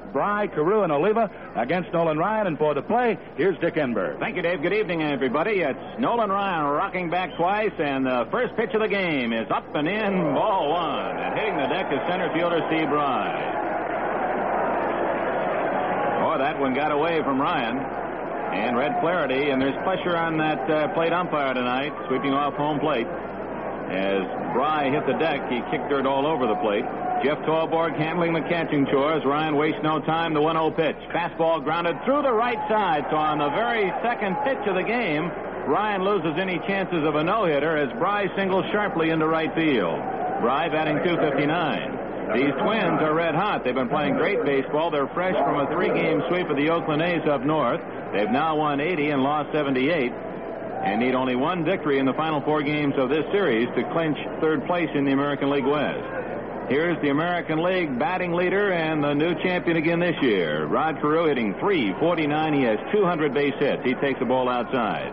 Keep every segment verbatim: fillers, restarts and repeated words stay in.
Bry, Carew, and Oliva against Nolan Ryan. And for the play, here's Dick Enberg. Thank you, Dave. Good evening, everybody. It's Nolan Ryan rocking back twice, and the first pitch of the game is up and in, ball one. And hitting the deck is center fielder Steve Bry. Oh, that one got away from Ryan. And Red Flaherty, and there's pressure on that uh, plate umpire tonight, sweeping off home plate. As Bry hit the deck, he kicked dirt all over the plate. Jeff Torborg handling the catching chores. Ryan wastes no time. The one oh pitch. Fastball grounded through the right side. So on the very second pitch of the game, Ryan loses any chances of a no-hitter as Bry singles sharply into right field. Bry batting two fifty-nine. These Twins are red hot. They've been playing great baseball. They're fresh from a three-game sweep of the Oakland A's up north. They've now won eighty and lost seventy-eight. And need only one victory in the final four games of this series to clinch third place in the American League West. Here's the American League batting leader and the new champion again this year. Rod Carew hitting three forty-nine. He has two hundred base hits. He takes the ball outside.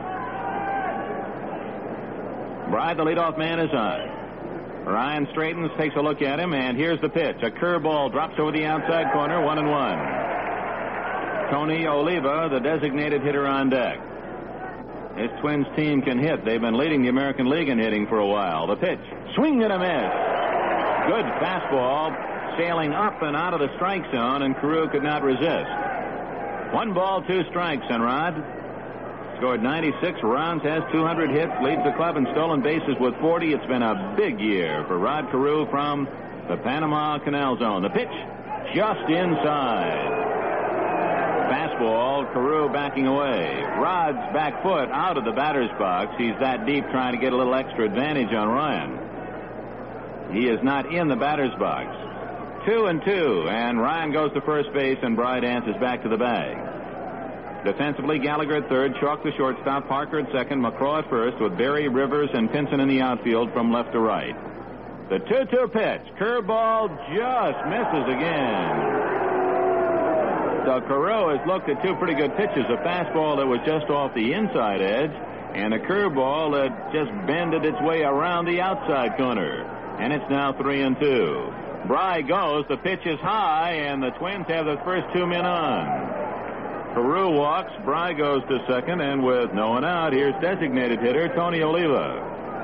Bry, the leadoff man, is on. Ryan straightens, takes a look at him, and here's the pitch. A curveball drops over the outside corner, one and one. Tony Oliva, the designated hitter, on deck. This Twins team can hit. They've been leading the American League in hitting for a while. The pitch, swing and a miss. Good fastball, sailing up and out of the strike zone, and Carew could not resist. One ball, two strikes, and Rod scored ninety-six runs, has two hundred hits, leads the club in stolen bases with forty. It's been a big year for Rod Carew from the Panama Canal Zone. The pitch, just inside. Fastball, Carew backing away. Rod's back foot out of the batter's box. He's that deep trying to get a little extra advantage on Ryan. He is not in the batter's box. Two and two, and Ryan goes to first base, and Bry dances back to the bag. Defensively, Gallagher at third, Chalk the shortstop, Parker at second, McCraw at first, with Berry, Rivers, and Pinson in the outfield from left to right. The two two pitch. Curveball just misses again. So Carew has looked at two pretty good pitches, a fastball that was just off the inside edge and a curveball that just bended its way around the outside corner. And it's now three and two. Bry goes, the pitch is high, and the Twins have the first two men on. Carew walks, Bry goes to second, and with no one out, here's designated hitter Tony Oliva.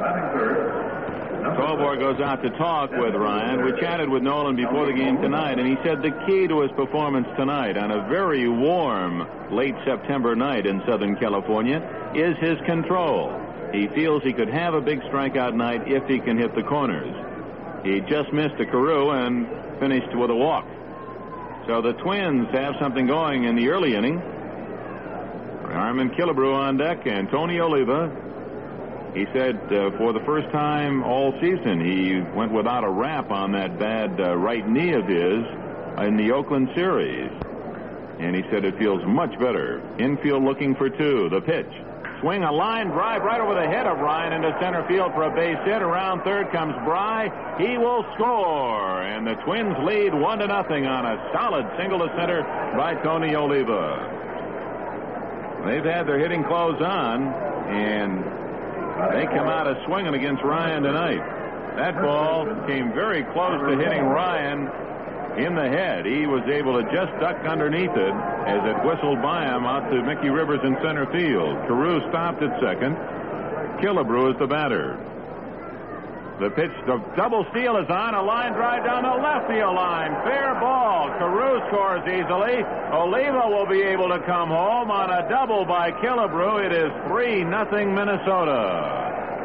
Torborg goes out to talk with Ryan. We chatted with Nolan before the game tonight, and he said the key to his performance tonight on a very warm late September night in Southern California is his control. He feels he could have a big strikeout night if he can hit the corners. He just missed a Carew and finished with a walk. So the Twins have something going in the early inning. Harmon Killebrew on deck, and Tony Oliva. He said uh, for the first time all season he went without a wrap on that bad uh, right knee of his in the Oakland series. And he said it feels much better. Infield looking for two. The pitch. Swing, a line drive right over the head of Ryan into center field for a base hit. Around third comes Bry. He will score. And the Twins lead one to nothing on a solid single to center by Tony Oliva. They've had their hitting clothes on, and they come out of swinging against Ryan tonight. That ball came very close to hitting Ryan in the head. He was able to just duck underneath it as it whistled by him out to Mickey Rivers in center field. Carew stopped at second. Killebrew is the batter. The pitch, the double steal is on. A line drive down the left field line. Fair ball. Carew scores easily. Oliva will be able to come home on a double by Killebrew. It is three nothing Minnesota.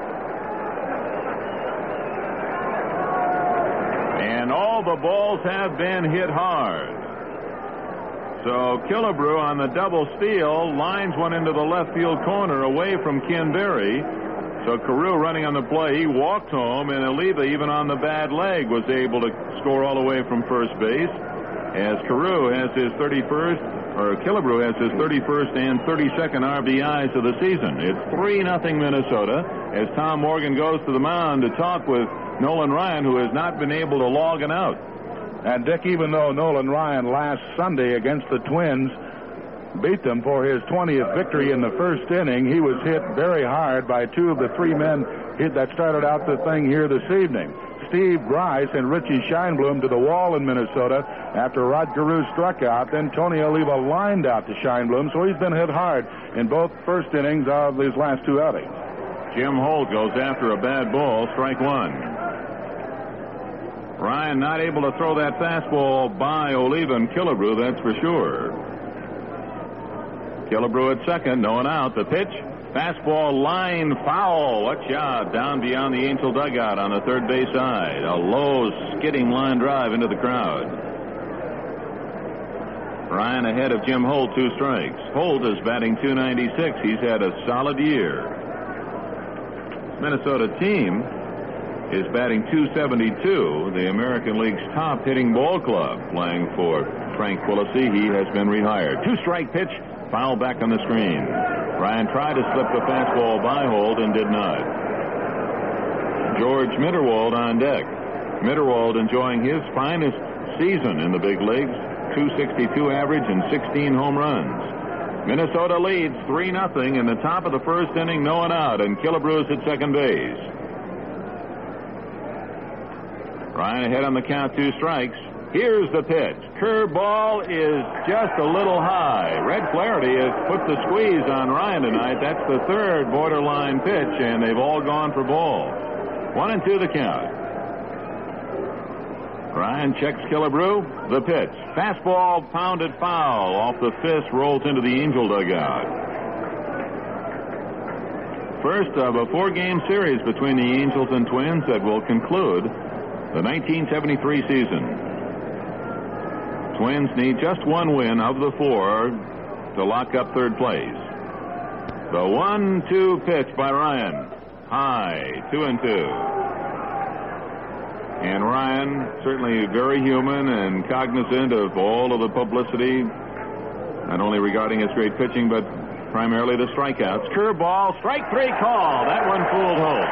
And all the balls have been hit hard. So Killebrew on the double steal lines one into the left field corner away from Ken Berry. So Carew running on the play, he walked home, and Oliva, even on the bad leg, was able to score all the way from first base. As Carew has his thirty-first, or Killebrew has his thirty-first and thirty-second R B Is of the season. It's three nothing Minnesota as Tom Morgan goes to the mound to talk with Nolan Ryan, who has not been able to log an out. And Dick, even though Nolan Ryan last Sunday against the Twins beat them for his twentieth victory in the first inning, he was hit very hard by two of the three men hit that started out the thing here this evening. Steve Grice and Richie Scheinblum to the wall in Minnesota after Rod Carew struck out. Then Tony Oliva lined out to Scheinblum, so he's been hit hard in both first innings of these last two outings. Jim Holt goes after a bad ball, strike one. Ryan not able to throw that fastball by Oliva and Killebrew, that's for sure. Killebrew at second, no one out. The pitch, fastball line foul. What shot down beyond the Angel dugout on the third base side. A low skidding line drive into the crowd. Ryan ahead of Jim Holt, two strikes. Holt is batting two ninety-six. He's had a solid year. Minnesota team is batting two seventy-two, the American League's top hitting ball club, playing for Frank Quillisi. He has been rehired. Two-strike pitch, foul back on the screen. Ryan tried to slip the fastball by Holt and did not. George Mitterwald on deck. Mitterwald enjoying his finest season in the big leagues, two sixty-two average and sixteen home runs. Minnesota leads three nothing in the top of the first inning, no one out, and Killebrew's at second base. Ryan ahead on the count, two strikes. Here's the pitch. Curveball is just a little high. Red Flaherty has put the squeeze on Ryan tonight. That's the third borderline pitch, and they've all gone for ball. One and two the count. Ryan checks Killebrew. The pitch. Fastball pounded foul off the fist, rolls into the Angel dugout. First of a four-game series between the Angels and Twins that will conclude the nineteen seventy-three season. Twins need just one win of the four to lock up third place. The one two pitch by Ryan. High, two and two. And Ryan, certainly very human and cognizant of all of the publicity, not only regarding his great pitching, but primarily the strikeouts. Curveball, strike three call. That one fooled Holt.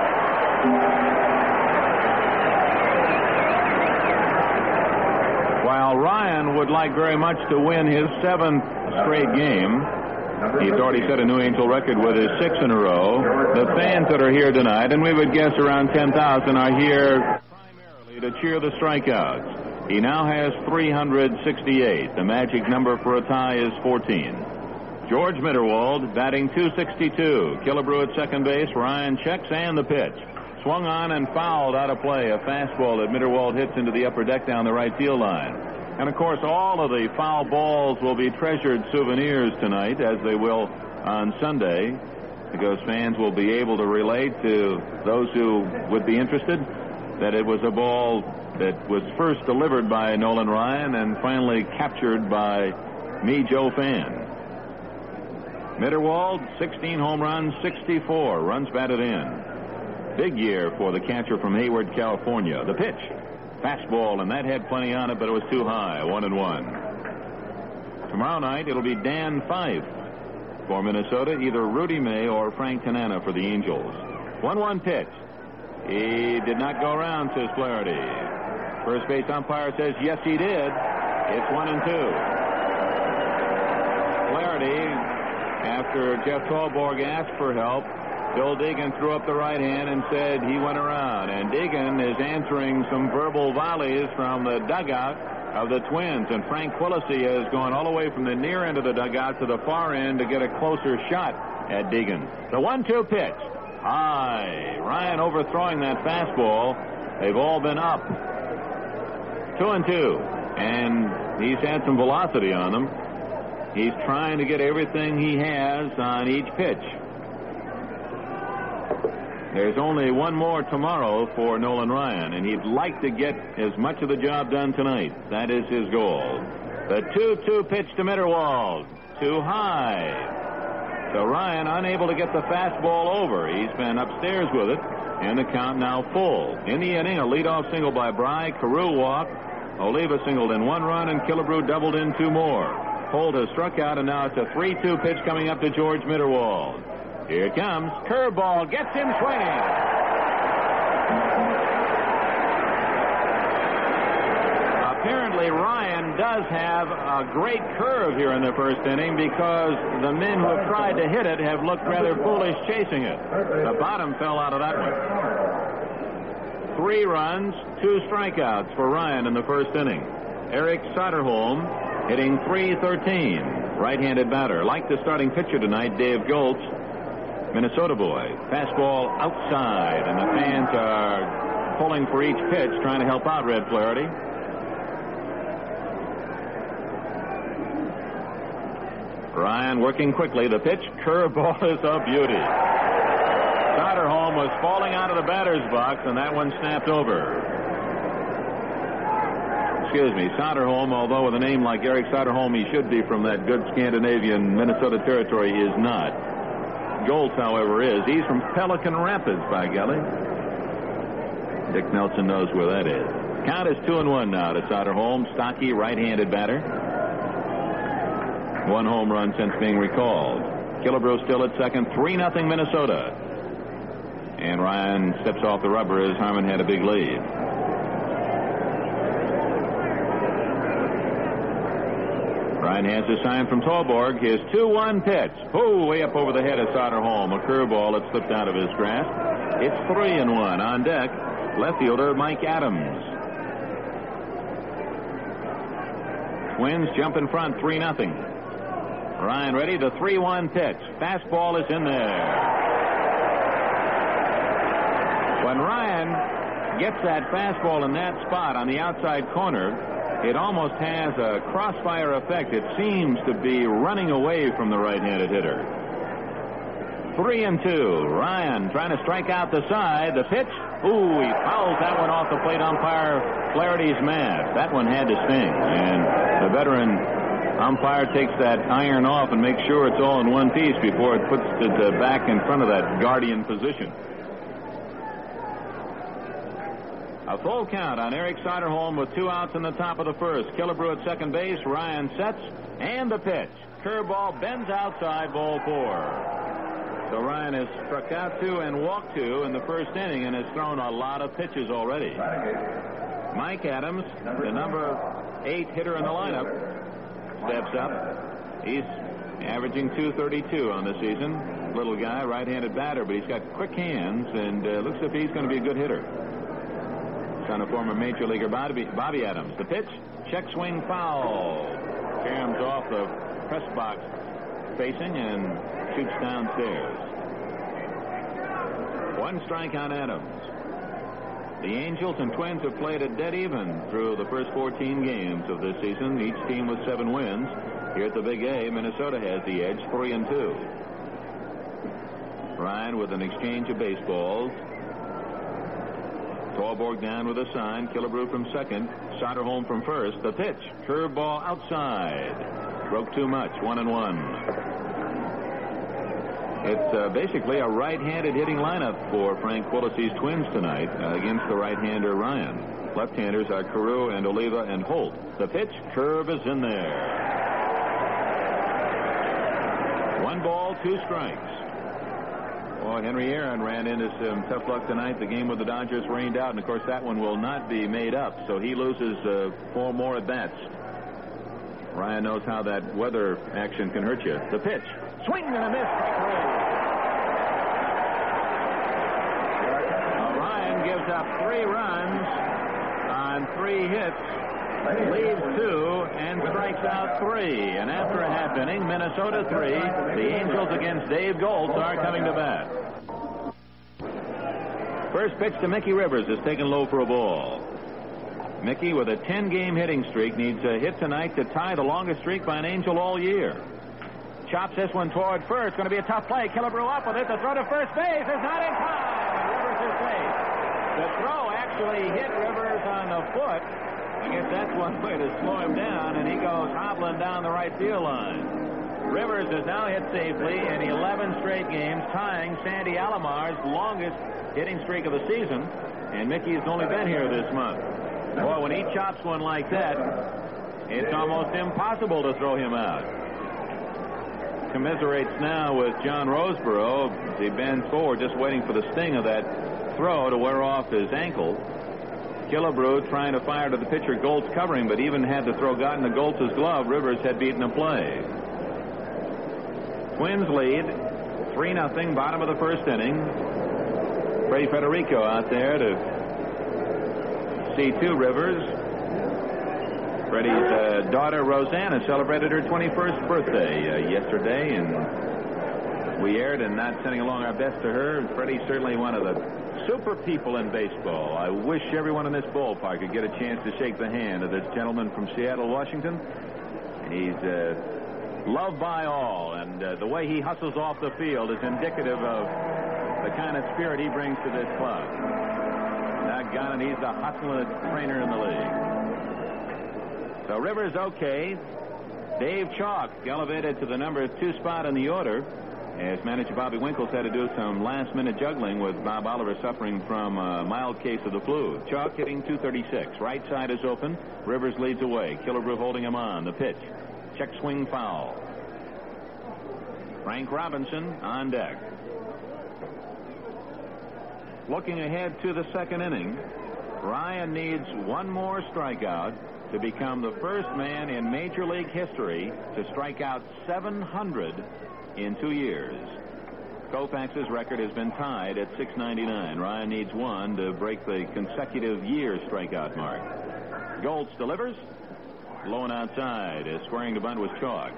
While Ryan would like very much to win his seventh straight game, he's already set a new Angel record with his six in a row. The fans that are here tonight, and we would guess around ten thousand, are here to cheer the strikeouts. He now has three hundred sixty-eight. The magic number for a tie is fourteen. George Mitterwald batting two sixty-two. Killebrew at second base. Ryan checks and the pitch. Swung on and fouled out of play. A fastball that Mitterwald hits into the upper deck down the right field line. And of course, all of the foul balls will be treasured souvenirs tonight, as they will on Sunday, because fans will be able to relate to those who would be interested that it was a ball that was first delivered by Nolan Ryan and finally captured by me, Joe Fan. Mitterwald, sixteen home runs, sixty-four runs batted in. Big year for the catcher from Hayward, California. The pitch, fastball, and that had plenty on it, but it was too high, one and one. Tomorrow night, it'll be Dan Fife for Minnesota, either Rudy May or Frank Tanana for the Angels. one one pitch. He did not go around, says Flaherty. First base umpire says, yes, he did. It's one and two. Flaherty, after Jeff Tallborg asked for help, Bill Deegan threw up the right hand and said he went around. And Deegan is answering some verbal volleys from the dugout of the Twins. And Frank Quillisi has gone all the way from the near end of the dugout to the far end to get a closer shot at Deegan. The one two pitch. High. Ryan overthrowing that fastball. They've all been up. Two and two. And he's had some velocity on them. He's trying to get everything he has on each pitch. There's only one more tomorrow for Nolan Ryan, and he'd like to get as much of the job done tonight. That is his goal. The two two pitch to Mitterwald. Too high. So Ryan unable to get the fastball over. He's been upstairs with it, and the count now full. In the inning, a leadoff single by Bry. Carew walked. Oliva singled in one run, and Killebrew doubled in two more. Holt has struck out, and now it's a three two pitch coming up to George Mitterwald. Here it comes. Curveball gets him swinging. Apparently, Ryan does have a great curve here in the first inning, because the men who have tried to hit it have looked rather foolish chasing it. The bottom fell out of that one. three runs, two strikeouts for Ryan in the first inning. Eric Soderholm hitting three thirteen, right-handed batter. Like the starting pitcher tonight, Dave Goltz, Minnesota boy. Fastball outside, and the fans are pulling for each pitch, trying to help out Red Flaherty. Ryan working quickly. The pitch, curveball is a beauty. Soderholm was falling out of the batter's box, and that one snapped over. Excuse me, Soderholm, although with a name like Eric Soderholm, he should be from that good Scandinavian Minnesota territory, is not. Goltz, however, is. He's from Pelican Rapids, by golly. Dick Nelson knows where that is. Count is two and one now to Soderholm, stocky right-handed batter. One home run since being recalled. Killebrew still at second, three nothing Minnesota. And Ryan steps off the rubber as Harmon had a big lead. Ryan has a sign from Torborg. His two one pitch. Oh, way up over the head of Soderholm. A curveball that slipped out of his grasp. It's three and one. On deck, left fielder Mike Adams. Twins jump in front, three nothing. Ryan ready. The three one pitch. Fastball is in there. When Ryan gets that fastball in that spot on the outside corner, it almost has a crossfire effect. It seems to be running away from the right-handed hitter. Three and two. Ryan trying to strike out the side. The pitch. Ooh, he fouls that one off the plate umpire Flaherty's mask. That one had to sting. And the veteran umpire takes that iron off and makes sure it's all in one piece before it puts it uh, back in front of that guardian position. A full count on Eric Soderholm with two outs in the top of the first. Killebrew at second base. Ryan sets, and the pitch. Curveball bends outside, ball four. So Ryan has struck out two and walked two in the first inning and has thrown a lot of pitches already. Mike Adams, the number eight hitter in the lineup, steps up. He's averaging two thirty-two on the season. Little guy, right-handed batter, but he's got quick hands and uh, looks as if he's going to be a good hitter. Son of former major leaguer Bobby, Bobby Adams. The pitch, check swing foul. Caroms off the press box facing and shoots downstairs. One strike on Adams. The Angels and Twins have played at dead even through the first fourteen games of this season. Each team with seven wins. Here at the Big A, Minnesota has the edge, three and two. Ryan with an exchange of baseballs. Torborg down with a sign. Killebrew from second. Soderholm from first. The pitch. Curveball outside. Broke too much. One and one. It's uh, basically a right-handed hitting lineup for Frank Quillisi's Twins tonight uh, against the right-hander Ryan. Left-handers are Carew and Oliva and Holt. The pitch. Curve is in there. One ball, two strikes. Well, Henry Aaron ran into some tough luck tonight. The game with the Dodgers rained out, and of course that one will not be made up. So he loses uh, four more at bats. Ryan knows how that weather action can hurt you. The pitch, swing and a miss. Well, Ryan gives up three runs on three hits, leaves two, and strikes out three. And after a half inning, Minnesota three. The Angels against Dave Goltz are coming to bat. First pitch to Mickey Rivers is taken low for a ball. Mickey, with a ten-game hitting streak, needs a hit tonight to tie the longest streak by an Angel all year. Chops this one toward first. Going to be a tough play. Killebrew up with it. The throw to first base is not in time. Rivers is safe. The throw actually hit Rivers on the foot. I guess that's one way to slow him down, and he goes hobbling down the right field line. Rivers is now hit safely in eleven straight games, tying Sandy Alomar's longest hitting streak of the season, and Mickey's only been here this month. Boy, when he chops one like that, it's almost impossible to throw him out. Commiserates now with John Roseborough as he bends forward, just waiting for the sting of that throw to wear off his ankle. Killebrew trying to fire to the pitcher, Goltz covering, but even had the throw gotten to Goltz's glove, Rivers had beaten the play. Twins lead three nothing, bottom of the first inning. Freddie Federico out there to C two Rivers. Freddie's uh, daughter, Rosanna, celebrated her twenty-first birthday uh, yesterday, and we aired and not sending along our best to her. Freddie's certainly one of the super people in baseball. I wish everyone in this ballpark could get a chance to shake the hand of this gentleman from Seattle, Washington. He's uh, loved by all, and uh, the way he hustles off the field is indicative of the kind of spirit he brings to this club. Doggone it, he's the hustling trainer in the league. So Rivers okay. Dave Chalk elevated to the number two spot in the order, as manager Bobby Winkles had to do some last-minute juggling with Bob Oliver suffering from a mild case of the flu. Chalk hitting two thirty-six. Right side is open. Rivers leads away. Killebrew holding him on. The pitch. Check swing foul. Frank Robinson on deck. Looking ahead to the second inning, Ryan needs one more strikeout to become the first man in Major League history to strike out seven hundred in two years. Koufax's record has been tied at six ninety-nine. Ryan needs one to break the consecutive year strikeout mark. Goltz delivers. Low and outside as squaring the bunt was Chalk.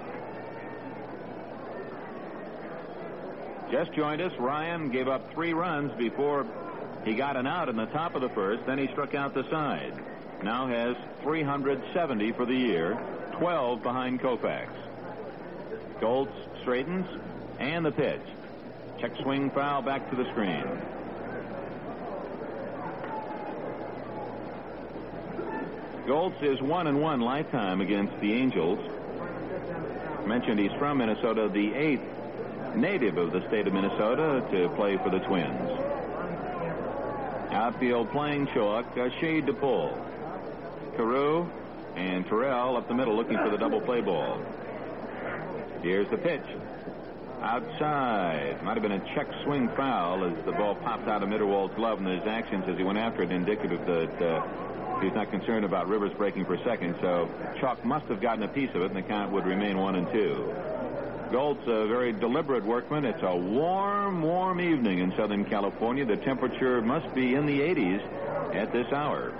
Just joined us. Ryan gave up three runs before he got an out in the top of the first. Then he struck out the side. Now has three hundred seventy for the year, twelve behind Koufax. Goltz straightens, and the pitch. Check swing foul back to the screen. Goltz is one and one lifetime against the Angels. Mentioned he's from Minnesota, the eighth native of the state of Minnesota to play for the Twins. Outfield playing Chalk, a shade to pull. Carew and Terrell up the middle looking for the double play ball. Here's the pitch. Outside. Might have been a check swing foul as the ball popped out of Mitterwald's glove, and his actions as he went after it indicative that uh, he's not concerned about Rivers breaking for second. So Chalk must have gotten a piece of it, and the count would remain one and two. Goltz, a very deliberate workman. It's a warm, warm evening in Southern California. The temperature must be in the eighties at this hour.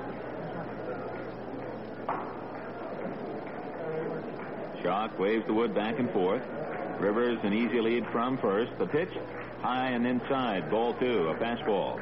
Chalk waves the wood back and forth. Rivers an easy lead from first. The pitch high and inside. Ball two, a fastball.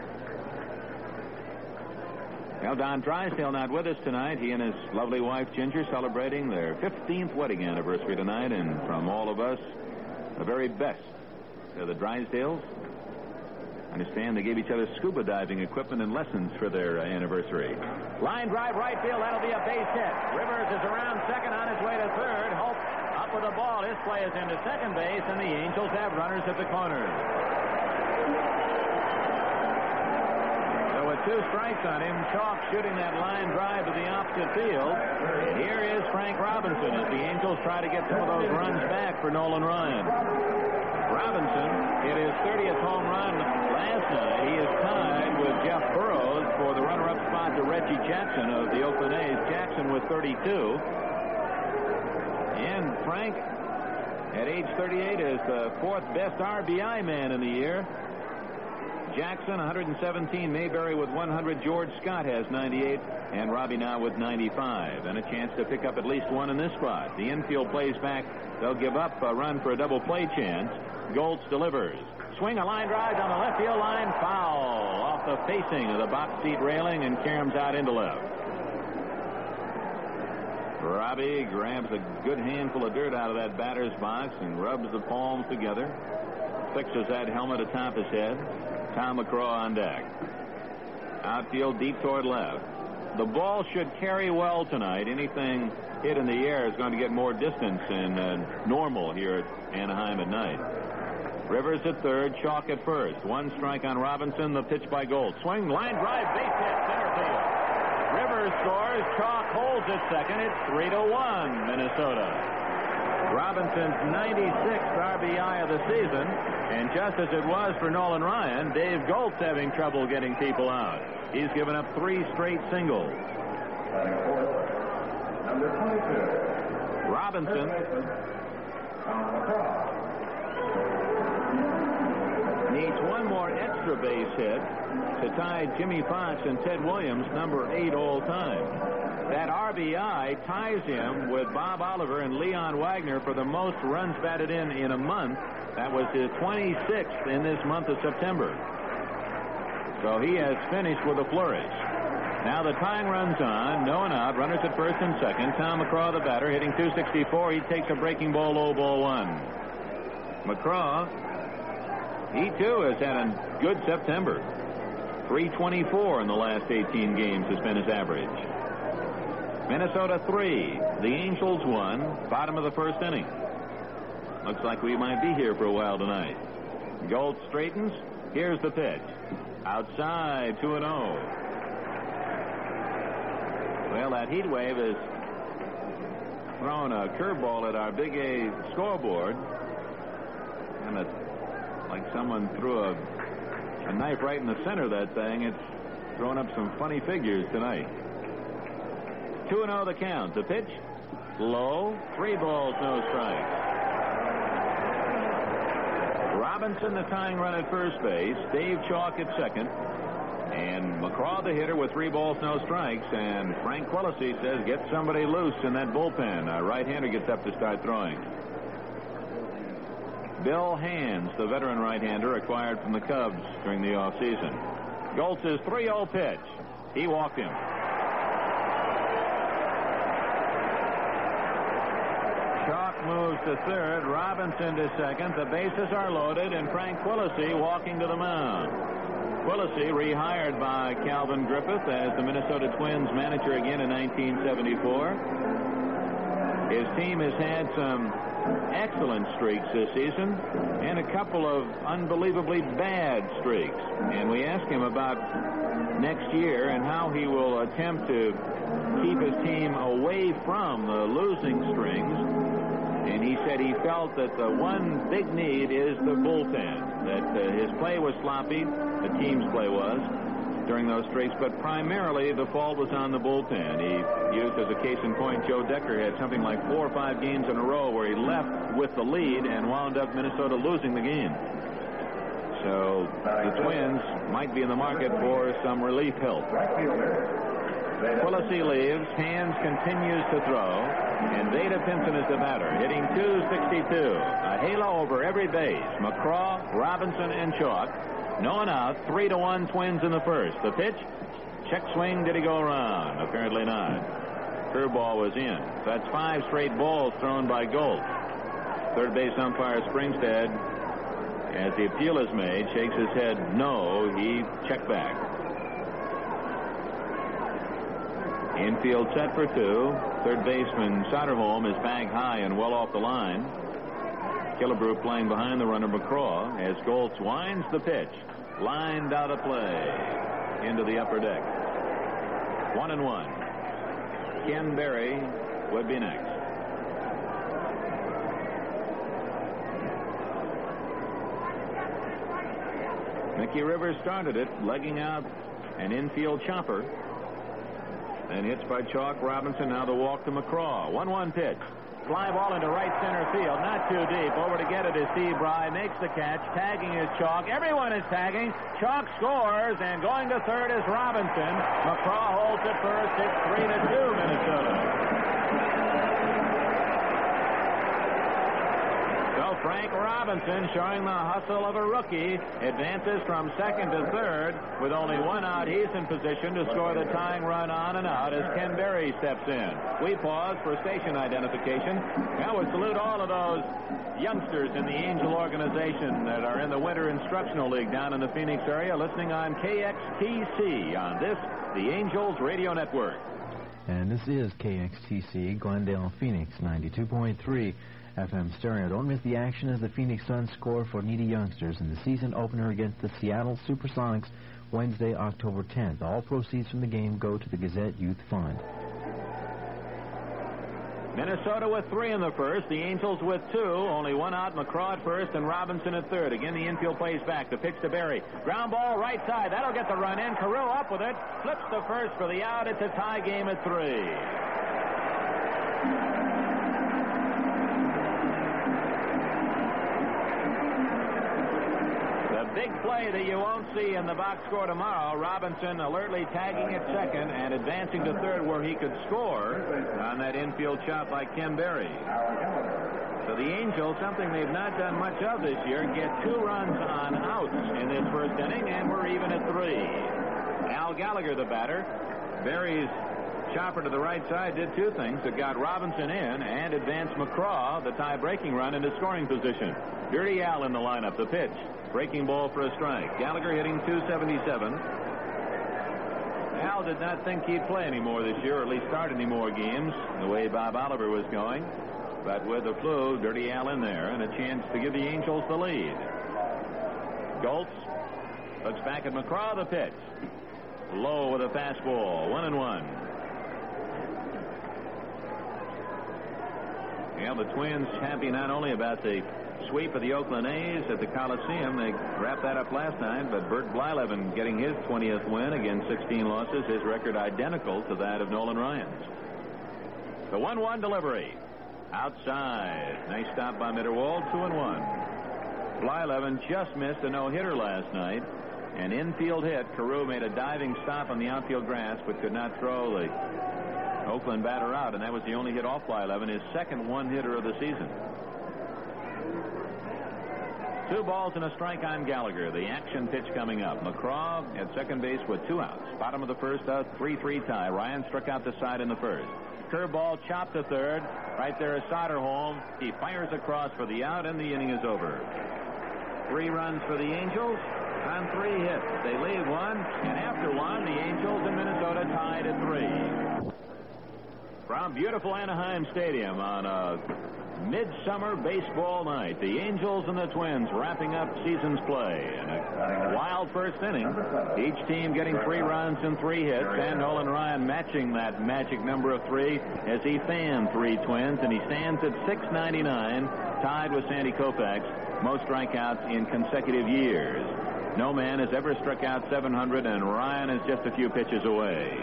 Well, Don Drysdale not with us tonight. He and his lovely wife Ginger celebrating their fifteenth wedding anniversary tonight, and from all of us, the very best to the Drysdales. I understand they gave each other scuba diving equipment and lessons for their uh, anniversary. Line drive right field. That'll be a base hit. Rivers is around second on his way to third. Hope up with the ball. His play is into second base, and the Angels have runners at the corners. So with two strikes on him, Chalk shooting that line drive to the opposite field. And here is Frank Robinson as the Angels try to get some of those runs back for Nolan Ryan. Robinson hit his thirtieth home run last night. He is tied with Jeff Burroughs for the runner-up spot to Reggie Jackson of the Oakland A's. Jackson with thirty-two. And Frank, at age thirty-eight, is the fourth best R B I man in the year. Jackson, one hundred seventeen. Mayberry with one hundred. George Scott has ninety-eight. And Robbie now with ninety-five. And a chance to pick up at least one in this spot. The infield plays back. They'll give up a run for a double play chance. Goltz delivers. Swing a line drive down the left field line. Foul off the facing of the box seat railing and caroms out into left. Robbie grabs a good handful of dirt out of that batter's box and rubs the palms together. Fixes that helmet atop his head. Tom McCraw on deck. Outfield deep toward left. The ball should carry well tonight. Anything hit in the air is going to get more distance than uh, normal here at Anaheim at night. Rivers at third, Chalk at first. One strike on Robinson. The pitch by Goltz. Swing, line drive, base hit, center field. Rivers scores. Chalk holds at second. It's three to one, Minnesota. Robinson's ninety-sixth R B I of the season, and just as it was for Nolan Ryan, Dave Goltz having trouble getting people out. He's given up three straight singles. Number twenty-two. Robinson needs one more extra base hit to tie Jimmy Fox and Ted Williams, number eight all time. That R B I ties him with Bob Oliver and Leon Wagner for the most runs batted in in a month. That was his twenty-sixth in this month of September. So he has finished with a flourish. Now the tying runs on, no one out, runners at first and second. Tom McCraw, the batter, hitting two sixty-four. He takes a breaking ball, low ball one. McCraw, he too has had a good September. three twenty-four in the last eighteen games has been his average. Minnesota three, the Angels one, bottom of the first inning. Looks like we might be here for a while tonight. Gold straightens. Here's the pitch. Outside, two and oh. Well, that heat wave has thrown a curveball at our Big A scoreboard. And it, like someone threw a, a knife right in the center of that thing. It's thrown up some funny figures tonight. two and oh the count. The pitch, low, three balls, no strikes. Robinson, the tying run at first base. Dave Chalk at second. And McCraw, the hitter, with three balls, no strikes. And Frank Quillisi says, get somebody loose in that bullpen. A right-hander gets up to start throwing. Bill Hands, the veteran right-hander, acquired from the Cubs during the offseason. Goltz's three oh pitch. He walked him. Chalk moves to third. Robinson to second. The bases are loaded, and Frank Quillisi walking to the mound. Quillisi, rehired by Calvin Griffith as the Minnesota Twins manager again in nineteen seventy-four. His team has had some excellent streaks this season and a couple of unbelievably bad streaks. And we asked him about next year and how he will attempt to keep his team away from the losing strings. And he said he felt that the one big need is the bullpen, that uh, his play was sloppy, the team's play was, during those streaks, but primarily the fault was on the bullpen. He used as a case in point, Joe Decker had something like four or five games in a row where he left with the lead and wound up Minnesota losing the game. So the Twins might be in the market for some relief help. Quillisi leaves. Hands continues to throw. And Vada Pinson is the batter, hitting two sixty-two. A halo over every base. McCraw, Robinson, and Chalk. No one out. Three to one Twins in the first. The pitch. Check swing. Did he go around? Apparently not. Curveball was in. That's five straight balls thrown by Gold. Third base umpire Springstead, as the appeal is made, shakes his head no. He checked back. Infield set for two. Third baseman Soderholm is bagged high and well off the line. Killebrew playing behind the runner McCraw as Goltz winds the pitch. Lined out of play into the upper deck. One and one. Ken Berry would be next. Mickey Rivers started it, legging out an infield chopper. Then hits by Chalk. Robinson, now the walk to McCraw. one one pitch. Fly ball into right center field. Not too deep. Over to get it is Steve Bry. Makes the catch. Tagging is Chalk. Everyone is tagging. Chalk scores. And going to third is Robinson. McCraw holds it first. It's three to two Minnesota. So Frank Robinson, showing the hustle of a rookie, advances from second to third. With only one out, he's in position to score the tying run on and out as Ken Berry steps in. We pause for station identification. Now we salute all of those youngsters in the Angel organization that are in the Winter Instructional League down in the Phoenix area, listening on K X T C on this, the Angels Radio Network. And this is K X T C, Glendale, Phoenix, ninety-two point three F M stereo. Don't miss the action as the Phoenix Suns score for needy youngsters in the season opener against the Seattle Supersonics Wednesday, October tenth. All proceeds from the game go to the Gazette Youth Fund. Minnesota with three in the first. The Angels with two. Only one out. McCraw at first and Robinson at third. Again, the infield plays back. The pitch to Berry. Ground ball right side. That'll get the run in. Carew up with it. Flips to first for the out. It's a tie game at three. big play that you won't see in the box score tomorrow. Robinson alertly tagging at second and advancing to third where he could score on that infield shot by Ken Berry. So the Angels, something they've not done much of this year, get two runs on outs in this first inning, and we're even at three. Al Gallagher, the batter. Berry's chopper to the right side did two things. It got Robinson in and advanced McCraw, the tie-breaking run, into scoring position. Dirty Al in the lineup. The pitch. Breaking ball for a strike. Gallagher hitting two seventy-seven. Al did not think he'd play anymore this year, or at least start any more games, the way Bob Oliver was going. But with the flu, Dirty Al in there, and a chance to give the Angels the lead. Goltz looks back at McCraw. The pitch. Low with a fastball. One and one. Yeah, the Twins happy not only about the sweep of the Oakland A's at the Coliseum. They wrapped that up last night, but Bert Blyleven getting his twentieth win against sixteen losses, his record identical to that of Nolan Ryan's. The one one delivery. Outside. Nice stop by Mitterwald. Two and one. Blyleven just missed a no-hitter last night. An infield hit. Carew made a diving stop on the outfield grass, but could not throw the Oakland batter out, and that was the only hit off Blyleven, his second one-hitter of the season. Two balls and a strike on Gallagher. The action pitch coming up. McCraw at second base with two outs. Bottom of the first, a three three tie. Ryan struck out the side in the first. Curveball chopped to third. Right there is Soderholm. He fires across for the out, and the inning is over. Three runs for the Angels on three hits. They lead one, and after one, the Angels in Minnesota tied at three. From beautiful Anaheim Stadium on a midsummer baseball night, the Angels and the Twins wrapping up season's play. And a wild first inning. Each team getting three runs and three hits, and Nolan Ryan matching that magic number of three as he fanned three Twins, and he stands at six ninety-nine, tied with Sandy Koufax, most strikeouts in consecutive years. No man has ever struck out seven hundred, and Ryan is just a few pitches away.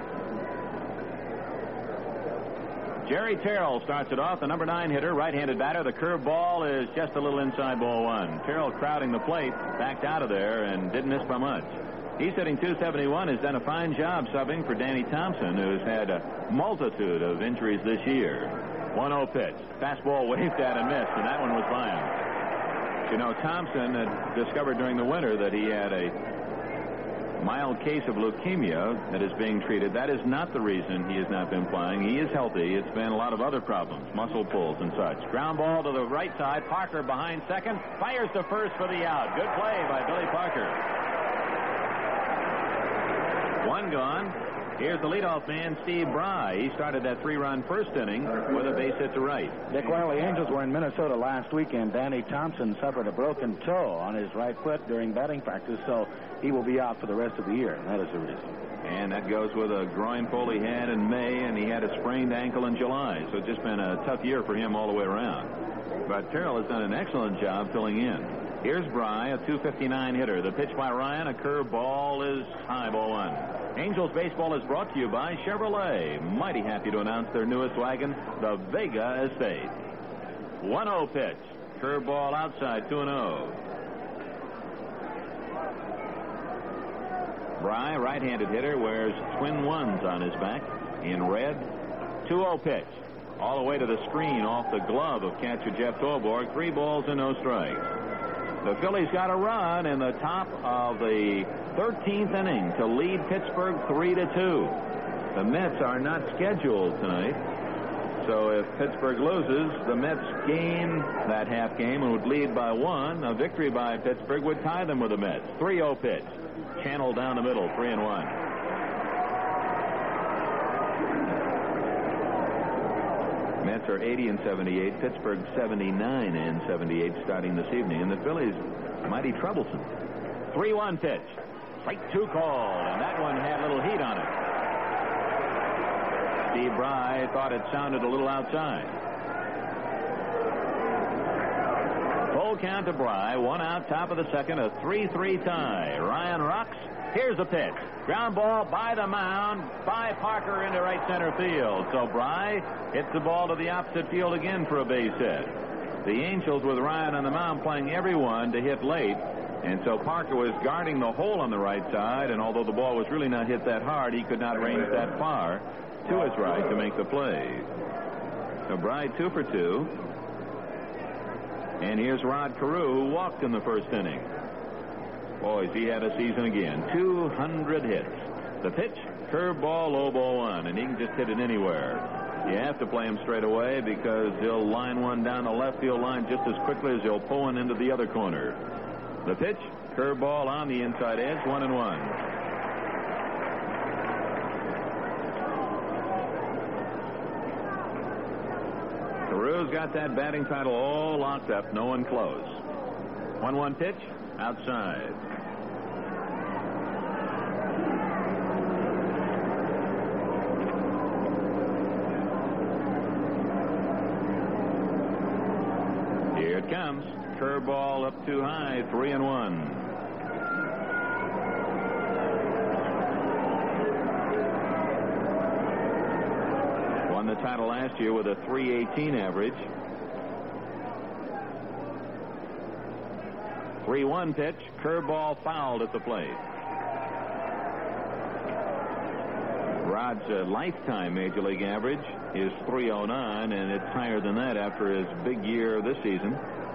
Jerry Terrell starts it off, the number nine hitter, right-handed batter. The curve ball is just a little inside ball one. Terrell crowding the plate, backed out of there, and didn't miss by much. He's hitting two seventy-one, has done a fine job subbing for Danny Thompson, who's had a multitude of injuries this year. one oh pitch. Fastball waved at and missed, and that one was by him. You know, Thompson had discovered during the winter that he had a mild case of leukemia that is being treated. That is not the reason he has not been playing. He is healthy. It's been a lot of other problems, muscle pulls and such. Ground ball to the right side. Parker behind second. Fires to first for the out. Good play by Billy Parker. One gone. Here's the leadoff man, Steve Bry. He started that three-run first inning with a base hit to right. Dick, while the Angels were in Minnesota last weekend, Danny Thompson suffered a broken toe on his right foot during batting practice, so he will be out for the rest of the year, and that is the reason. And that goes with a groin pull he had in May, and he had a sprained ankle in July, so it's just been a tough year for him all the way around. But Terrell has done an excellent job filling in. Here's Bry, a two fifty-nine hitter. The pitch by Ryan, a curve ball is high, ball one. Angels baseball is brought to you by Chevrolet. Mighty happy to announce their newest wagon, the Vega Estate. one oh pitch. Curve ball outside, two and oh. Bry, right-handed hitter, wears twin ones on his back in red. two oh pitch. All the way to the screen off the glove of catcher Jeff Torborg. Three balls and no strikes. The Phillies got a run in the top of the thirteenth inning to lead Pittsburgh three to two. The Mets are not scheduled tonight, so if Pittsburgh loses, the Mets gain that half game and would lead by one. A victory by Pittsburgh would tie them with the Mets. three oh pitch. Channel down the middle, three and one. Mets are eighty and seventy-eight. Pittsburgh seventy-nine and seventy-eight starting this evening. And the Phillies mighty troublesome. three one pitch. Strike two call. And that one had a little heat on it. Steve Bry thought it sounded a little outside. Full count to Bry. One out, top of the second. A three three tie. Ryan rocks. Here's the pitch. Ground ball by the mound, by Parker into right center field. So Bry hits the ball to the opposite field again for a base hit. The Angels, with Ryan on the mound, playing everyone to hit late. And so Parker was guarding the hole on the right side, and although the ball was really not hit that hard, he could not range that far to his right to make the play. So Bry two for two. And here's Rod Carew, who walked in the first inning. Boys, he had a season again. two hundred hits. The pitch, curveball, low ball one, and he can just hit it anywhere. You have to play him straight away because he'll line one down the left field line just as quickly as he'll pull one into the other corner. The pitch, curveball on the inside edge, one and one. Carew's got that batting title all locked up, no one close. one one pitch, outside. Here it comes. Curveball up too high, three and one. Won the title last year with a three eighteen average. three one pitch, curveball fouled at the plate. Rod's uh, lifetime Major League average is three oh nine, and it's higher than that after his big year this season.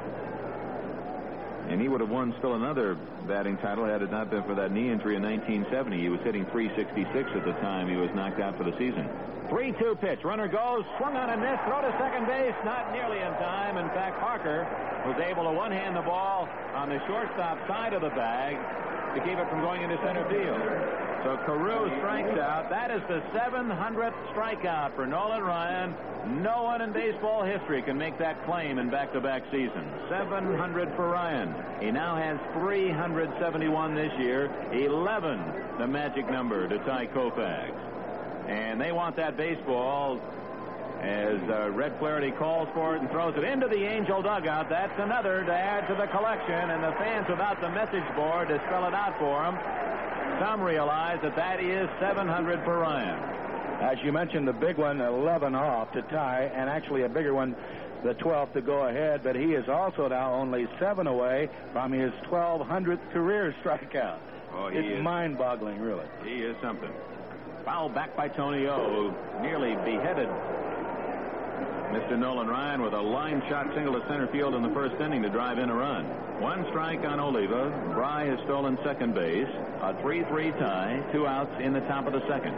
And he would have won still another batting title had it not been for that knee injury in nineteen seventy. He was hitting three sixty-six at the time he was knocked out for the season. three two pitch. Runner goes. Swung on and missed. Throw to second base. Not nearly in time. In fact, Parker was able to one-hand the ball on the shortstop side of the bag to keep it from going into center field. So Carew strikes out. That is the seven hundredth strikeout for Nolan Ryan. No one in baseball history can make that claim in back-to-back seasons. seven hundred for Ryan. He now has three hundred seventy-one this year. eleven, the magic number to Ty Koufax. And they want that baseball as uh, Red Flaherty calls for it and throws it into the Angel dugout. That's another to add to the collection, and the fans without the message board to spell it out for them. Some realize that that is seven hundred for Ryan. As you mentioned, the big one, eleven off to Ty, and actually a bigger one, the twelfth to go ahead, but he is also now only seven away from his twelve hundredth career strikeout. Oh, he it's is, mind-boggling, really. He is something. Fouled back by Tony O, who nearly beheaded Mister Nolan Ryan with a line shot single to center field in the first inning to drive in a run. One strike on Oliva. Bry has stolen second base. A three three tie. Two outs in the top of the second.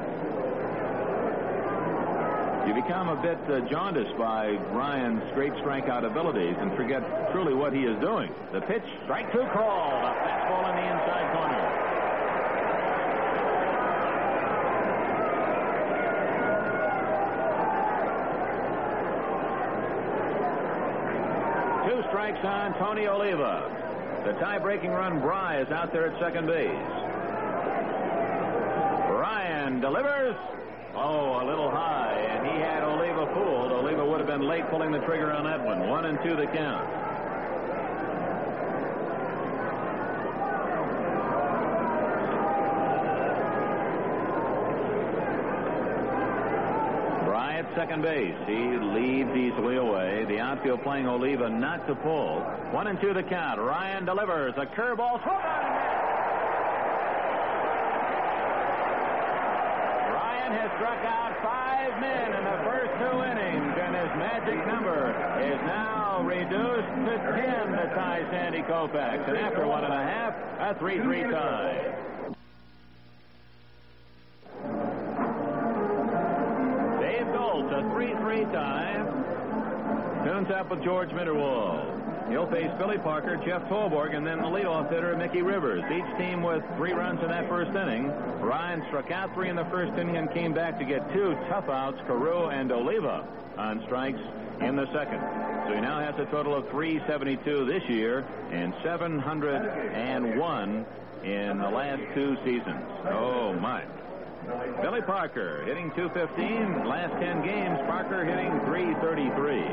You become a bit uh, jaundiced by Ryan's great strikeout abilities and forget truly what he is doing. The pitch, strike two call. A fastball in the inside corner. Two strikes on Tony Oliva. The tie-breaking run, Bry, is out there at second base. Ryan delivers. Oh, a little high, and he had Oliva fooled. Oliva would have been late pulling the trigger on that one. One and two the count. Bry at second base. He leads easily away. The outfield playing Oliva not to pull. One and two the count. Ryan delivers. A curveball. Swung on and missed. Has struck out five men in the first two innings, and his magic number is now reduced to ten to tie Sandy Koufax. And after one and a half, a three three tie. Dave Goltz, a three three tie. Tunes up with George Mitterwald. He'll face Billy Parker, Jeff Tolborg, and then the leadoff hitter, Mickey Rivers. Each team with three runs in that first inning. Ryan struck out three in the first inning and came back to get two tough outs, Carew and Oliva, on strikes in the second. So he now has a total of three seventy-two this year and seven hundred one in the last two seasons. Oh, my. Billy Parker hitting two fifteen. Last ten games, Parker hitting three thirty-three.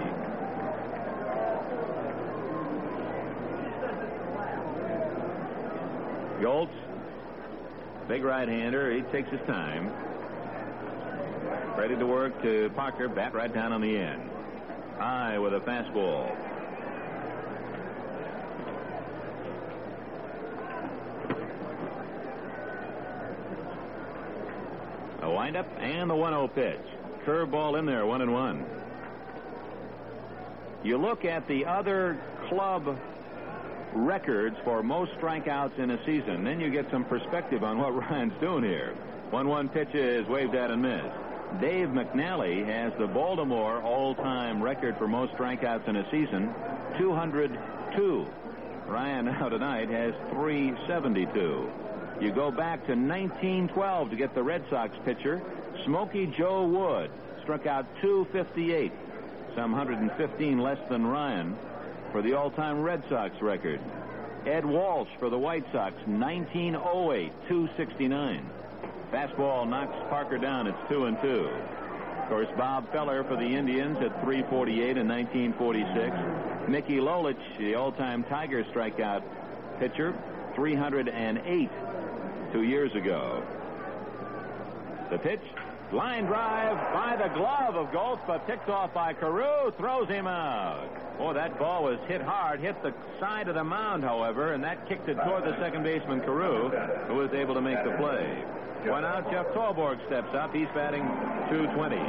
Goltz, big right-hander. He takes his time. Ready to work to Parker. Bat right down on the end. High with a fastball. windup and the one oh pitch. Curveball in there, one and one. You look at the other club records for most strikeouts in a season, then you get some perspective on what Ryan's doing here. one one pitch is waved at and missed. Dave McNally has the Baltimore all-time record for most strikeouts in a season, two hundred two. Ryan now tonight has three seventy-two. You go back to nineteen twelve to get the Red Sox pitcher. Smokey Joe Wood struck out two fifty-eight, some one hundred fifteen less than Ryan for the all-time Red Sox record. Ed Walsh for the White Sox, nineteen oh eight, two sixty-nine. Fastball knocks Parker down. It's two and two. Of course, Bob Feller for the Indians at three forty-eight in nineteen forty-six. Mickey Lolich, the all-time Tiger strikeout pitcher, three hundred eight two years ago. The pitch, line drive by the glove of Goltz, but picked off by Carew, throws him out. Oh, that ball was hit hard, hit the side of the mound, however, and that kicked it toward the second baseman, Carew, who was able to make the play. One out, Jeff Torborg steps up. He's batting two twenty.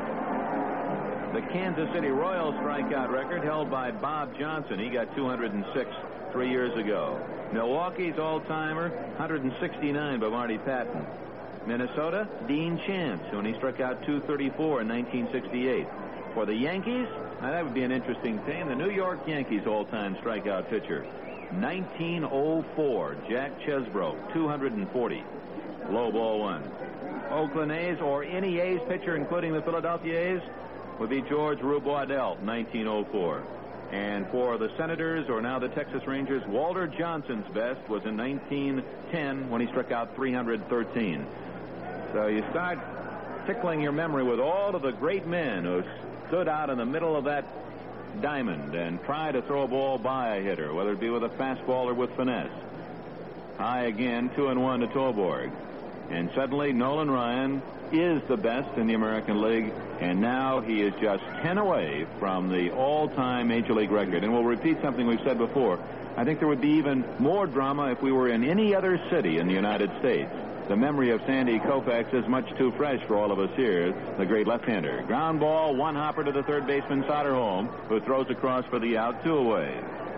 The Kansas City Royals strikeout record held by Bob Johnson. He got two hundred six three years ago. Milwaukee's all-timer, one hundred sixty-nine by Marty Patton. Minnesota, Dean Chance, when he struck out two thirty-four in nineteen sixty-eight. For the Yankees, now that would be an interesting thing. The New York Yankees all-time strikeout pitcher, nineteen oh four, Jack Chesbro, two hundred forty. Low ball one. Oakland A's or any A's pitcher, including the Philadelphia A's, would be George Ruboidel, nineteen oh four. And for the Senators, or now the Texas Rangers, Walter Johnson's best was in nineteen ten when he struck out three hundred thirteen. So you start tickling your memory with all of the great men who stood out in the middle of that diamond and tried to throw a ball by a hitter, whether it be with a fastball or with finesse. High again, two and one to Torborg. And suddenly Nolan Ryan is the best in the American League, and now he is just ten away from the all-time Major League record. And we'll repeat something we've said before. I think there would be even more drama if we were in any other city in the United States. The memory of Sandy Koufax is much too fresh for all of us here, the great left-hander. Ground ball, one hopper to the third baseman, Soderholm, who throws across for the out, two away.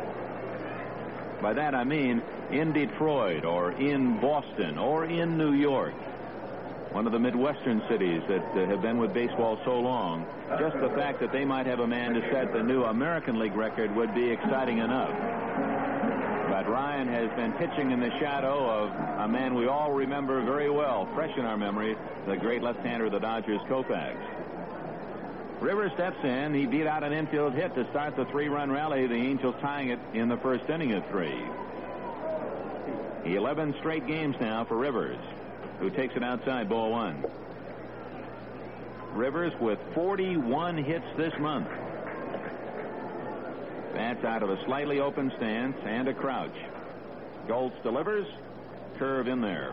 By that I mean in Detroit or in Boston or in New York, one of the Midwestern cities that uh, have been with baseball so long, just the fact that they might have a man to set the new American League record would be exciting enough. But Ryan has been pitching in the shadow of a man we all remember very well, fresh in our memory, the great left-hander of the Dodgers, Koufax. Rivers steps in. He beat out an infield hit to start the three-run rally. The Angels tying it in the first inning at three. eleven straight games now for Rivers, who takes it outside, ball one. Rivers with forty-one hits this month. That's out of a slightly open stance and a crouch. Goltz delivers. Curve in there.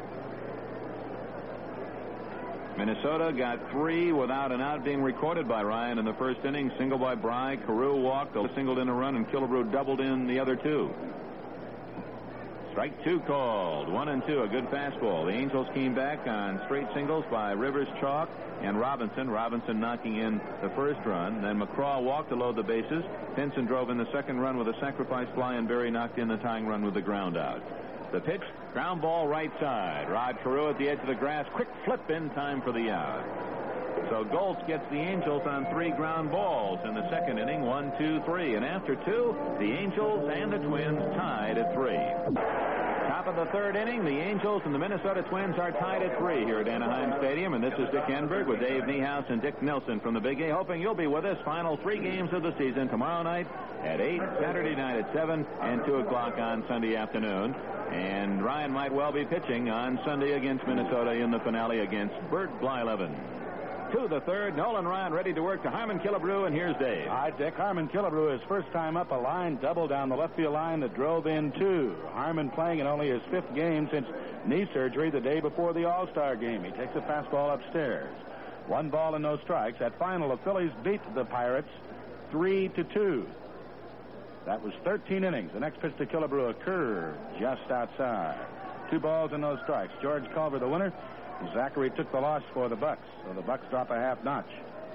Minnesota got three without an out being recorded by Ryan in the first inning. Single by Bry. Carew walked, singled in a run, and Killebrew doubled in the other two. Strike two called. One and two. A good fastball. The Angels came back on straight singles by Rivers, Chalk, and Robinson. Robinson knocking in the first run. Then McCraw walked to load the bases. Pinson drove in the second run with a sacrifice fly, and Berry knocked in the tying run with the ground out. The pitch, ground ball right side. Rod Carew at the edge of the grass. Quick flip in time for the out. So Goltz gets the Angels on three ground balls in the second inning. One, two, three. And after two, the Angels and the Twins tied at three. Top of the third inning, the Angels and the Minnesota Twins are tied at three here at Anaheim Stadium. And this is Dick Enberg with Dave Niehaus and Dick Nelson from the Big A, hoping you'll be with us. Final three games of the season tomorrow night at eight, Saturday night at seven, and two o'clock on Sunday afternoon. And Ryan might well be pitching on Sunday against Minnesota in the finale against Bert Blyleven. To the third, Nolan Ryan ready to work to Harmon Killebrew, and here's Dave. Hi, Dick. Harmon Killebrew, his first time up a line double down the left field line that drove in two. Harmon playing in only his fifth game since knee surgery the day before the All-Star game. He takes a fastball upstairs. One ball and no strikes. At final, the Phillies beat the Pirates three to two. That was thirteen innings. The next pitch to Killebrew, a curve just outside. Two balls and no strikes. George Culver, the winner. Zachary took the loss for the Bucks, so the Bucks drop a half notch.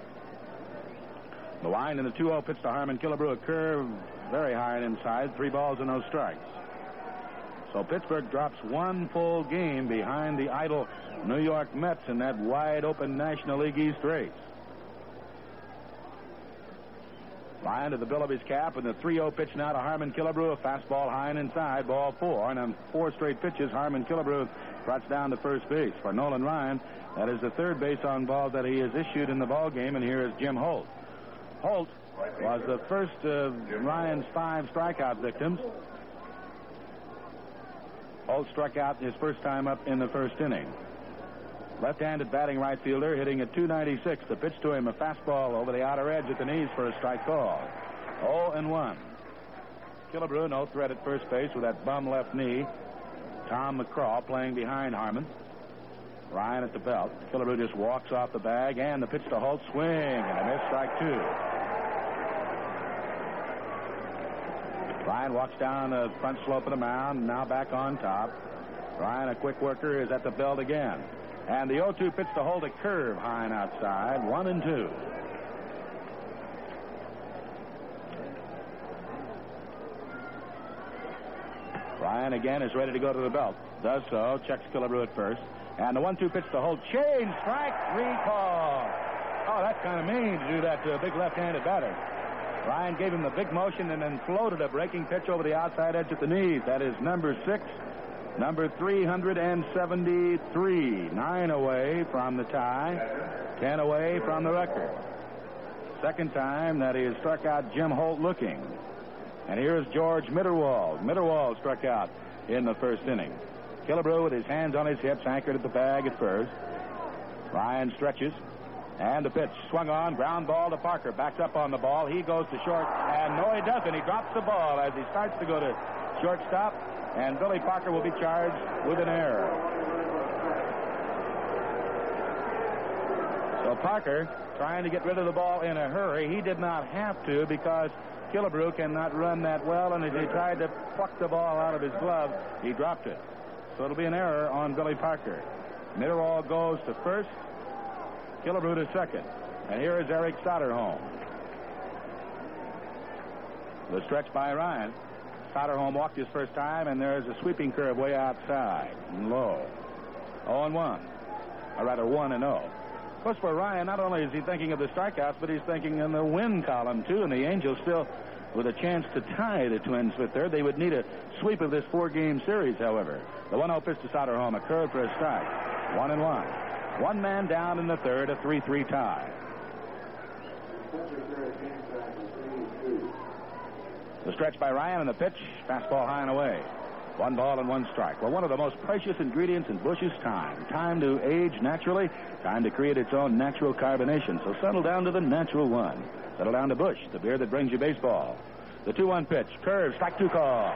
The line in the two oh pitch to Harmon Killebrew, a curve very high and inside, three balls and no strikes. So Pittsburgh drops one full game behind the idle New York Mets in that wide-open National League East race. Line to the bill of his cap, and the three oh pitch now to Harmon Killebrew, a fastball high and inside, ball four. And on four straight pitches, Harmon Killebrew trots down to first base. For Nolan Ryan, that is the third base on ball that he has issued in the ball game, and here is Jim Holt. Holt was the first of Ryan's five strikeout victims. Holt struck out his first time up in the first inning. Left-handed batting right fielder, hitting at two ninety-six. The pitch to him, a fastball over the outer edge at the knees for a strike call. oh and one. Killebrew, no threat at first base with that bum left knee. Tom McCraw playing behind Harmon. Ryan at the belt. Killebrew just walks off the bag, and the pitch to Holt, swing, and a miss, strike two. Ryan walks down the front slope of the mound, now back on top. Ryan, a quick worker, is at the belt again. And the oh two pitch to Holt, a curve high and outside, one and two. Ryan again is ready to go to the belt. Does so, checks Killebrew at first. And the one two pitch to Holt, change, strike, recall. Oh, that's kind of mean to do that to a big left-handed batter. Ryan gave him the big motion and then floated a breaking pitch over the outside edge at the knees. That is number six, number three hundred seventy-three. Nine away from the tie, ten away from the record. Second time that he has struck out Jim Holt looking. And here's George Mitterwald. Mitterwald struck out in the first inning. Killebrew with his hands on his hips, anchored at the bag at first. Ryan stretches. And the pitch swung on, ground ball to Parker. Backs up on the ball. He goes to short. And no, he doesn't. He drops the ball as he starts to go to shortstop. And Billy Parker will be charged with an error. So Parker trying to get rid of the ball in a hurry. He did not have to because Killebrew cannot run that well. And as he tried to pluck the ball out of his glove, he dropped it. So it'll be an error on Billy Parker. Mitterwald goes to first. Killebrew to second. And here is Eric Soderholm. The stretch by Ryan. Soderholm walked his first time, and there's a sweeping curve way outside and low. oh and one. Or rather, one and oh. Of course, for Ryan, not only is he thinking of the strikeouts, but he's thinking in the win column, too. And the Angels still with a chance to tie the Twins for third. They would need a sweep of this four-game series, however. The one oh pitch to Soderholm, a curve for a strike. One and one. One man down in the third, a three three tie. The stretch by Ryan and the pitch, fastball high and away. One ball and one strike. Well, one of the most precious ingredients in Bush is time. Time to age naturally, time to create its own natural carbonation. So settle down to the natural one. Settle down to Bush, the beer that brings you baseball. The two one pitch, curve, strike two call.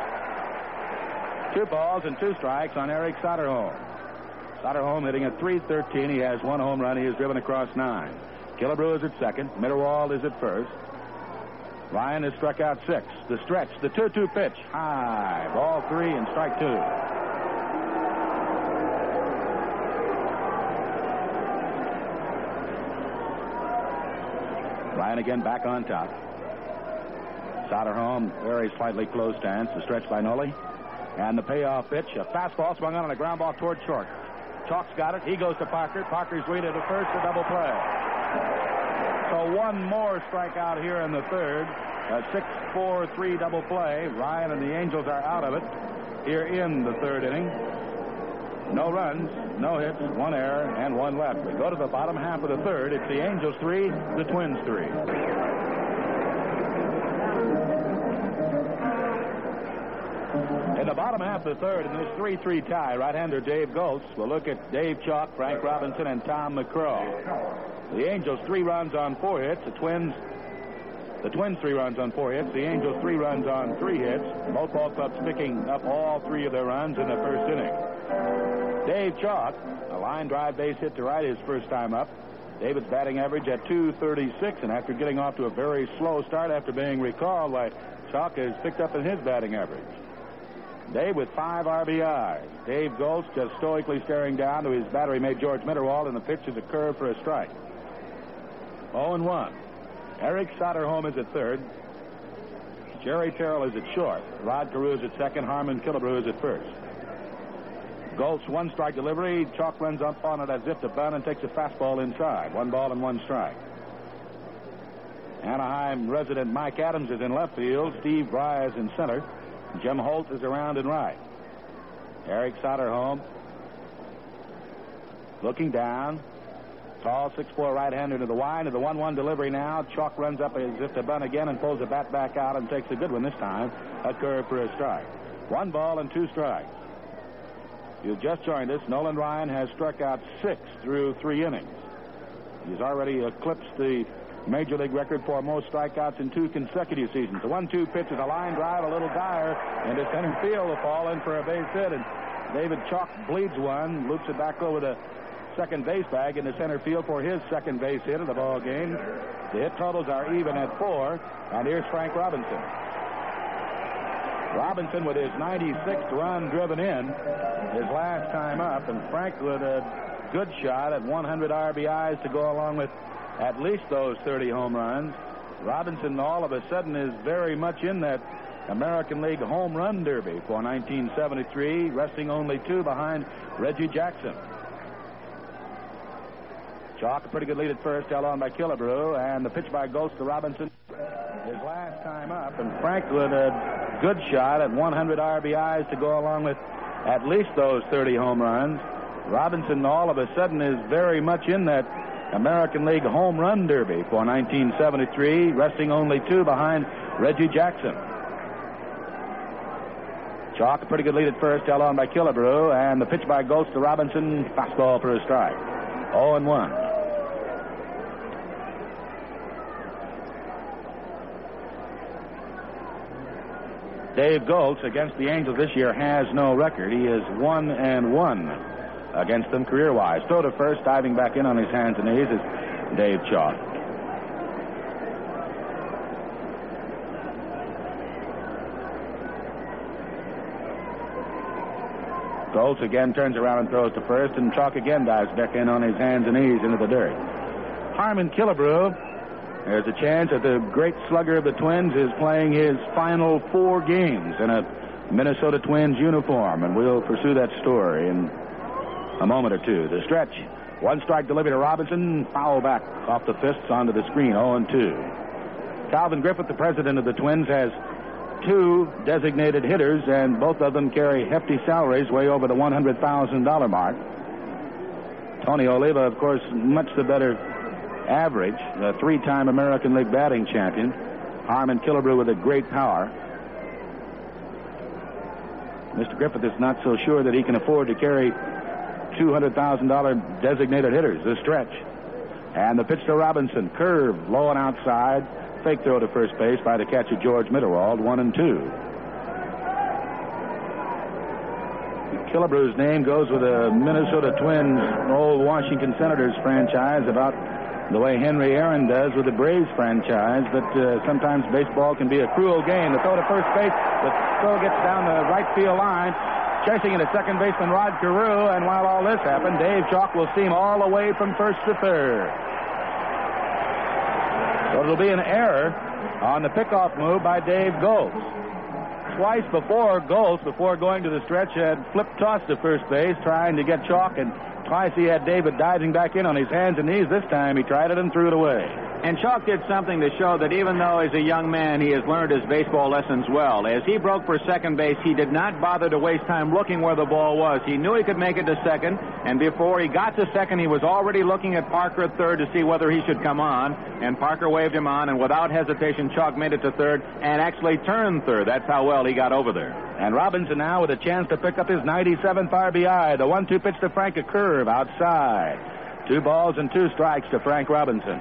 Two balls and two strikes on Eric Soderholm. Soderholm hitting at three thirteen. He has one home run. He has driven across nine. Killebrew is at second. Mitterwald is at first. Ryan has struck out six. The stretch, the two two pitch. High. Ball three and strike two. Ryan again back on top. Soderholm, very slightly closed stance. The stretch by Noli. And the payoff pitch, a fastball swung on and a ground ball toward short. Chalk's got it. He goes to Parker. Parker's way to the first, a double play. So one more strikeout here in the third. A six four three double play. Ryan and the Angels are out of it here in the third inning. No runs, no hits, one error, and one left. We go to the bottom half of the third. It's the Angels three, the Twins three. In the bottom half of the third, in this three three tie, right-hander Dave Goltz will look at Dave Chalk, Frank Robinson, and Tom McCraw. The Angels three runs on four hits. The Twins, the Twins three runs on four hits. The Angels three runs on three hits. Both ball clubs picking up all three of their runs in the first inning. Dave Chalk, a line drive base hit to right his first time up. David's batting average at two thirty-six, and after getting off to a very slow start after being recalled, why Chalk has picked up in his batting average. Dave with five R B Is. Dave Goltz just stoically staring down to his battery mate George Mitterwald, and the pitch is a curve for a strike. oh and one. Eric Soderholm is at third. Jerry Terrell is at short. Rod Carew is at second. Harmon Killebrew is at first. Goltz one strike delivery. Chalk runs up on it as if to bunt and takes a fastball inside. One ball and one strike. Anaheim resident Mike Adams is in left field. Steve Bry is in center. Jim Holt is around and right. Eric Soderholm looking down. Tall six foot four right-hander to the wide. To the one one delivery now. Chalk runs up as if to bunt again and pulls the bat back out and takes a good one this time. A curve for a strike. One ball and two strikes. You've just joined us. Nolan Ryan has struck out six through three innings. He's already eclipsed the Major League record for most strikeouts in two consecutive seasons. The one two pitch is a line drive, a little dire, into center field will fall in for a base hit, and David Chalk bleeds one, loops it back over the second base bag into center field for his second base hit of the ball game. The hit totals are even at four, and here's Frank Robinson. Robinson with his ninety-sixth run driven in, his last time up, and Frank with a good shot at one hundred R B Is to go along with at least those thirty home runs. Robinson all of a sudden is very much in that American League home run derby for nineteen seventy-three, resting only two behind Reggie Jackson. Chalk, a pretty good lead at first, held on by Killebrew, and the pitch by Goltz to Robinson. His last time up, and Frank with a good shot at one hundred R B Is to go along with at least those thirty home runs. Robinson all of a sudden is very much in that American League home run derby for nineteen seventy-three, resting only two behind Reggie Jackson. Chalk, a pretty good lead at first, held on by Killebrew, and the pitch by Goltz to Robinson, fastball for a strike. oh and one. Dave Goltz against the Angels this year has no record. He is one and one against them career-wise. Throw to first, diving back in on his hands and knees is Dave Chalk. Goltz again turns around and throws to first, and Chalk again dives back in on his hands and knees into the dirt. Harmon Killebrew, there's a chance that the great slugger of the Twins is playing his final four games in a Minnesota Twins uniform, and we'll pursue that story in a moment or two. The stretch. One strike delivery to Robinson. Foul back off the fists onto the screen. oh and two. Calvin Griffith, the president of the Twins, has two designated hitters, and both of them carry hefty salaries way over the one hundred thousand dollars mark. Tony Oliva, of course, much the better average, the three-time American League batting champion. Harmon Killebrew with a great power. Mister Griffith is not so sure that he can afford to carry two hundred thousand dollars designated hitters. The stretch. And the pitch to Robinson. Curve, low and outside. Fake throw to first base by the catcher George Mitterwald. One and two. Killebrew's name goes with the Minnesota Twins, old Washington Senators franchise, about the way Henry Aaron does with the Braves franchise, but uh, sometimes baseball can be a cruel game. The throw to first base, the throw gets down the right field line, chasing it at second baseman Rod Carew, and while all this happened, Dave Chalk will seam all the way from first to third. So it'll be an error on the pickoff move by Dave Goltz. Twice before, Goltz, before going to the stretch, had flipped toss to first base, trying to get Chalk, and twice he had David diving back in on his hands and knees. This time he tried it and threw it away. And Chalk did something to show that even though as a young man he has learned his baseball lessons well. As he broke for second base, he did not bother to waste time looking where the ball was. He knew he could make it to second, and before he got to second, he was already looking at Parker at third to see whether he should come on, and Parker waved him on, and without hesitation, Chalk made it to third and actually turned third. That's how well he got over there. And Robinson now with a chance to pick up his ninety-seventh R B I. The one two pitch to Frank, a curve outside. Two balls and two strikes to Frank Robinson.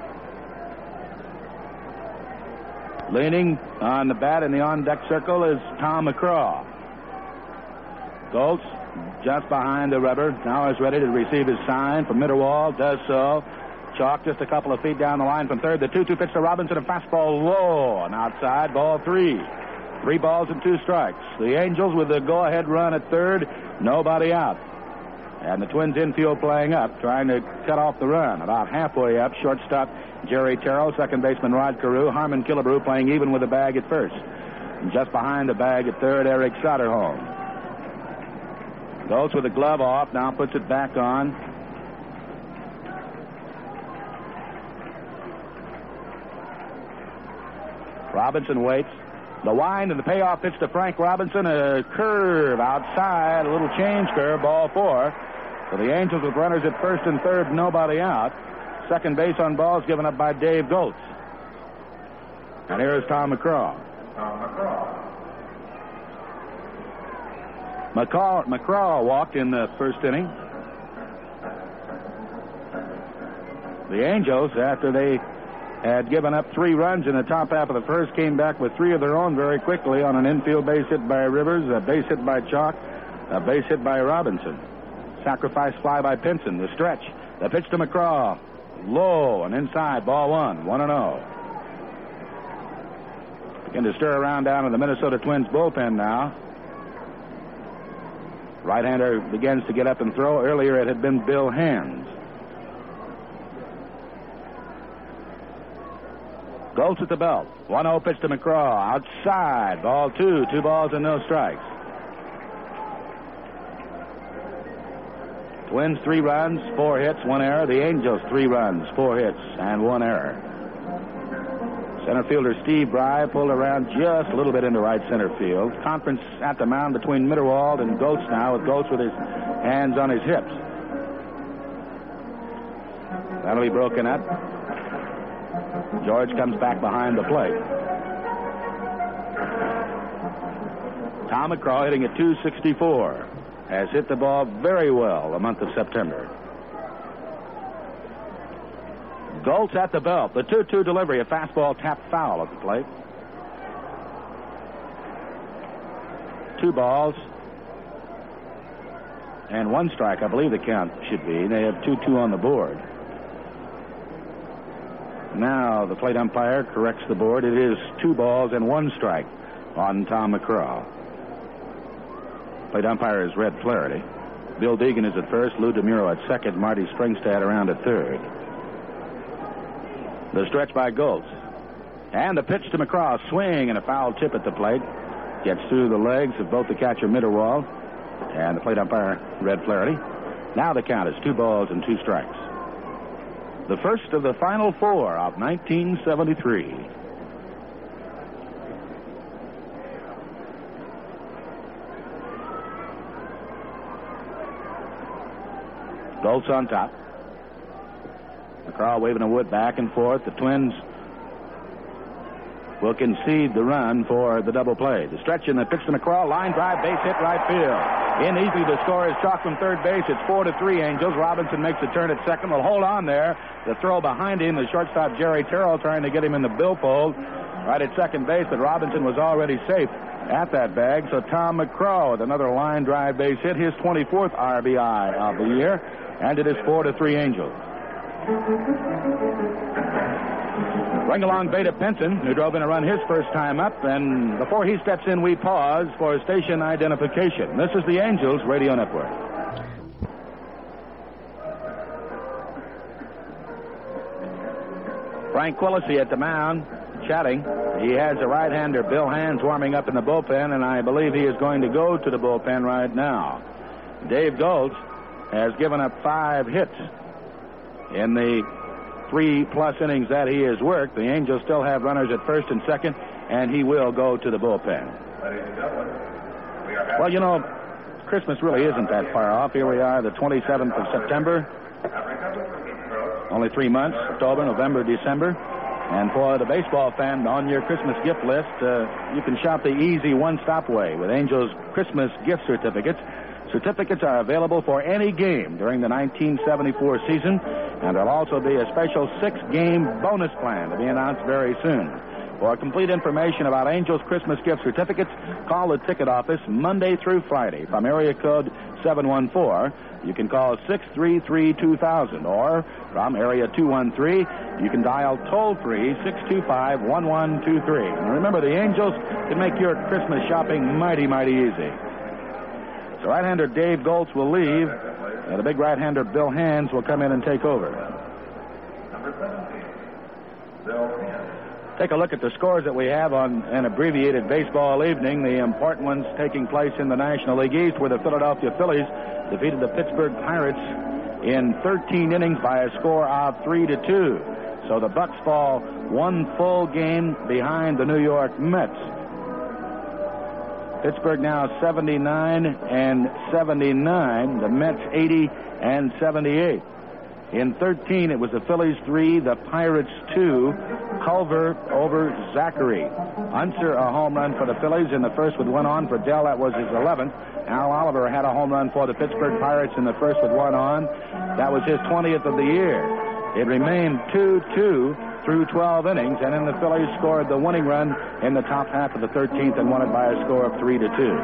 Leaning on the bat in the on-deck circle is Tom McCraw. Goltz just behind the rubber. Now is ready to receive his sign from Mitterwald. Does so. Chalk just a couple of feet down the line from third. The two two pitch to Robinson. A fastball low and outside. Ball three. Three balls and two strikes. The Angels with the go-ahead run at third, nobody out. And the Twins infield playing up, trying to cut off the run. About halfway up, shortstop Jerry Terrell, second baseman Rod Carew, Harmon Killebrew playing even with the bag at first. And just behind the bag at third, Eric Soderholm. Goes with the glove off, now puts it back on. Robinson waits. The wind and the payoff pitch to Frank Robinson. A curve outside, a little change curve, ball four. So the Angels with runners at first and third, nobody out. Second base on balls given up by Dave Goltz. And here's Tom McCraw. Tom McCraw. McCaw, McCraw walked in the first inning. The Angels, after they had given up three runs in the top half of the first, came back with three of their own very quickly on an infield base hit by Rivers, a base hit by Chalk, a base hit by Robinson. Sacrifice fly by Pinson. The stretch. The pitch to McCraw. Low and inside. Ball one. One and oh. Begin to stir around down in the Minnesota Twins bullpen now. Right-hander begins to get up and throw. Earlier it had been Bill Hands. Goltz at the belt. one oh pitch to McCraw. Outside. Ball two. Two balls and no strikes. Twins three runs, four hits, one error. The Angels three runs, four hits, and one error. Center fielder Steve Bry pulled around just a little bit into right center field. Conference at the mound between Mitterwald and Goltz now, with Goltz with his hands on his hips. That'll be broken up. George comes back behind the plate. Tom McCraw hitting at two sixty-four. Has hit the ball very well the month of September. Goltz at the belt. The two two delivery. A fastball tapped foul at the plate. Two balls and one strike, I believe the count should be. They have two two on the board. Now the plate umpire corrects the board. It is two balls and one strike on Tom McCraw. Plate umpire is Red Flaherty. Bill Deegan is at first, Lou DeMuro at second, Marty Springstad around at third. The stretch by Goltz. And the pitch to McCraw. Swing and a foul tip at the plate. Gets through the legs of both the catcher Mitterwald and the plate umpire Red Flaherty. Now the count is two balls and two strikes. The first of the final four of nineteen seventy-three. Goltz on top. McCraw waving a wood back and forth. The Twins will concede the run for the double play. The stretch in the pitch to McCraw. Line drive, base hit, right field. In easy to score is Chalk from third base. It's four to three Angels. Robinson makes a turn at second. Will hold on there. The throw behind him. The shortstop Jerry Terrell trying to get him in the billfold right at second base, but Robinson was already safe at that bag. So Tom McCraw with another line drive base hit, his twenty-fourth R B I of the year. And it is four to three Angels. Bring along Beta Pinson, who drove in a run his first time up. And before he steps in, we pause for station identification. This is the Angels Radio Network. Frank Quillisi at the mound, chatting. He has a right-hander, Bill Hands, warming up in the bullpen, and I believe he is going to go to the bullpen right now. Dave Goltz has given up five hits in the three-plus innings that he has worked. The Angels still have runners at first and second, and he will go to the bullpen. Well, you know, Christmas really isn't that far off. Here we are, the twenty-seventh of September. Only three months, October, November, December. And for the baseball fan on your Christmas gift list, uh, you can shop the easy one-stop way with Angels Christmas gift certificates. Certificates are available for any game during the nineteen seventy-four season, and there'll also be a special six-game bonus plan to be announced very soon. For complete information about Angels Christmas gift certificates, call the ticket office Monday through Friday from area code seven one four. You can call six three three two thousand, or from area two one three, you can dial toll-free six two five one one two three. And remember, the Angels can make your Christmas shopping mighty, mighty easy. So right-hander Dave Goltz will leave, and the big right-hander Bill Hands will come in and take over. Number seventeen, Bill Hands. Take a look at the scores that we have on an abbreviated baseball evening. The important ones taking place in the National League East, where the Philadelphia Phillies defeated the Pittsburgh Pirates in thirteen innings by a score of three to two. So the Bucks fall one full game behind the New York Mets. Pittsburgh now seventy-nine and seventy-nine. The Mets eighty and seventy-eight. In thirteen, it was the Phillies three, the Pirates two. Culver over Zachary. Unser a home run for the Phillies in the first with one on. For Dell, that was his eleventh. Al Oliver had a home run for the Pittsburgh Pirates in the first with one on. That was his twentieth of the year. It remained two two through twelve innings, and then the Phillies scored the winning run in the top half of the thirteenth and won it by a score of three to two.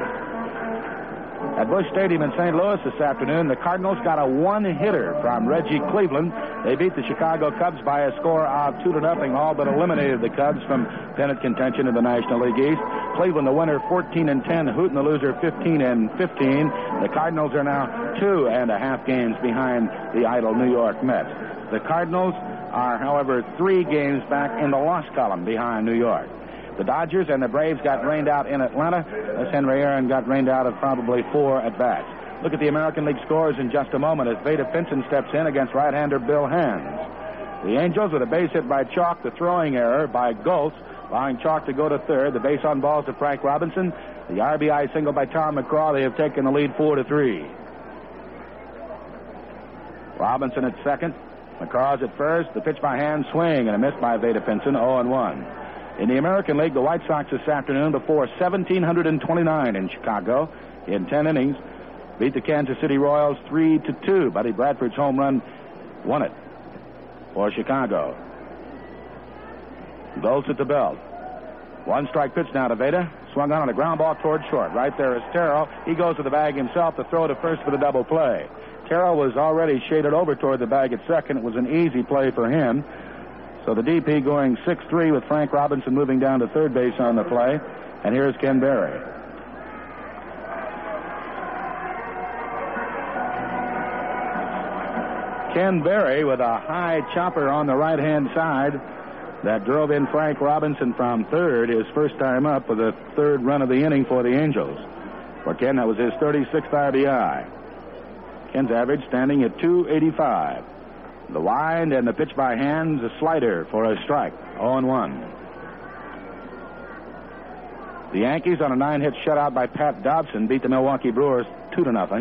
At Busch Stadium in Saint Louis this afternoon, the Cardinals got a one-hitter from Reggie Cleveland. They beat the Chicago Cubs by a score of two to nothing, all but eliminated the Cubs from pennant contention in the National League East. Cleveland, the winner, fourteen and ten. Hooten, the loser, fifteen and fifteen. The Cardinals are now two and a half games behind the idle New York Mets. The Cardinals are, however, three games back in the loss column behind New York. The Dodgers and the Braves got rained out in Atlanta, as Henry Aaron got rained out of probably four at-bats. Look at the American League scores in just a moment as Vada Pinson steps in against right-hander Bill Hands. The Angels with a base hit by Chalk, the throwing error by Goltz, allowing Chalk to go to third. The base on balls to Frank Robinson. The R B I single by Tom McCraw. They have taken the lead four to three. Robinson at second. McCraw's at first. The pitch by Hands, swing, and a miss by Vada Pinson, oh and one. In the American League, the White Sox this afternoon before one thousand seven hundred twenty-nine in Chicago in ten innings beat the Kansas City Royals three to two. Buddy Bradford's home run won it for Chicago. Goltz at the belt. One strike pitch now to Vada. Swung on on a ground ball toward short. Right there is Terrell. He goes to the bag himself to throw to first for the double play. Terrell was already shaded over toward the bag at second. It was an easy play for him. So the D P going six three with Frank Robinson moving down to third base on the play. And here's Ken Berry. Ken Berry with a high chopper on the right-hand side that drove in Frank Robinson from third, his first time up with the third run of the inning for the Angels. For Ken, that was his thirty-sixth R B I. Ken's average standing at two eighty-five. The wind and the pitch by Hands, a slider for a strike. oh and one. The Yankees on a nine-hit shutout by Pat Dobson beat the Milwaukee Brewers two to nothing.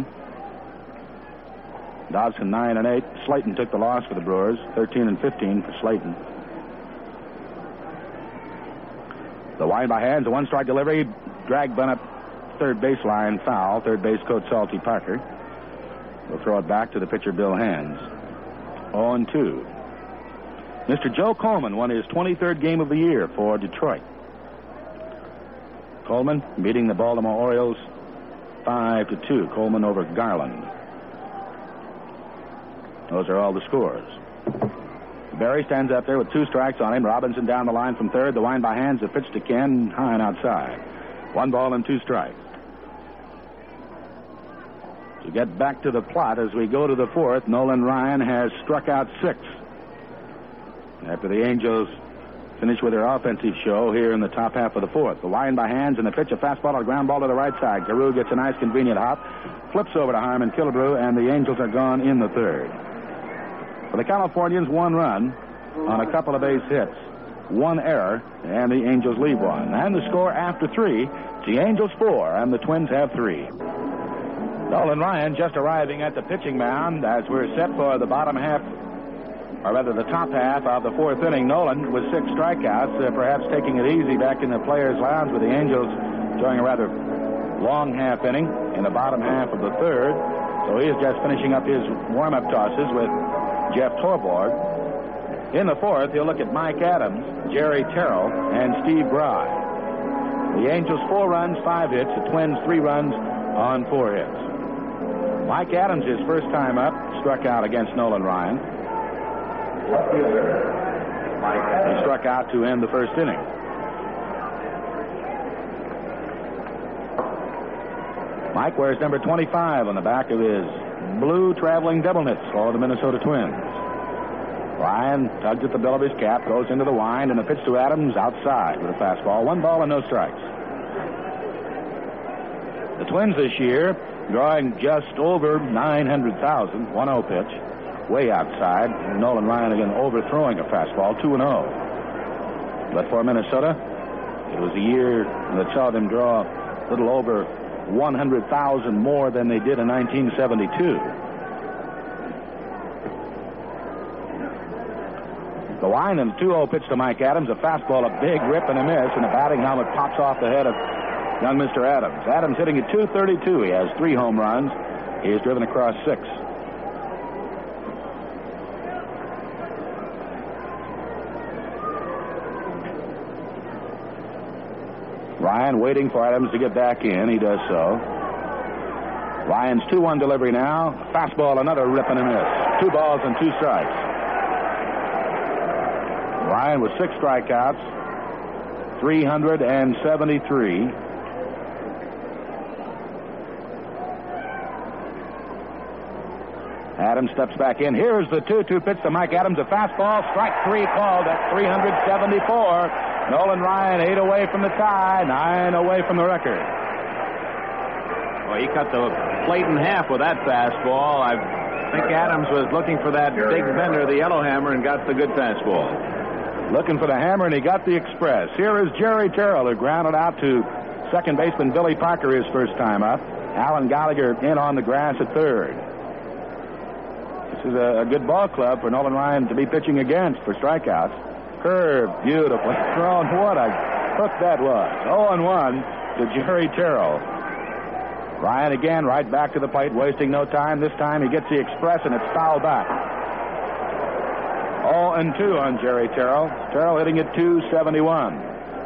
Dobson nine and eight. Slayton took the loss for the Brewers, thirteen and fifteen for Slayton. The wind by Hands, a one-strike delivery, drag bunt up third baseline, foul. Third base coach Salty Parker. We'll throw it back to the pitcher Bill Hands. oh and two. Mister Joe Coleman won his twenty-third game of the year for Detroit. Coleman beating the Baltimore Orioles five to two. Coleman over Garland. Those are all the scores. Berry stands up there with two strikes on him. Robinson down the line from third. The wind by Hands, the pitch to Ken, high and outside. One ball and two strikes. To get back to the plot as we go to the fourth, Nolan Ryan has struck out six. After the Angels finish with their offensive show here in the top half of the fourth. The wind by Hands and the pitch, a fastball or a ground ball to the right side. Carew gets a nice convenient hop, flips over to Harmon Killebrew, and the Angels are gone in the third. For the Californians, one run on a couple of base hits, one error, and the Angels leave one. And the score after three, the Angels four, and the Twins have three. Nolan Ryan just arriving at the pitching mound as we're set for the bottom half, or rather the top half of the fourth inning. Nolan with six strikeouts, uh, perhaps taking it easy back in the players' lounge with the Angels showing a rather long half inning in the bottom half of the third. So he is just finishing up his warm-up tosses with Jeff Torborg. In the fourth, he'll look at Mike Adams, Jerry Terrell, and Steve Bry. The Angels four runs, five hits. The Twins three runs on four hits. Mike Adams, his first time up, struck out against Nolan Ryan. He struck out to end the first inning. Mike wears number twenty-five on the back of his blue traveling double knits for the Minnesota Twins. Ryan tugs at the bill of his cap, goes into the wind, and a pitch to Adams outside with a fastball. One ball and no strikes. The Twins this year drawing just over nine hundred thousand. one oh pitch, way outside. Nolan Ryan again overthrowing a fastball, two and oh. But for Minnesota, it was a year that saw them draw a little over one hundred thousand more than they did in nineteen seventy-two. The wind and the two oh pitch to Mike Adams, a fastball, a big rip and a miss, and a batting helmet pops off the head of young Mister Adams. Adams hitting at two thirty-two. He has three home runs. He has driven across six. Ryan waiting for Adams to get back in. He does so. Ryan's two one delivery now. Fastball, another rip and a miss. Two balls and two strikes. Ryan with six strikeouts, three hundred seventy-three. Adams steps back in. Here's the two two pitch to Mike Adams. A fastball, strike three called at three hundred seventy-four. Nolan Ryan eight away from the tie, nine away from the record. Well, he cut the plate in half with that fastball. I think Adams was looking for that big bender, the yellow hammer, and got the good fastball. Looking for the hammer, and he got the express. Here is Jerry Terrell, who grounded out to second baseman Billy Parker his first time up. Alan Gallagher in on the grass at third. This is a, a good ball club for Nolan Ryan to be pitching against for strikeouts. Curve, beautifully thrown. What a hook that was. oh and one to Jerry Terrell. Ryan again right back to the plate, wasting no time. This time he gets the express, and it's fouled back. oh and two on Jerry Terrell. Terrell hitting at two seventy-one.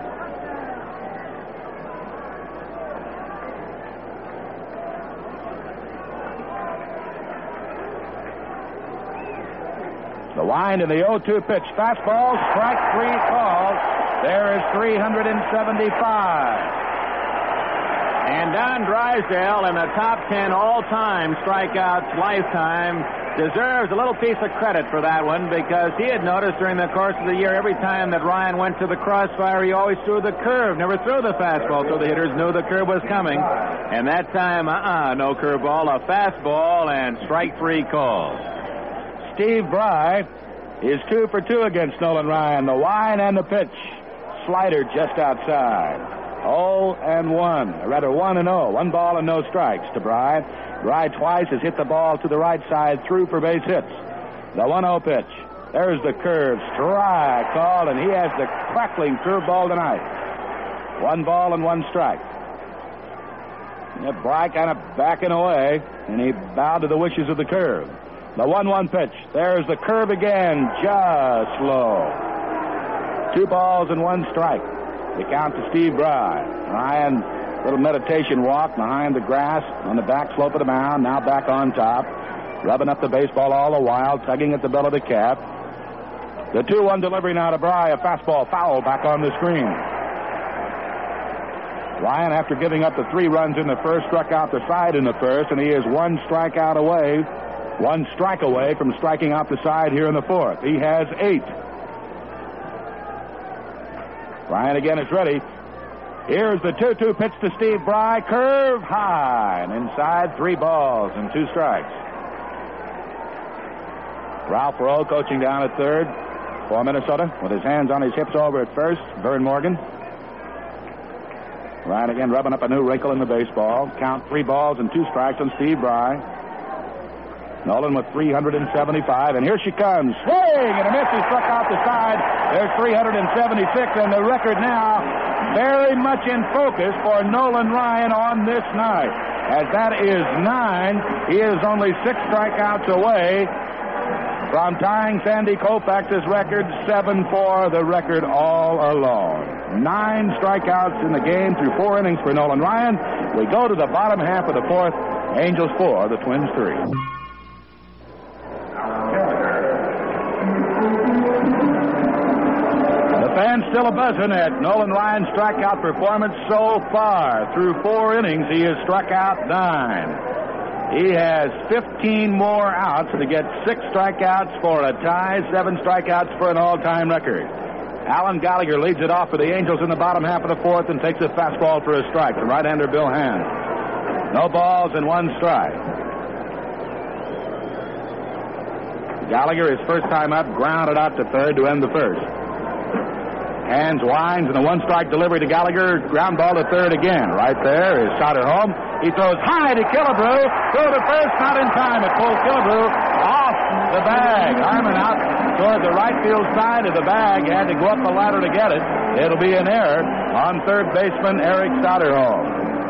The wind and the oh two pitch. Fastball, strike three call. There is three hundred seventy-five. And Don Drysdale in the top ten all-time strikeouts lifetime deserves a little piece of credit for that one, because he had noticed during the course of the year, every time that Ryan went to the crossfire, he always threw the curve, never threw the fastball, so the hitters knew the curve was coming. And that time, uh-uh, no curveball, a fastball, and strike three calls. Steve Bry is two for two against Nolan Ryan. The wind and the pitch. Slider just outside. oh and one. Or rather, one and oh. One ball and no strikes to Bry. Bry twice has hit the ball to the right side, through for base hits. The one oh pitch. There's the curve. Strike called, and he has the crackling curveball tonight. One ball and one strike. Bry kind of backing away, and he bowed to the wishes of the curve. The one one pitch. There's the curve again, just low. Two balls and one strike. The count to Steve Bry. Ryan, little meditation walk behind the grass on the back slope of the mound, now back on top, rubbing up the baseball all the while, tugging at the bill of the cap. The two one delivery now to Bry, a fastball foul back on the screen. Ryan, after giving up the three runs in the first, struck out the side in the first, and he is one strikeout away, one strike away from striking out the side here in the fourth. He has eight. Ryan again is ready. Here's the two two pitch to Steve Bry. Curve high, and inside, three balls and two strikes. Ralph Rowe coaching down at third for Minnesota with his hands on his hips over at first. Vern Morgan. Ryan again rubbing up a new wrinkle in the baseball. Count three balls and two strikes on Steve Bry. Nolan with three hundred seventy-five, and here she comes. Swing and a miss. He struck out the side. There's three hundred seventy-six, and the record now very much in focus for Nolan Ryan on this night. As that is nine, he is only six strikeouts away from tying Sandy Koufax's record, seven four, the record all alone. Nine strikeouts in the game through four innings for Nolan Ryan. We go to the bottom half of the fourth. Angels four, the Twins three. The fans still a buzzing at Nolan Ryan's strikeout performance so far. Through four innings, he has struck out nine. He has fifteen more outs to get six strikeouts for a tie, seven strikeouts for an all-time record. Alan Gallagher leads it off for the Angels in the bottom half of the fourth and takes a fastball for a strike from right-hander Bill Hands. No balls and one strike. Gallagher, his first time up, grounded out to third to end the first. Hands winds and a one-strike delivery to Gallagher. Ground ball to third again. Right there is Soderholm. He throws high to Killebrew. Throw to first, not in time. It pulls Killebrew off the bag. Harmon out toward the right field side of the bag. Had to go up the ladder to get it. It'll be an error on third baseman Eric Soderholm.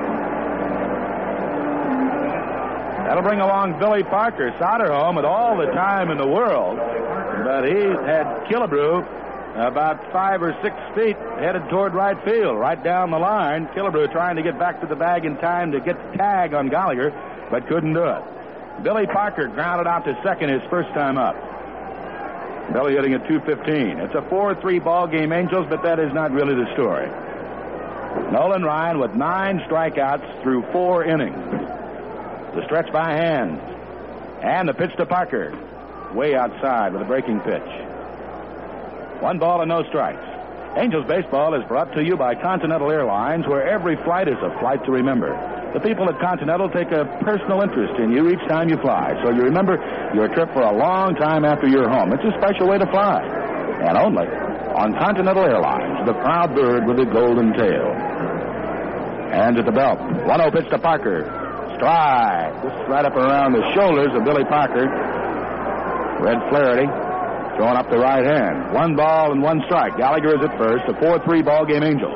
That'll bring along Billy Parker. Soderholm had all the time in the world, but he had Killebrew about five or six feet headed toward right field, right down the line. Killebrew trying to get back to the bag in time to get the tag on Gallagher, but couldn't do it. Billy Parker grounded out to second his first time up. Billy hitting at two fifteen. It's a four three ball game, Angels, but that is not really the story. Nolan Ryan with nine strikeouts through four innings. The stretch by Hands. And the pitch to Parker. Way outside with a breaking pitch. One ball and no strikes. Angels Baseball is brought to you by Continental Airlines, where every flight is a flight to remember. The people at Continental take a personal interest in you each time you fly, so you remember your trip for a long time after you're home. It's a special way to fly. And only on Continental Airlines, the proud bird with the golden tail. Hands at the belt. one oh pitch to Parker. Strike. This is right up around the shoulders of Billy Parker. Red Flaherty throwing up the right hand. One ball and one strike. Gallagher is at first. A four three ball game, Angels.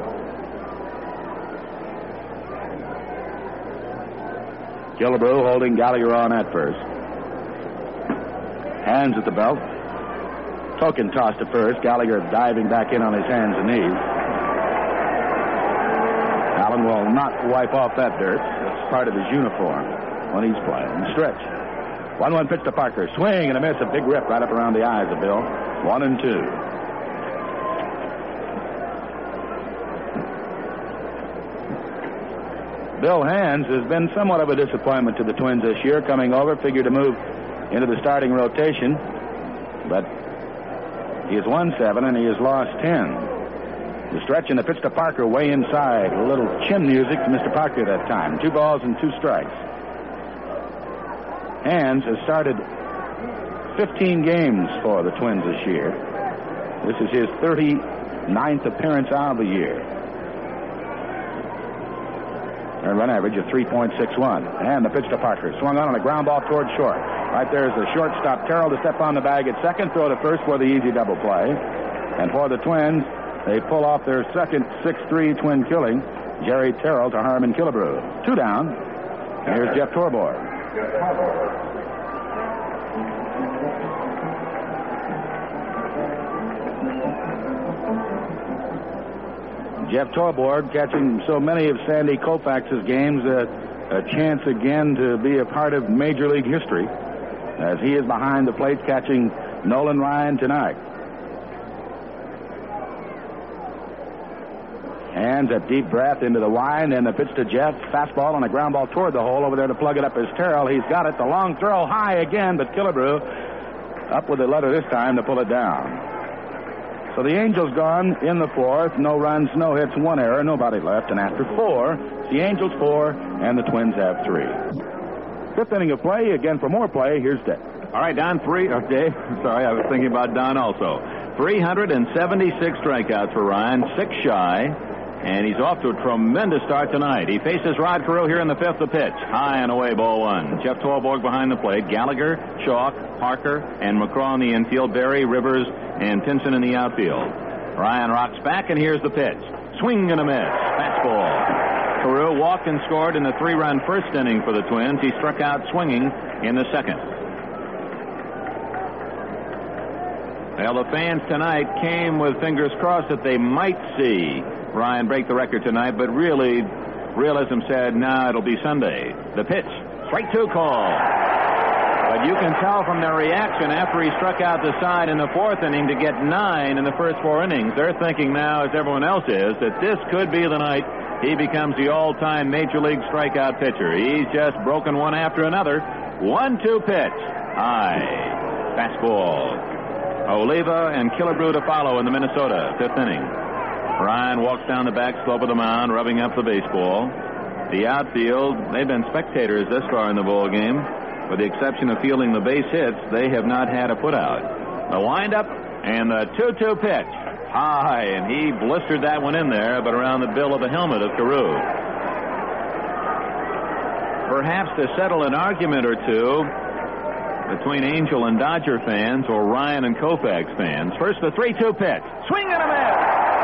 Killebrew holding Gallagher on at first. Hands at the belt. Token toss to first. Gallagher diving back in on his hands and knees. Allen will not wipe off that dirt. It's part of his uniform when he's playing. Stretch. one one pitch to Parker. Swing and a miss. A big rip right up around the eyes of Bill. One and two. Bill Hands has been somewhat of a disappointment to the Twins this year, coming over, figured to move into the starting rotation. But he has won seven and he has lost ten. The stretch and the pitch to Parker way inside. A little chin music to Mister Parker that time. Two balls and two strikes. Hands has started fifteen games for the Twins this year. This is his thirty-ninth appearance of the year. Earned run average of three point six one. And the pitch to Parker. Swung on on a ground ball toward short. Right there is the shortstop, Terrell, to step on the bag at second. Throw to first for the easy double play. And for the Twins, they pull off their second six three twin killing. Jerry Terrell to Harmon Killebrew. Two down. And here's Jeff Torborg. Jeff Torborg catching so many of Sandy Koufax's games, uh, a chance again to be a part of Major League history as he is behind the plate catching Nolan Ryan tonight. Hands a deep breath into the wind, and the pitch to Jeff. Fastball on a ground ball toward the hole. Over there to plug it up is Terrell. He's got it. The long throw high again, but Killebrew up with the letter this time to pull it down. So the Angels gone in the fourth. No runs, no hits, one error, nobody left. And after four, the Angels four, and the Twins have three. Fifth inning of play. Again, for more play, here's Dave. All right, Don, three. Or Dave, sorry, I was thinking about Don also. three hundred seventy-six strikeouts for Ryan, six shy. And he's off to a tremendous start tonight. He faces Rod Carew here in the fifth. The pitch. High and away, ball one. Jeff Torborg behind the plate. Gallagher, Chalk, Parker, and McCraw in the infield. Berry, Rivers, and Pinson in the outfield. Ryan rocks back, and here's the pitch. Swing and a miss. Fastball. Carew walked and scored in the three-run first inning for the Twins. He struck out swinging in the second. Well, the fans tonight came with fingers crossed that they might see Ryan break the record tonight, but really, realism said, nah, it'll be Sunday. The pitch, strike two call. But you can tell from their reaction after he struck out the side in the fourth inning to get nine in the first four innings. They're thinking now, as everyone else is, that this could be the night he becomes the all-time Major League strikeout pitcher. He's just broken one after another. one two pitch. High. Fastball. Oliva and Killebrew to follow in the Minnesota fifth inning. Ryan walks down the back slope of the mound, rubbing up the baseball. The outfield, they've been spectators this far in the ball game. With the exception of fielding the base hits, they have not had a putout. The windup and the two two pitch. High, and he blistered that one in there, but around the bill of the helmet of Carew. Perhaps to settle an argument or two between Angel and Dodger fans, or Ryan and Koufax fans. First, the three two pitch. Swing and a miss.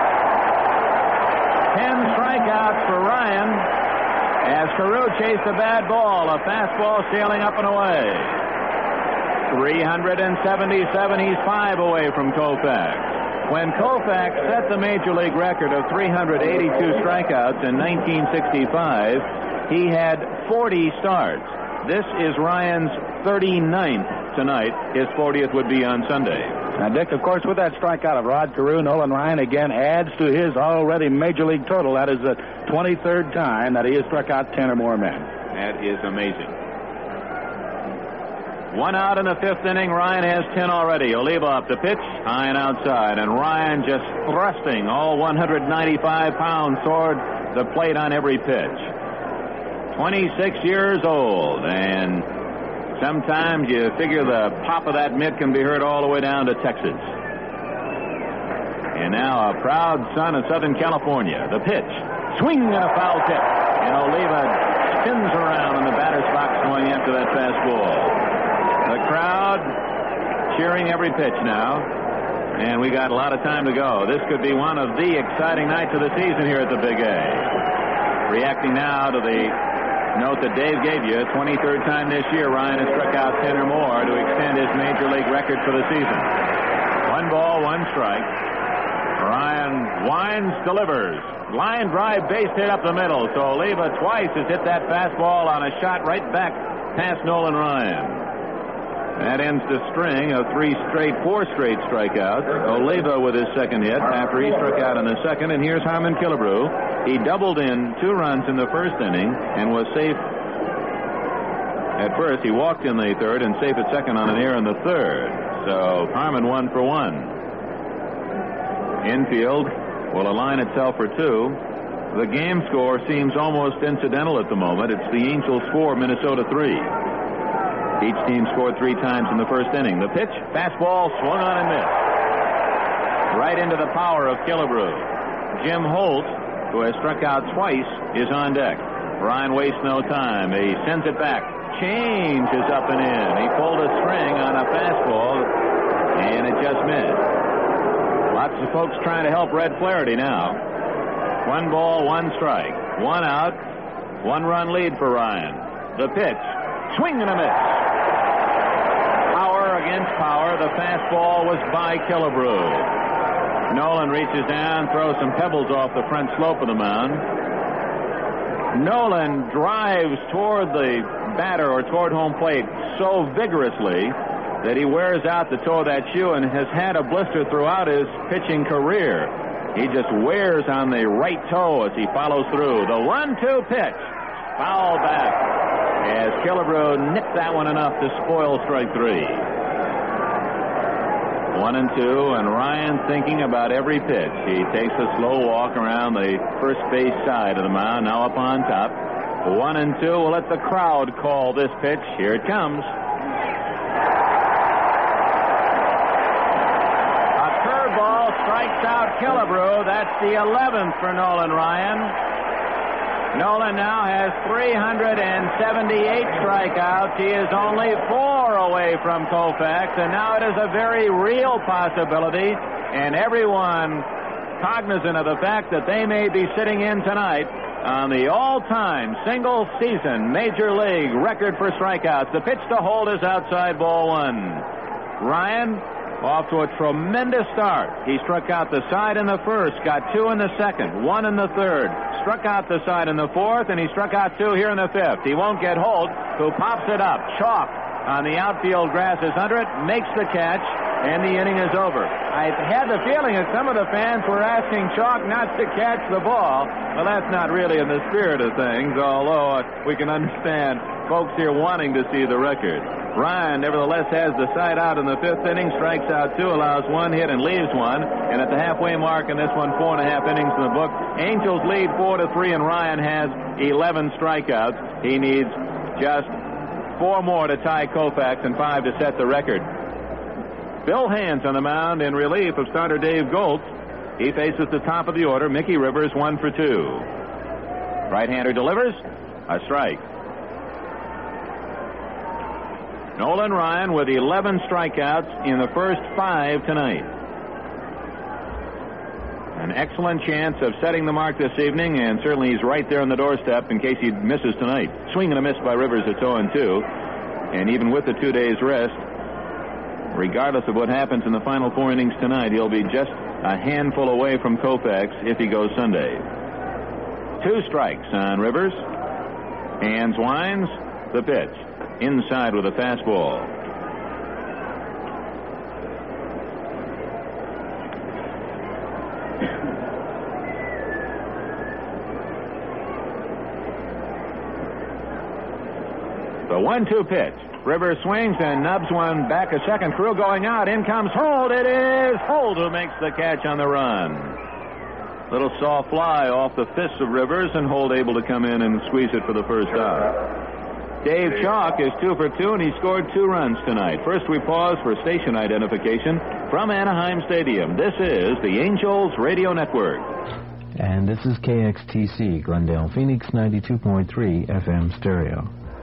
Ten strikeouts for Ryan as Carew chased a bad ball. A fastball sailing up and away. three seventy-seven. He's five away from Koufax. When Koufax set the Major League record of three hundred eighty-two strikeouts in nineteen sixty-five, he had forty starts. This is Ryan's thirty-ninth tonight. His fortieth would be on Sunday. Now, Dick, of course, with that strikeout of Rod Carew, Nolan Ryan again adds to his already Major League total. That is the twenty-third time that he has struck out ten or more men. That is amazing. One out in the fifth inning. Ryan has ten already. Oliva up the pitch, high and outside, and Ryan just thrusting all one hundred ninety-five pounds toward the plate on every pitch. twenty-six years old, and sometimes you figure the pop of that mitt can be heard all the way down to Texas. And now a proud son of Southern California. The pitch, swing and a foul tip, and Oliva spins around in the batter's box going after that fastball. The crowd cheering every pitch now, and we got a lot of time to go. This could be one of the exciting nights of the season here at the Big A. Reacting now to the note that Dave gave you, twenty-third time this year Ryan has struck out ten or more to extend his Major League record for the season. One ball, one strike. Ryan winds, delivers. Line drive, base hit up the middle. So Oliva twice has hit that fastball on a shot right back past Nolan Ryan. That ends the string of three straight, four straight strikeouts. Oliva with his second hit after he struck out in the second. And here's Harmon Killebrew. He doubled in two runs in the first inning and was safe at first. He walked in the third and safe at second on an error in the third. So Harmon one for one. Infield will align itself for two. The game score seems almost incidental at the moment. It's the Angels four, Minnesota three. Each team scored three times in the first inning. The pitch, fastball, swung on and missed. Right into the power of Killebrew. Jim Holt, who has struck out twice, is on deck. Ryan wastes no time. He sends it back. Change is up and in. He pulled a string on a fastball, and it just missed. Lots of folks trying to help Red Flaherty now. One ball, one strike. One out, one run lead for Ryan. The pitch, swing and a miss. Power against power. The fastball was by Killebrew. Nolan reaches down, throws some pebbles off the front slope of the mound. Nolan drives toward the batter or toward home plate so vigorously that he wears out the toe of that shoe and has had a blister throughout his pitching career. He just wears on the right toe as he follows through. The one two pitch. Foul back as Killebrew nipped that one enough to spoil strike three. One and two, and Ryan thinking about every pitch. He takes a slow walk around the first base side of the mound, now up on top. One and two. We'll let the crowd call this pitch. Here it comes. A curveball strikes out Killebrew. That's the eleventh for Nolan Ryan. Nolan now has three hundred seventy-eight strikeouts. He is only four away from Koufax, and now it is a very real possibility, and everyone cognizant of the fact that they may be sitting in tonight on the all-time single-season Major League record for strikeouts. The pitch to Holt is outside, ball one. Ryan off to a tremendous start. He struck out the side in the first, got two in the second, one in the third, struck out the side in the fourth, and he struck out two here in the fifth. He won't get Holt, who pops it up. Chalk on the outfield grass is under it, makes the catch, and the inning is over. I had the feeling that some of the fans were asking Chalk not to catch the ball. Well, that's not really in the spirit of things, although uh, we can understand folks here wanting to see the record. Ryan, nevertheless, has the side out in the fifth inning, strikes out two, allows one hit, and leaves one. And at the halfway mark in this one, four and a half innings in the book. Angels lead four to three, and Ryan has eleven strikeouts. He needs just four more to tie Koufax and five to set the record. Bill Hands on the mound in relief of starter Dave Goltz. He faces the top of the order. Mickey Rivers, one for two. Right-hander delivers. A strike. Nolan Ryan with eleven strikeouts in the first five tonight. An excellent chance of setting the mark this evening, and certainly he's right there on the doorstep in case he misses tonight. Swing and a miss by Rivers. It's oh and two. And even with the two days rest, regardless of what happens in the final four innings tonight, he'll be just a handful away from Koufax if he goes Sunday. Two strikes on Rivers. Hands winds the pitch. Inside with a fastball. The one two pitch. Rivers swings and nubs one back a second. Crew going out. In comes Holt. It is Holt who makes the catch on the run. Little soft fly off the fists of Rivers, and Holt able to come in and squeeze it for the first out. Dave Chalk is two for two, and he scored two runs tonight. First, we pause for station identification from Anaheim Stadium. This is the Angels Radio Network. And this is K X T C, Glendale, Phoenix, ninety-two point three F M stereo.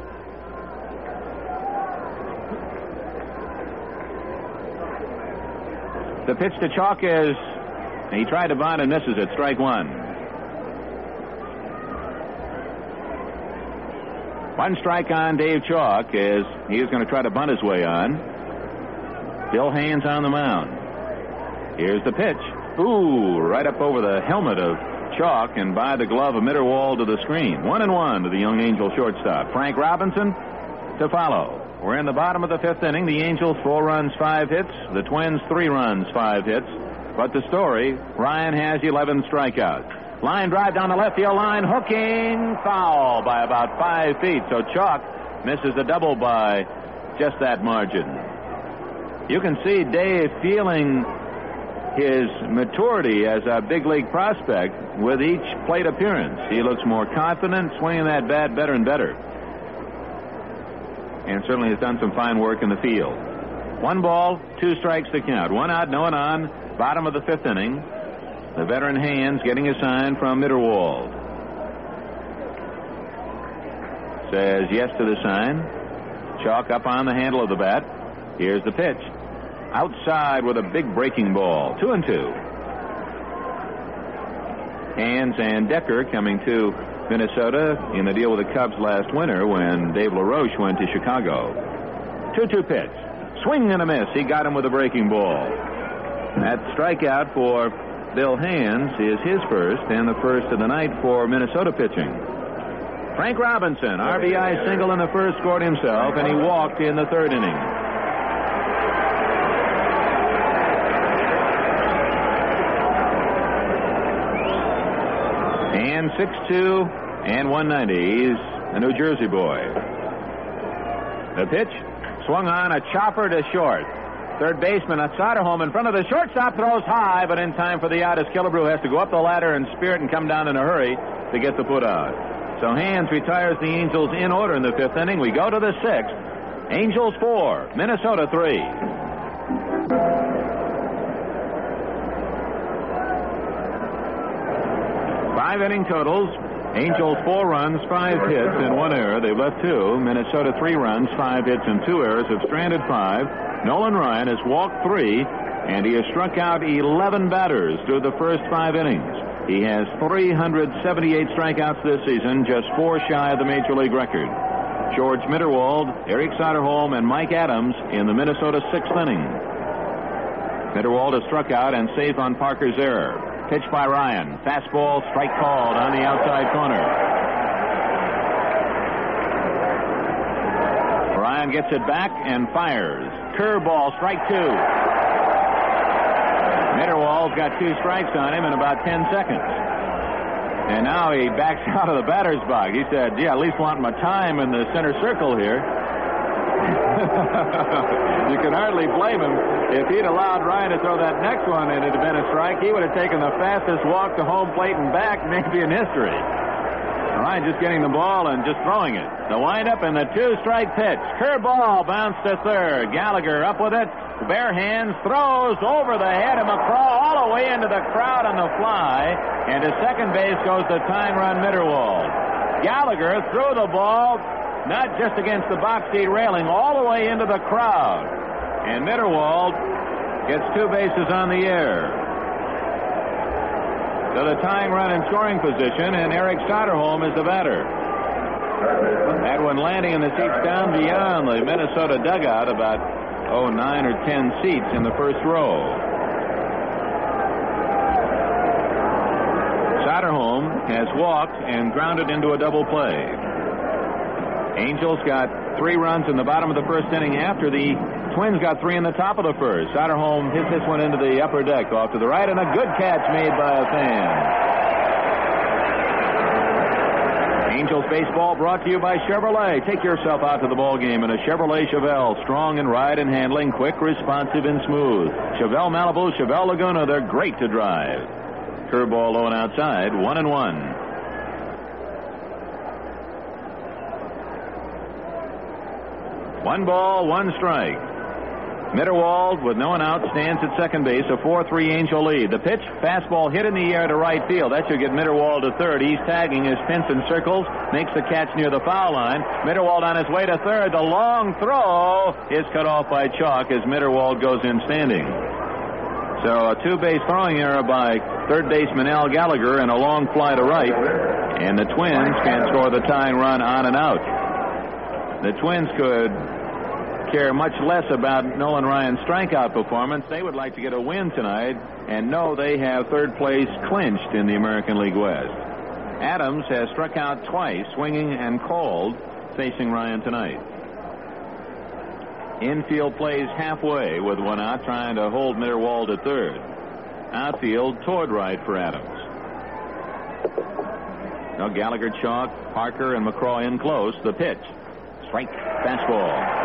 The pitch to Chalk is, he tried to bunt and misses it, strike one. One strike on Dave Chalk as he is going to try to bunt his way on. Bill Hands on the mound. Here's the pitch. Ooh, right up over the helmet of Chalk and by the glove of Mitterwald to the screen. One and one to the young Angel shortstop. Frank Robinson to follow. We're in the bottom of the fifth inning. The Angels four runs, five hits. The Twins three runs, five hits. But the story, Ryan has eleven strikeouts. Line drive down the left field line, hooking, foul by about five feet. So Chalk misses a double by just that margin. You can see Dave feeling his maturity as a big league prospect with each plate appearance. He looks more confident, swinging that bat better and better. And certainly has done some fine work in the field. One ball, two strikes to count. One out, no one on. Bottom of the fifth inning. The veteran Hands getting a sign from Mitterwald. Says yes to the sign. Chalk up on the handle of the bat. Here's the pitch. Outside with a big breaking ball. Two and two. Hands and Decker coming to Minnesota in the deal with the Cubs last winter when Dave LaRoche went to Chicago. two two pitch. Swing and a miss. He got him with a breaking ball. That strikeout for Bill Hands is his first and the first of the night for Minnesota pitching. Frank Robinson, R B I single in the first, scored himself, and he walked in the third inning. And six two and one ninety. He's a New Jersey boy. The pitch swung on, a chopper to short. Third baseman at Soderholm in front of the shortstop, throws high, but in time for the out as Killebrew has to go up the ladder and spear it and come down in a hurry to get the put out. So Hands retires the Angels in order in the fifth inning. We go to the sixth. Angels four, Minnesota three. Five inning totals. Angels four runs, five hits, and one error. They've left two. Minnesota three runs, five hits, and two errors. Have stranded five. Nolan Ryan has walked three, and he has struck out eleven batters through the first five innings. He has three hundred seventy-eight strikeouts this season, just four shy of the Major League record. George Mitterwald, Eric Soderholm, and Mike Adams in the Minnesota sixth inning. Mitterwald has struck out and safe on Parker's error. Pitch by Ryan. Fastball, strike called on the outside corner. Ryan gets it back and fires. Curveball, strike two. Mitterwald's got two strikes on him in about ten seconds. And now he backs out of the batter's box. He said, "Yeah, at least want my time in the center circle here." You can hardly blame him. If he'd allowed Ryan to throw that next one and it had been a strike, he would have taken the fastest walk to home plate and back maybe in history. Ryan just getting the ball and just throwing it. The windup and the two-strike pitch. Curveball bounced to third. Gallagher up with it. Bare hands, throws over the head of McCraw all the way into the crowd on the fly. And to second base goes the tying run, Mitterwald. Gallagher threw the ball not just against the box seat railing, all the way into the crowd. And Mitterwald gets two bases on the air. So the tying run in scoring position, and Eric Soderholm is the batter. That one landing in the seats down beyond the Minnesota dugout, about oh nine or ten seats in the first row. Soderholm has walked and grounded into a double play. Angels got three runs in the bottom of the first inning after the Twins got three in the top of the first. Soderholm hit this one into the upper deck off to the right, and a good catch made by a fan. Angels baseball brought to you by Chevrolet. Take yourself out to the ball game in a Chevrolet Chevelle. Strong in ride and handling, quick, responsive, and smooth. Chevelle Malibu, Chevelle Laguna, they're great to drive. Curveball low and outside, one and one. One ball, one strike. Mitterwald, with no one out, stands at second base, a four three Angel lead. The pitch, fastball hit in the air to right field. That should get Mitterwald to third. He's tagging as Pinson circles, makes the catch near the foul line. Mitterwald on his way to third. The long throw is cut off by Chalk as Mitterwald goes in standing. So a two-base throwing error by third baseman Al Gallagher and a long fly to right. And the Twins can't score the tying run on and out. The Twins could care much less about Nolan Ryan's strikeout performance. They would like to get a win tonight and know they have third place clinched in the American League West. Adams has struck out twice, swinging and called, facing Ryan tonight. Infield plays halfway with one out, trying to hold Mitterwald at third. Outfield toward right for Adams. Now Gallagher, Chalk, Parker, and McCraw in close. The pitch. Strike, fastball.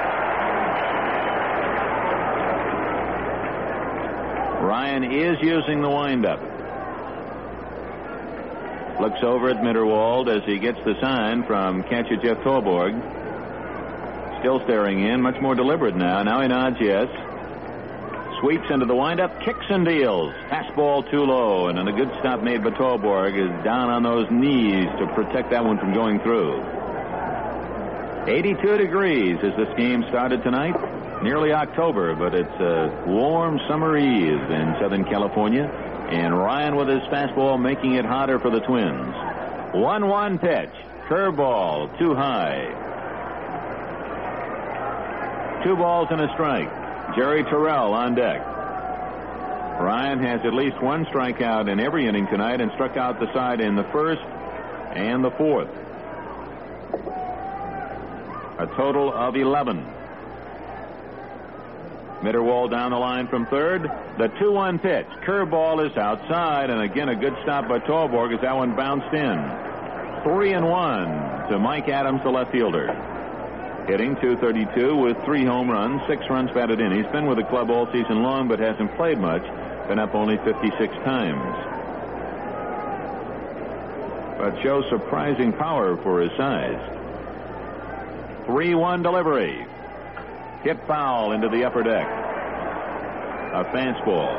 Ryan is using the windup. Looks over at Mitterwald as he gets the sign from catcher Jeff Torborg. Still staring in, much more deliberate now. Now he nods yes. Sweeps into the windup, kicks and deals. Fastball too low, and then a good stop made by Torborg is down on those knees to protect that one from going through. eighty-two degrees as this game started tonight. Nearly October, but it's a warm summer eve in Southern California. And Ryan with his fastball making it hotter for the Twins. one one pitch. Curveball, too high. Two balls and a strike. Jerry Terrell on deck. Ryan has at least one strikeout in every inning tonight and struck out the side in the first and the fourth. A total of eleven. Mitterwald down the line from third. The two one pitch. Curveball is outside, and again a good stop by Torborg as that one bounced in. Three and one to Mike Adams, the left fielder. Hitting two thirty-two with three home runs, six runs batted in. He's been with the club all season long, but hasn't played much. Been up only fifty-six times. But shows surprising power for his size. three one delivery. Hit foul into the upper deck. A fastball.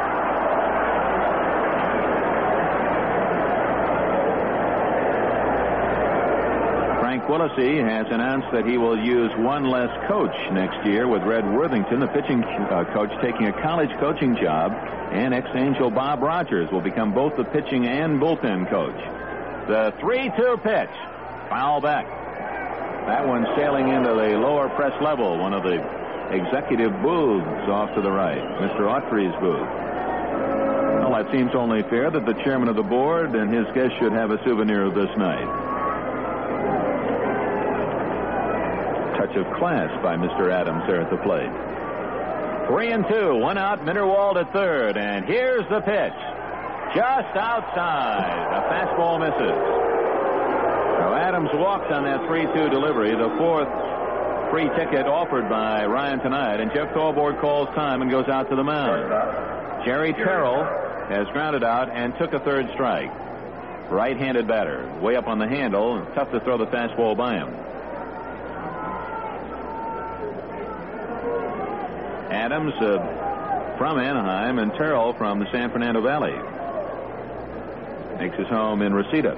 Frank Willesee has announced that he will use one less coach next year, with Red Worthington, the pitching uh, coach, taking a college coaching job, and ex-Angel Bob Rogers will become both the pitching and bullpen coach. The three two pitch. Foul back. That one sailing into the lower press level, one of the executive booths off to the right, Mister Autry's booth. Well, that seems only fair that the chairman of the board and his guests should have a souvenir of this night. Touch of class by Mister Adams there at the plate. Three and two, one out, Mitterwald at third, and here's the pitch. Just outside. The fastball misses. So Adams walks on that three two delivery, the fourth free ticket offered by Ryan tonight, and Jeff Tallborg calls time and goes out to the mound. Jerry Terrell has grounded out and took a third strike. Right-handed batter, way up on the handle, tough to throw the fastball by him. Adams uh, from Anaheim and Terrell from the San Fernando Valley. Makes his home in Reseda.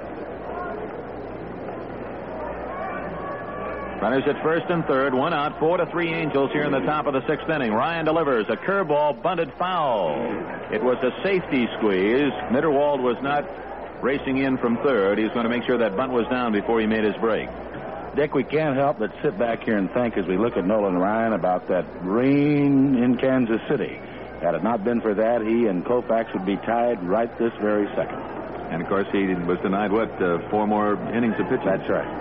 Runners at first and third, one out, four to three Angels here in the top of the sixth inning. Ryan delivers a curveball, bunted foul. It was a safety squeeze. Mitterwald was not racing in from third. He's going to make sure that bunt was down before he made his break. Dick, we can't help but sit back here and think as we look at Nolan Ryan about that rain in Kansas City. Had it not been for that, he and Koufax would be tied right this very second. And, of course, he was denied, what, uh, four more innings of pitching? That's right.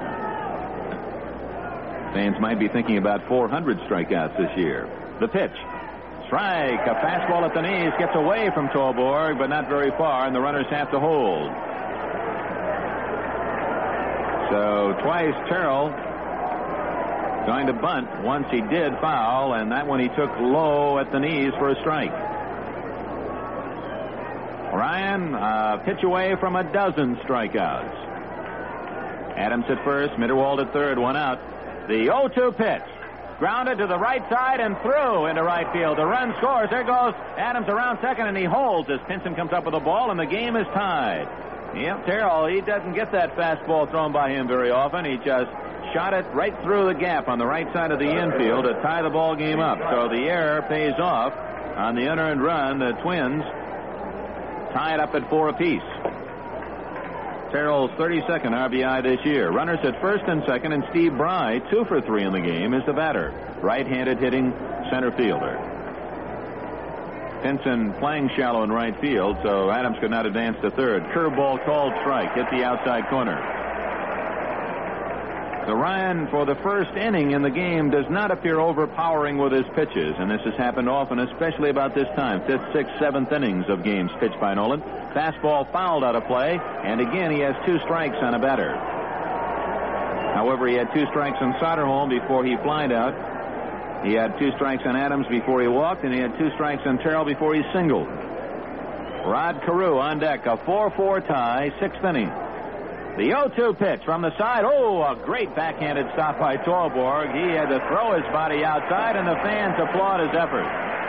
Fans might be thinking about four hundred strikeouts this year. The pitch. Strike. A fastball at the knees. Gets away from Tallborg, but not very far, and the runners have to hold. So twice Terrell going to bunt. Once he did foul, and that one he took low at the knees for a strike. Ryan, uh, pitch away from a dozen strikeouts. Adams at first, Mitterwald at third, one out. The oh two pitch. Grounded to the right side and through into right field. The run scores. There goes Adams around second, and he holds as Pinson comes up with the ball, and the game is tied. Yep, Terrell, he doesn't get that fastball thrown by him very often. He just shot it right through the gap on the right side of the infield to tie the ball game up. So the error pays off on the unearned run. The Twins tie it up at four apiece. Terrell's thirty-second R B I this year. Runners at first and second, and Steve Bry, two for three in the game, is the batter. Right-handed hitting center fielder. Pinson playing shallow in right field, so Adams could not advance to third. Curveball called strike, hit the outside corner. So Ryan, for the first inning in the game, does not appear overpowering with his pitches, and this has happened often, especially about this time. Fifth, sixth, seventh innings of games pitched by Nolan. Fastball fouled out of play, and again he has two strikes on a batter. However, he had two strikes on Soderholm before he flied out. He had two strikes on Adams before he walked, and he had two strikes on Terrell before he singled. Rod Carew on deck, a four four tie, sixth inning. The oh two pitch from the side. Oh, a great backhanded stop by Tallborg. He had to throw his body outside, and the fans applaud his effort.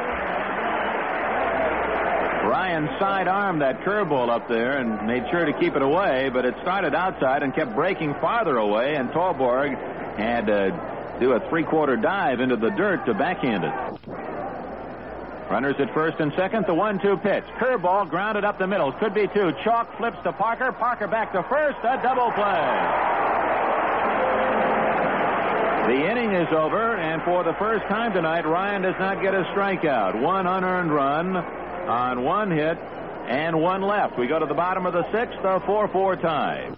Ryan sidearmed that curveball up there and made sure to keep it away, but it started outside and kept breaking farther away, and Tallborg had to do a three-quarter dive into the dirt to backhand it. Runners at first and second, the one two pitch. Curveball grounded up the middle. Could be two. Chalk flips to Parker. Parker back to first. A double play. The inning is over, and for the first time tonight, Ryan does not get a strikeout. One unearned run on one hit and one left. We go to the bottom of the sixth, a four four tie.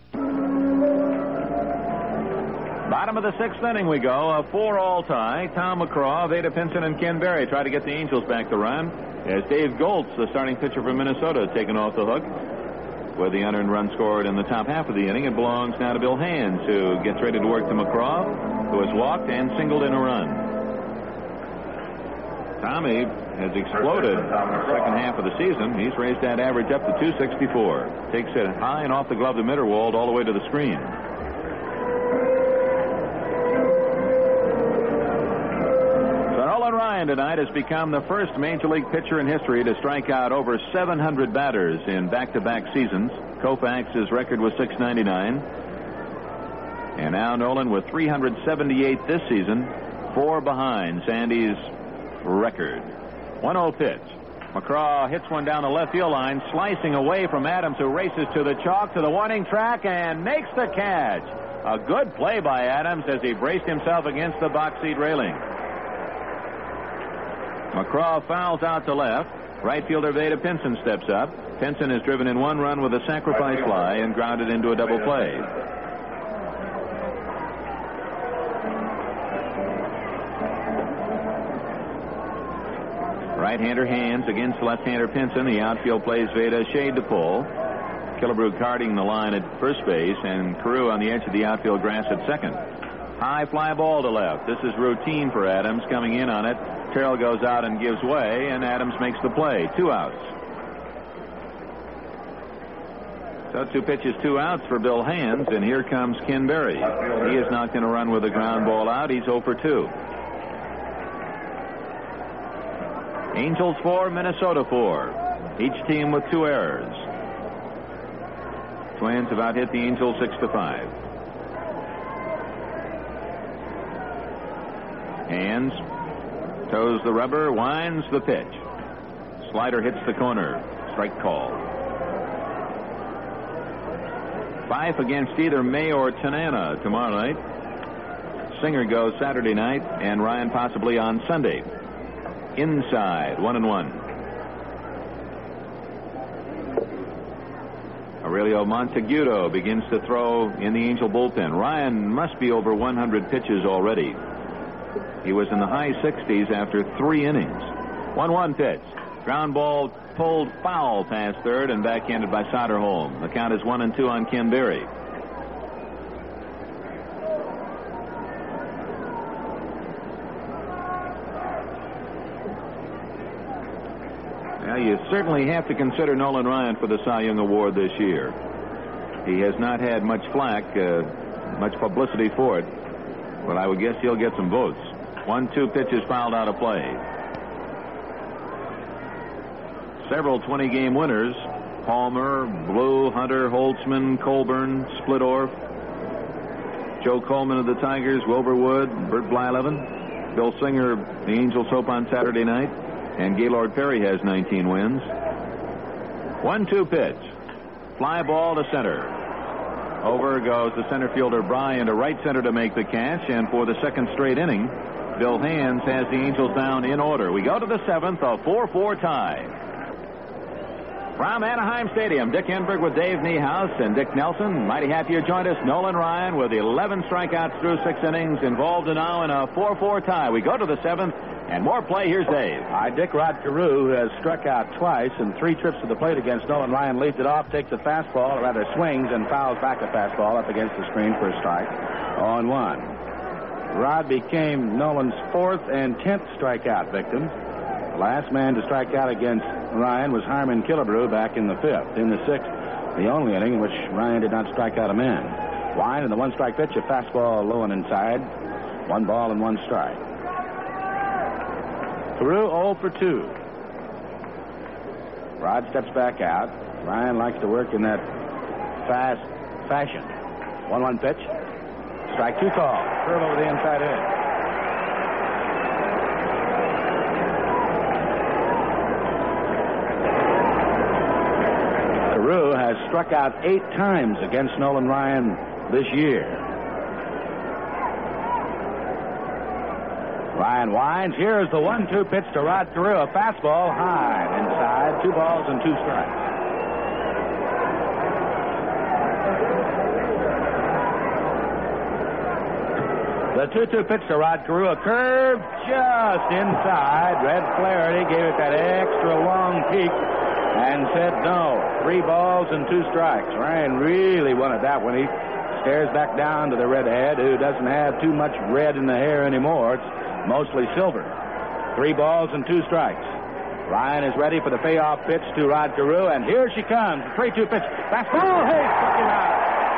Bottom of the sixth inning we go, a four-all tie. Tom McCraw, Vada Pinson, and Ken Berry try to get the Angels back to run, as Dave Goltz, the starting pitcher from Minnesota, is taken off the hook with the unearned run scored in the top half of the inning. It belongs now to Bill Hands, who gets ready to work to McCraw, who has walked and singled in a run. Tommy has exploded in the second half of the season. He's raised that average up to two sixty-four. Takes it high and off the glove to Mitterwald all the way to the screen. Ryan tonight has become the first Major League pitcher in history to strike out over seven hundred batters in back-to-back seasons. Koufax's record was six ninety-nine. And now Nolan with three hundred seventy-eight this season, four behind Sandy's record. one oh pitch. McCraw hits one down the left field line, slicing away from Adams, who races to the chalk, to the warning track, and makes the catch. A good play by Adams as he braced himself against the box seat railing. McCraw fouls out to left. Right fielder Veda Pinson steps up. Pinson is driven in one run with a sacrifice fly and grounded into a double play. Right-hander hands against left-hander Pinson. The outfield plays Veda shade to pull. Killebrew guarding the line at first base, and Carew on the edge of the outfield grass at second. High fly ball to left. This is routine for Adams. Coming in on it, Terrell goes out and gives way, and Adams makes the play. Two outs. So two pitches, two outs for Bill Hands, and here comes Ken Berry. He is not going to run with a ground ball out. He's oh for two. Angels four, Minnesota four. Each team with two errors. Twins have out-hit the Angels six to five. Hands toes the rubber, winds the pitch. Slider hits the corner. Strike call. Fife against either May or Tanana tomorrow night. Singer goes Saturday night, and Ryan possibly on Sunday. Inside, one and one. Aurelio Montegudo begins to throw in the Angel bullpen. Ryan must be over one hundred pitches already. He was in the high sixties after three innings. one one pitch. Ground ball pulled foul past third and backhanded by Soderholm. The count is one and two on Ken Berry. Now, you certainly have to consider Nolan Ryan for the Cy Young Award this year. He has not had much flack, uh, much publicity for it, but I would guess he'll get some votes. One, two pitches fouled out of play. Several twenty-game winners: Palmer, Blue, Hunter, Holtzman, Colburn, Splittorff, Joe Coleman of the Tigers, Wilbur Wood, Bert Blyleven, Bill Singer, the Angels hope on Saturday night, and Gaylord Perry has nineteen wins. one two pitch. Fly ball to center. Over goes the center fielder Bry into right center to make the catch, and for the second straight inning, Bill Hands has the Angels down in order. We go to the seventh, a four four tie. From Anaheim Stadium, Dick Enberg with Dave Niehaus and Dick Nelson. Mighty happy you joined us. Nolan Ryan with eleven strikeouts through six innings, involved now in a four four tie. We go to the seventh, and more play. Here's Dave. Hi, Dick. Rod Carew, who has struck out twice in three trips to the plate against Nolan Ryan, leads it off, takes a fastball, or rather swings, and fouls back a fastball up against the screen for a strike. oh and one. Rod became Nolan's fourth and tenth strikeout victim. The last man to strike out against Ryan was Harmon Killebrew back in the fifth. In the sixth, the only inning in which Ryan did not strike out a man. Wine in the one-strike pitch, a fastball low and inside. One ball and one strike. Carew oh for two. Rod steps back out. Ryan likes to work in that fast fashion. one one pitch. Strike two call. Curve over the inside edge. Carew has struck out eight times against Nolan Ryan this year. Ryan winds. Here's the one two pitch to Rod Carew. A fastball high inside. Two balls and two strikes. The two two pitch to Rod Carew. A curve just inside. Red Flaherty gave it that extra long peak and said no. Three balls and two strikes. Ryan really wanted that one. He stares back down to the redhead, who doesn't have too much red in the hair anymore. It's mostly silver. Three balls and two strikes. Ryan is ready for the payoff pitch to Rod Carew, and here she comes. The three two pitch. Fastball. Hey, struck him out.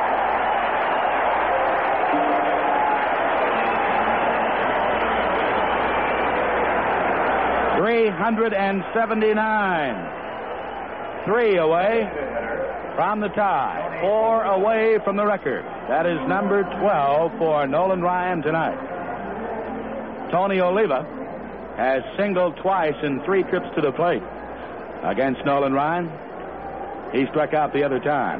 three hundred seventy-nine. Three away from the tie. Four away from the record. That is number twelve for Nolan Ryan tonight. Tony Oliva has singled twice in three trips to the plate against Nolan Ryan. He struck out the other time.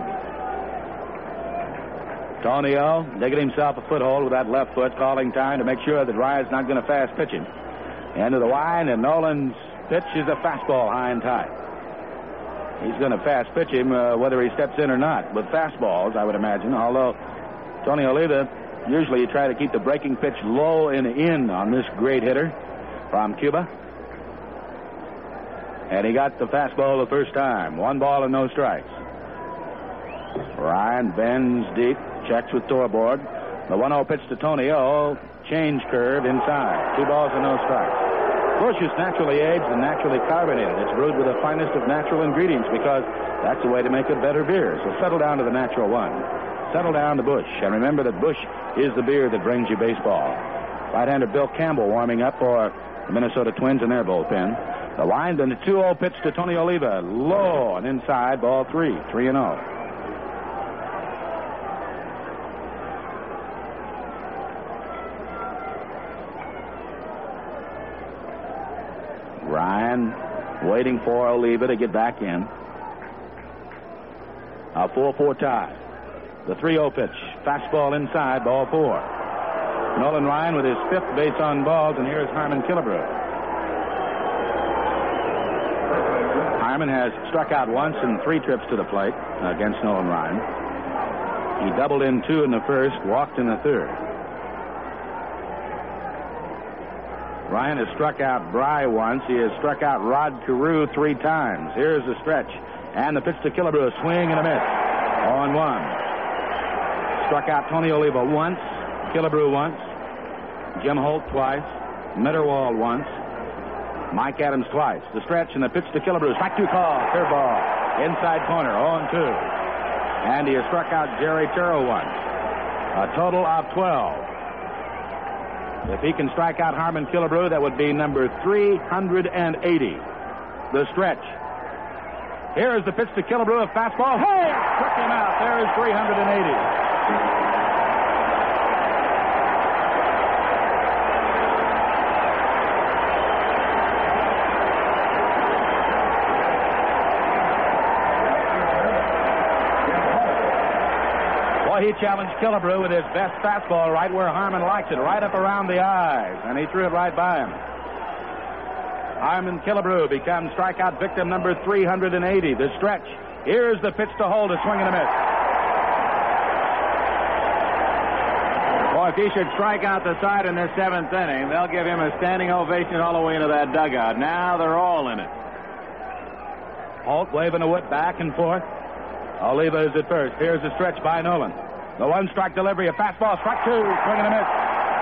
Tony O digging himself a foothold with that left foot, calling time to make sure that Ryan's not going to fast pitch him. End of the line, and Nolan's pitch is a fastball high and tight. He's going to fast pitch him uh, whether he steps in or not with fastballs, I would imagine, although Tony Oliva, usually you try to keep the breaking pitch low and in on this great hitter from Cuba. And he got the fastball the first time. One ball and no strikes. Ryan bends deep, checks with Thorborg. The one oh pitch to Tony O. Change curve inside. Two balls and no strikes. Busch is naturally aged and naturally carbonated. It's brewed with the finest of natural ingredients because that's the way to make a better beer. So settle down to the natural one. Settle down to Busch. And remember that Busch is the beer that brings you baseball. Right-hander Bill Campbell warming up for the Minnesota Twins in their bullpen. The line, then the two oh pitch to Tony Oliva. Low and inside, ball three. three and oh. Ryan waiting for Oliva to get back in. A four four tie. The three oh pitch. Fastball inside, ball four. Nolan Ryan with his fifth base on balls, and here's Harmon Killebrew. Harmon has struck out once in three trips to the plate against Nolan Ryan. He doubled in two in the first, walked in the third. Ryan has struck out Bry once. He has struck out Rod Carew three times. Here's the stretch. And the pitch to Killebrew, a swing and a miss. oh and one. Struck out Tony Oliva once. Killebrew once. Jim Holt twice. Mitterwald once. Mike Adams twice. The stretch and the pitch to Killebrew. Strike two call. Curveball. Inside corner. oh and two. And he has struck out Jerry Turro once. A total of twelve. If he can strike out Harmon Killebrew, that would be number three hundred eighty. The stretch. Here is the pitch to Killebrew, a fastball. Hey! Took him out. There is three hundred eighty. He challenged Killebrew with his best fastball right where Harmon likes it, right up around the eyes, and he threw it right by him. Harmon Killebrew becomes strikeout victim number three hundred eighty. The stretch. Here's the pitch to Holt, a swing and a miss. Boy, if he should strike out the side in this seventh inning, they'll give him a standing ovation all the way into that dugout. Now they're all in it. Holt waving a whip back and forth. Oliva is at first. Here's the stretch by Nolan. The one-strike delivery, a fastball, strike two, swing and a miss.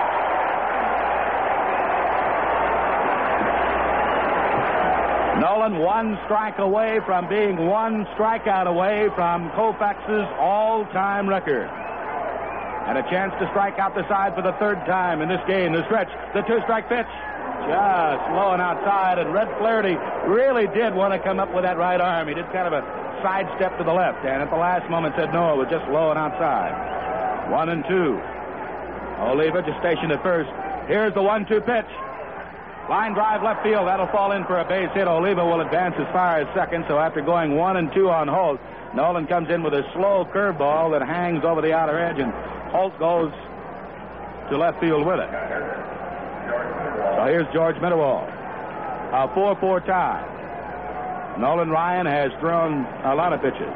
Nolan one strike away from being one strikeout away from Koufax's all-time record. And a chance to strike out the side for the third time in this game. The stretch, the two-strike pitch. Just low and outside, and Red Flaherty really did want to come up with that right arm. He did kind of a sidestep to the left, and at the last moment said no, it was just low and outside. One and two. Oliva just stationed at first. Here's the one two pitch. Line drive left field. That'll fall in for a base hit. Oliva will advance as far as second, so after going one and two on Holt, Nolan comes in with a slow curveball that hangs over the outer edge, and Holt goes to left field with it. So here's George Mitterwald. A four four tie. Nolan Ryan has thrown a lot of pitches.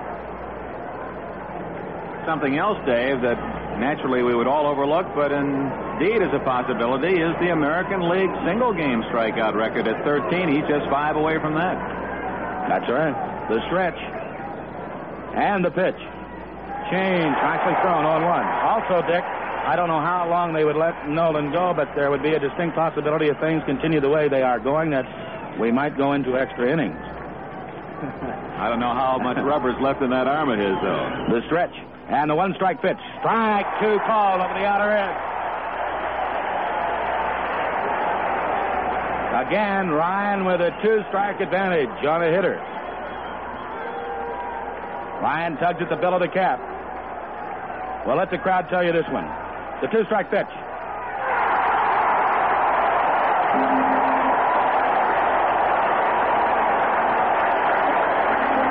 Something else, Dave, that naturally we would all overlook, but indeed is a possibility, is the American League single-game strikeout record at thirteen. He's just five away from that. That's right. The stretch. And the pitch. Change. Nicely thrown on one. Also, Dick, I don't know how long they would let Nolan go, but there would be a distinct possibility if things continue the way they are going that we might go into extra innings. I don't know how much rubber's left in that arm of his, though. The stretch. And the one-strike pitch. Strike two called over the outer edge. Again, Ryan with a two-strike advantage on a hitter. Ryan tugs at the bill of the cap. Well, let the crowd tell you this one. The two-strike pitch.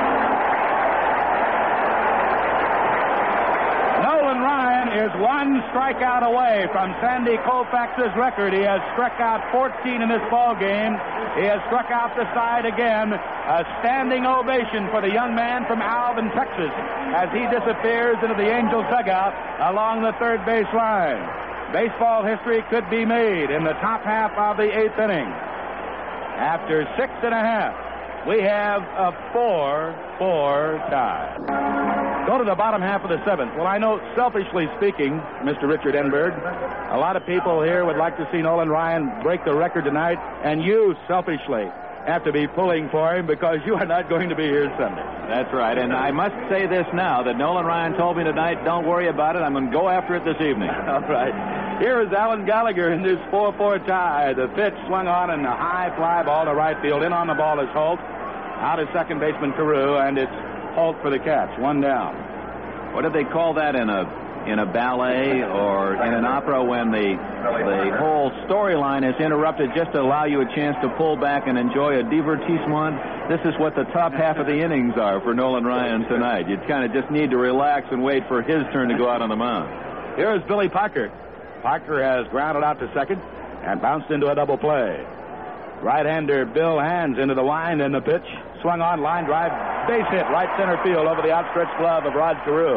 Nolan Ryan is one strikeout away from Sandy Koufax's record. He has struck out fourteen in this ball game. He has struck out the side again. A standing ovation for the young man from Alvin, Texas, as he disappears into the Angels dugout along the third base line. Baseball history could be made in the top half of the eighth inning. After six and a half, we have a four four tie. Go to the bottom half of the seventh. Well, I know, selfishly speaking, Mister Richard Enberg, a lot of people here would like to see Nolan Ryan break the record tonight, and you, selfishly, have to be pulling for him because you are not going to be here Sunday. That's right, and I must say this now, that Nolan Ryan told me tonight, don't worry about it, I'm going to go after it this evening. All right. Here is Alan Gallagher in this four four tie. The pitch swung on and a high fly ball to right field. In on the ball is Holt. Out is second baseman Carew, and it's Holt for the catch. One down. What did they call that in a in a ballet or in an opera when the the whole storyline is interrupted just to allow you a chance to pull back and enjoy a divertissement? This is what the top half of the innings are for Nolan Ryan tonight. You kind of just need to relax and wait for his turn to go out on the mound. Here is Billy Parker. Parker has grounded out to second and bounced into a double play. Right-hander Bill Hands into the wind, and the pitch swung on, line drive, base hit, right center field over the outstretched glove of Rod Carew.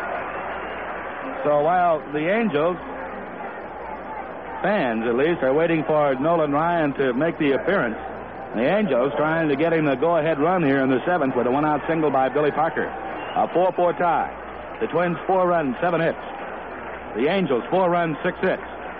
So while the Angels, fans at least, are waiting for Nolan Ryan to make the appearance, the Angels trying to get him the go-ahead run here in the seventh with a one-out single by Billy Parker. A four four tie. The Twins four runs, seven hits. The Angels four runs, six hits.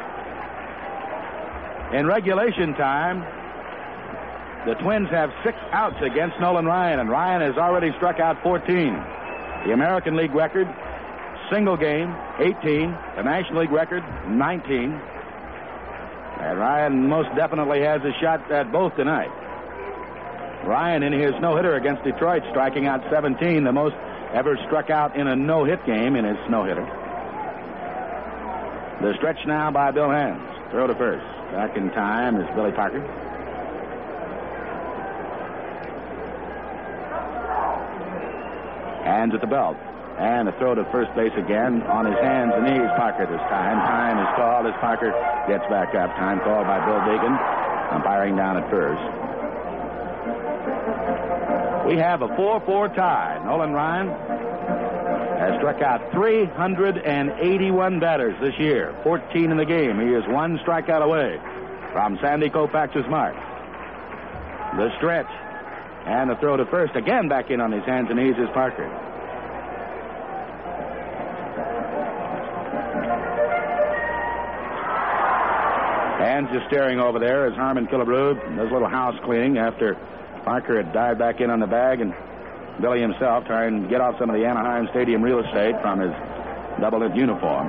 In regulation time, the Twins have six outs against Nolan Ryan, and Ryan has already struck out fourteen. The American League record, single game, eighteen. The National League record, nineteen. And Ryan most definitely has a shot at both tonight. Ryan, in his no-hitter against Detroit, striking out seventeen, the most ever struck out in a no-hit game in his no-hitter. The stretch now by Bill Hands. Throw to first. Back in time is Billy Parker. Hands at the belt. And a throw to first base again on his hands and knees. Parker this time. Time is called as Parker gets back up. Time called by Bill Deegan. Umpiring down at first. We have a four four tie. Nolan Ryan has struck out three hundred eighty-one batters this year. fourteen in the game. He is one strikeout away from Sandy Koufax's mark. The stretch. And the throw to first. Again back in on his hands and knees is Parker. Hands just staring over there as Harmon Killebrew does a little house cleaning after Parker had dived back in on the bag, and Billy himself trying to get off some of the Anaheim Stadium real estate from his double-knit uniform.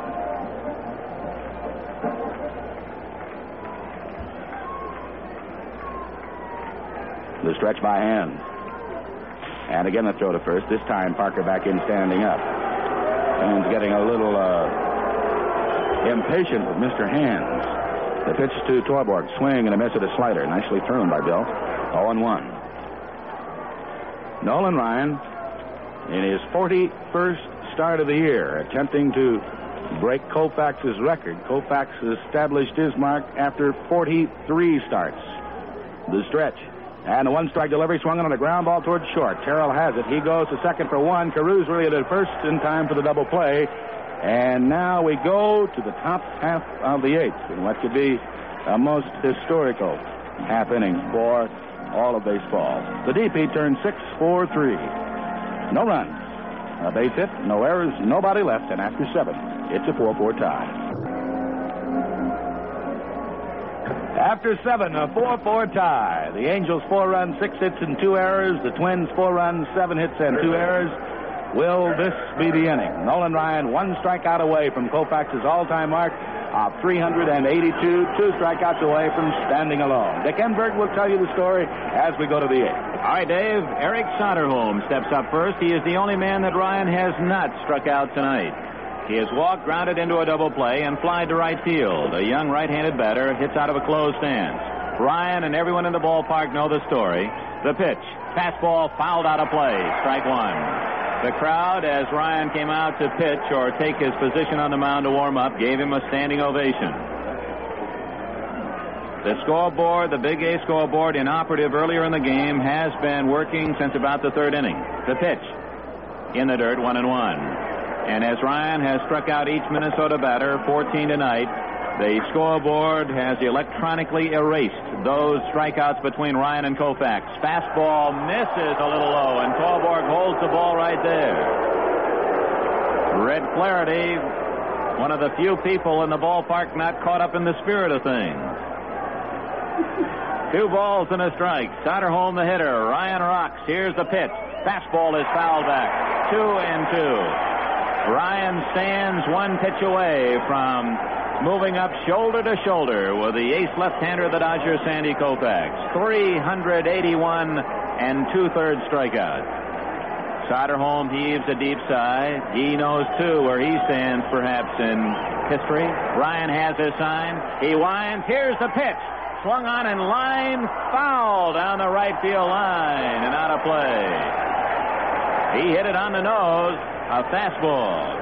The stretch by Hands. And again the throw to first. This time Parker back in standing up. Hands getting a little uh, impatient with Mister Hands. The pitch to Torborg. Swing and a miss at a slider. Nicely thrown by Bill. oh and one. Nolan Ryan, in his forty-first start of the year, attempting to break Koufax's record. Koufax established his mark after forty-three starts. The stretch. And a one-strike delivery swung on a ground ball towards short. Terrell has it. He goes to second for one. Carew's really at first in time for the double play. And now we go to the top half of the eighth in what could be a most historical half inning for all of baseball. The D P turned six four three. No runs, a base hit, no errors, nobody left, and after seven, it's a four four tie. After seven, a four four tie. The Angels four runs, six hits, and two errors. The Twins four runs, seven hits, and two errors. Will this be the inning? Nolan Ryan one strikeout away from Koufax's all-time mark of three hundred eighty-two, two strikeouts away from standing alone. Dick Enberg will tell you the story as we go to the eighth. All right, Dave. Eric Soderholm steps up first. He is the only man that Ryan has not struck out tonight. He has walked, grounded into a double play, and flied to right field. A young right-handed batter hits out of a closed stance. Ryan and everyone in the ballpark know the story. The pitch. Fastball fouled out of play. Strike one. The crowd, as Ryan came out to pitch or take his position on the mound to warm up, gave him a standing ovation. The scoreboard, the Big A scoreboard, inoperative earlier in the game, has been working since about the third inning. The pitch. In the dirt, one and one. And as Ryan has struck out each Minnesota batter, fourteen tonight, the scoreboard has electronically erased those strikeouts between Ryan and Koufax. Fastball misses a little low, and Torborg holds the ball right there. Red Flaherty, one of the few people in the ballpark not caught up in the spirit of things. Two balls and a strike. Soderholm the hitter. Ryan rocks. Here's the pitch. Fastball is fouled back. Two and two. Ryan stands one pitch away from moving up shoulder to shoulder with the ace left-hander of the Dodgers, Sandy Koufax. three eighty-one and two-thirds strikeout. Soderholm heaves a deep sigh. He knows, too, where he stands, perhaps, in history. Ryan has his sign. He winds. Here's the pitch. Swung on in line. Foul down the right field line and out of play. He hit it on the nose. A fastball.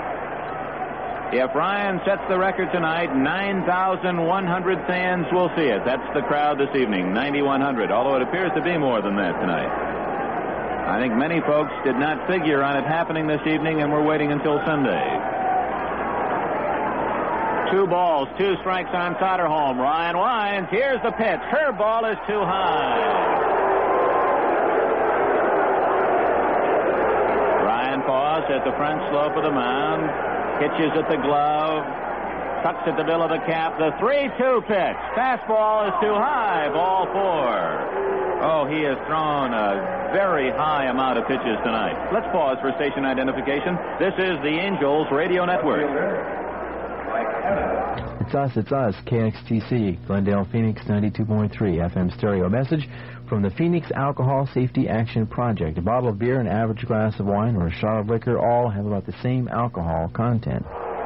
If Ryan sets the record tonight, nine thousand one hundred fans will see it. That's the crowd this evening, ninety-one hundred, although it appears to be more than that tonight. I think many folks did not figure on it happening this evening and were waiting until Sunday. Two balls, two strikes on Soderholm. Ryan winds. Here's the pitch. Curveball is too high. Ryan paused at the front slope of the mound. Pitches at the glove. Tucks at the bill of the cap. The three two pitch. Fastball is too high. Ball four. Oh, he has thrown a very high amount of pitches tonight. Let's pause for station identification. This is the Angels Radio Network. It's us, it's us, K X T C, Glendale, Phoenix, ninety-two point three F M stereo. Message from the Phoenix Alcohol Safety Action Project. A bottle of beer, an average glass of wine, or a shot of liquor all have about the same alcohol content.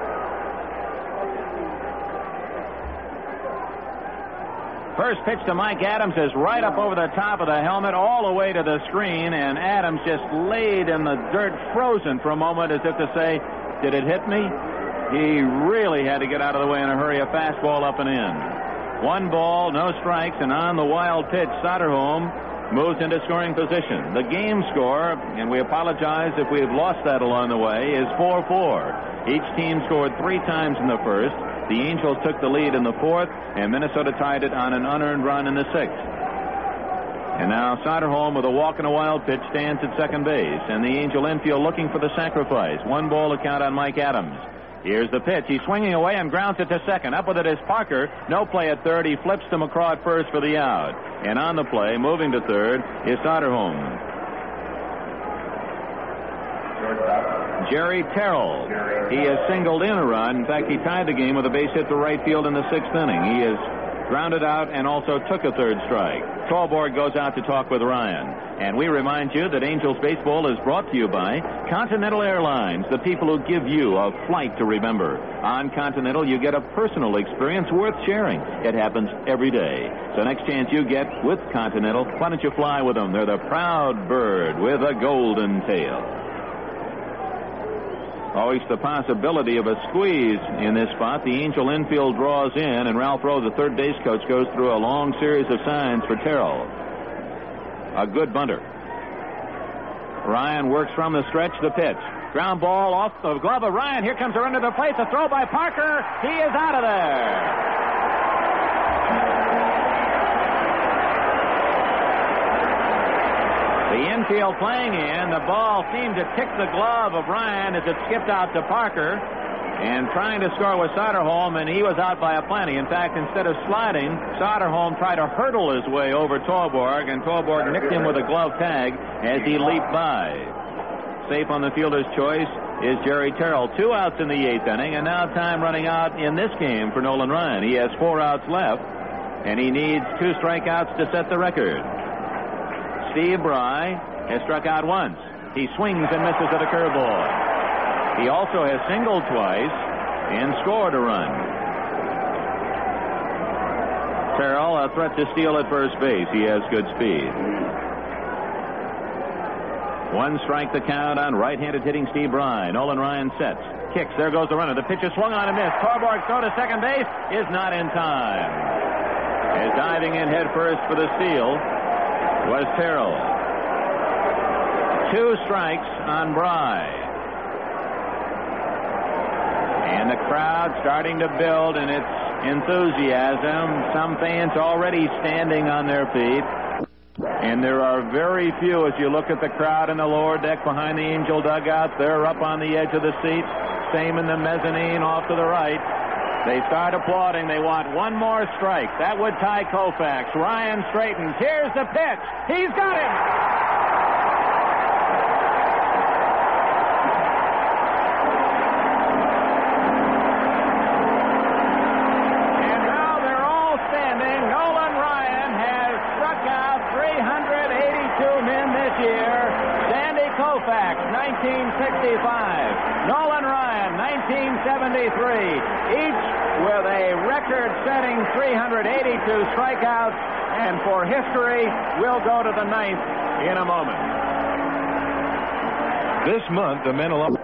First pitch to Mike Adams is right up over the top of the helmet, all the way to the screen, and Adams just laid in the dirt, frozen for a moment, as if to say, did it hit me? He really had to get out of the way in a hurry. A fastball up and in. One ball, no strikes, and on the wild pitch, Soderholm moves into scoring position. The game score, and we apologize if we have lost that along the way, is four four. Each team scored three times in the first. The Angels took the lead in the fourth, and Minnesota tied it on an unearned run in the sixth. And now Soderholm, with a walk and a wild pitch, stands at second base, and the Angel infield looking for the sacrifice. One ball to count on Mike Adams. Here's the pitch. He's swinging away and grounds it to second. Up with it is Parker. No play at third. He flips to McCraw at first for the out. And on the play, moving to third, is Soderholm. Jerry Terrell. He has singled in a run. In fact, he tied the game with a base hit to right field in the sixth inning. He has grounded out and also took a third strike. Torborg goes out to talk with Ryan. And we remind you that Angels Baseball is brought to you by Continental Airlines, the people who give you a flight to remember. On Continental, you get a personal experience worth sharing. It happens every day. So next chance you get with Continental, why don't you fly with them? They're the proud bird with a golden tail. Always the possibility of a squeeze in this spot. The Angel infield draws in, and Ralph Rowe, the third base coach, goes through a long series of signs for Terrell. A good bunter. Ryan works from the stretch, the pitch. Ground ball off the glove of Ryan. Here comes a run to the plate. The throw by Parker. He is out of there. The infield playing in. The ball seemed to tick the glove of Ryan as it skipped out to Parker. And trying to score with Soderholm, and he was out by a plenty. In fact, instead of sliding, Soderholm tried to hurdle his way over Torborg, and Torborg nicked him with a glove tag as he leaped by. Safe on the fielder's choice is Jerry Terrell. Two outs in the eighth inning, and now time running out in this game for Nolan Ryan. He has four outs left, and he needs two strikeouts to set the record. Steve Bry has struck out once. He swings and misses at a curveball. He also has singled twice and scored a run. Terrell, a threat to steal at first base. He has good speed. One strike the count on right-handed hitting Steve Bry. Nolan Ryan sets. Kicks. There goes the runner. The pitch is swung on and missed. Torborg's throw to second base is not in time. As diving in head first for the steal was Terrell. Two strikes on Bry. And the crowd starting to build in its enthusiasm. Some fans already standing on their feet. And there are very few, as you look at the crowd in the lower deck behind the Angel dugout. They're up on the edge of the seats. Same in the mezzanine off to the right. They start applauding. They want one more strike. That would tie Koufax. Ryan straightens. Here's the pitch. He's got him. And now they're all standing. Nolan Ryan has struck out three hundred eighty-two men this year. Sandy Koufax, nineteen sixty-five. Nolan Ryan, nineteen seventy-three. Each with a record-setting three hundred eighty-two strikeouts, and for history, we'll go to the ninth in a moment. This month, the men will...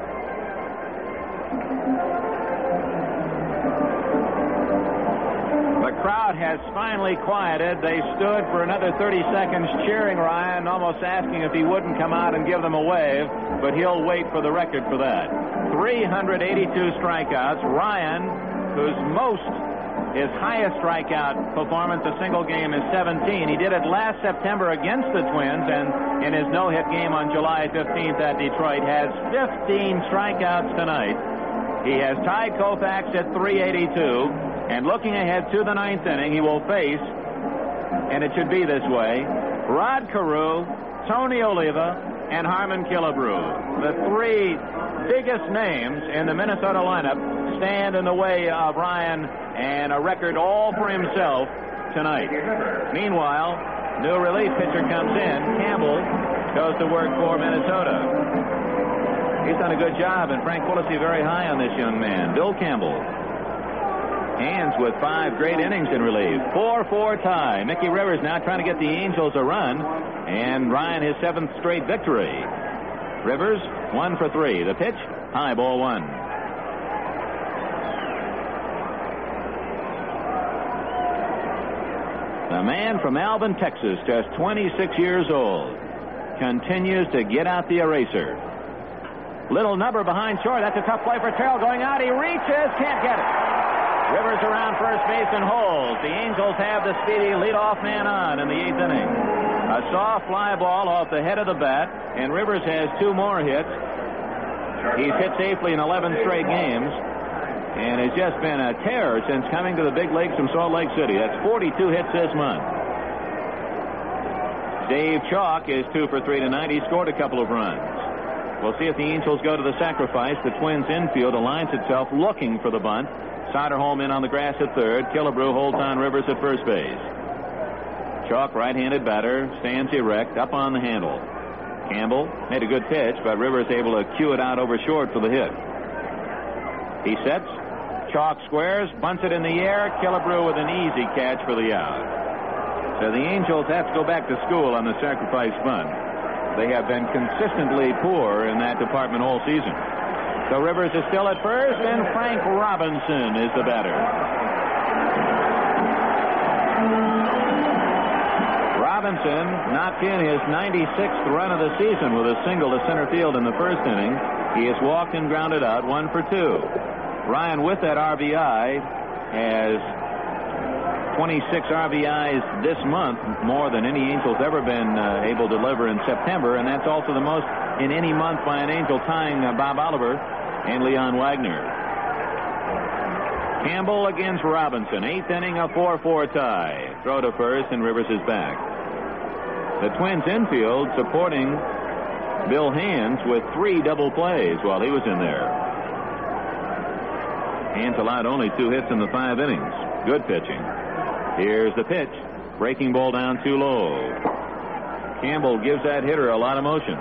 The crowd has finally quieted. They stood for another thirty seconds cheering Ryan, almost asking if he wouldn't come out and give them a wave, but he'll wait for the record for that. three hundred eighty-two strikeouts. Ryan, whose most, his highest strikeout performance a single game is seventeen. He did it last September against the Twins, and in his no-hit game on July fifteenth at Detroit, has fifteen strikeouts tonight. He has tied Koufax at three eighty-two, and looking ahead to the ninth inning, he will face, and it should be this way, Rod Carew, Tony Oliva, and Harmon Killebrew. The three biggest names in the Minnesota lineup stand in the way of Ryan and a record all for himself tonight. Meanwhile, new relief pitcher comes in. Campbell goes to work for Minnesota. He's done a good job, and Frank Quillisi very high on this young man. Bill Campbell. Hands with five great innings in relief. four four tie. Mickey Rivers now trying to get the Angels a run, and Ryan his seventh straight victory. Rivers, one for three. The pitch, high ball one. The man from Alvin, Texas, just twenty-six years old, continues to get out the eraser. Little number behind short. That's a tough play for Terrell. Going out, he reaches, can't get it. Rivers around first base and holds. The Angels have the speedy leadoff man on in the eighth inning. A soft fly ball off the head of the bat, and Rivers has two more hits. He's hit safely in eleven straight games, and has just been a terror since coming to the big leagues from Salt Lake City. That's forty-two hits this month. Dave Chalk is two for three tonight. He scored a couple of runs. We'll see if the Angels go to the sacrifice. The Twins infield aligns itself looking for the bunt. Soderholm in on the grass at third. Killebrew holds on Rivers at first base. Chalk, right-handed batter, stands erect, up on the handle. Campbell made a good pitch, but Rivers able to cue it out over short for the hit. He sets. Chalk squares, bunts it in the air. Killebrew with an easy catch for the out. So the Angels have to go back to school on the sacrifice bunt. They have been consistently poor in that department all season. So Rivers is still at first, and Frank Robinson is the batter. Robinson knocked in his ninety-sixth run of the season with a single to center field in the first inning. He has walked and grounded out, one for two. Ryan, with that R B I, has twenty-six R B Is this month, more than any Angel's ever been uh, able to deliver in September, and that's also the most in any month by an Angel, tying uh, Bob Oliver and Leon Wagner. Campbell against Robinson, eighth inning, a four four tie. Throw to first, and Rivers is back. The Twins infield supporting Bill Hands with three double plays while he was in there. Hands allowed only two hits in the five innings. Good pitching. Here's the pitch. Breaking ball down too low. Campbell gives that hitter a lot of motion.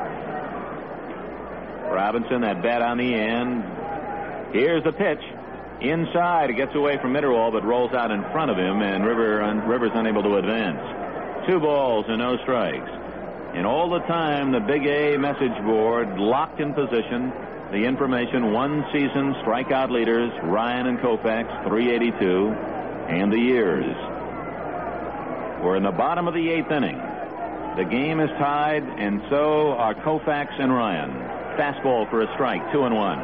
Robinson, that bat on the end. Here's the pitch. Inside, it gets away from Mitterwald, but rolls out in front of him, and River, un, Rivers unable to advance. Two balls and no strikes. And all the time, the Big A message board locked in position. The information, one season strikeout leaders, Ryan and Koufax, three eighty-two, and the years. We're in the bottom of the eighth inning. The game is tied, and so are Koufax and Ryan. Fastball for a strike, two and one.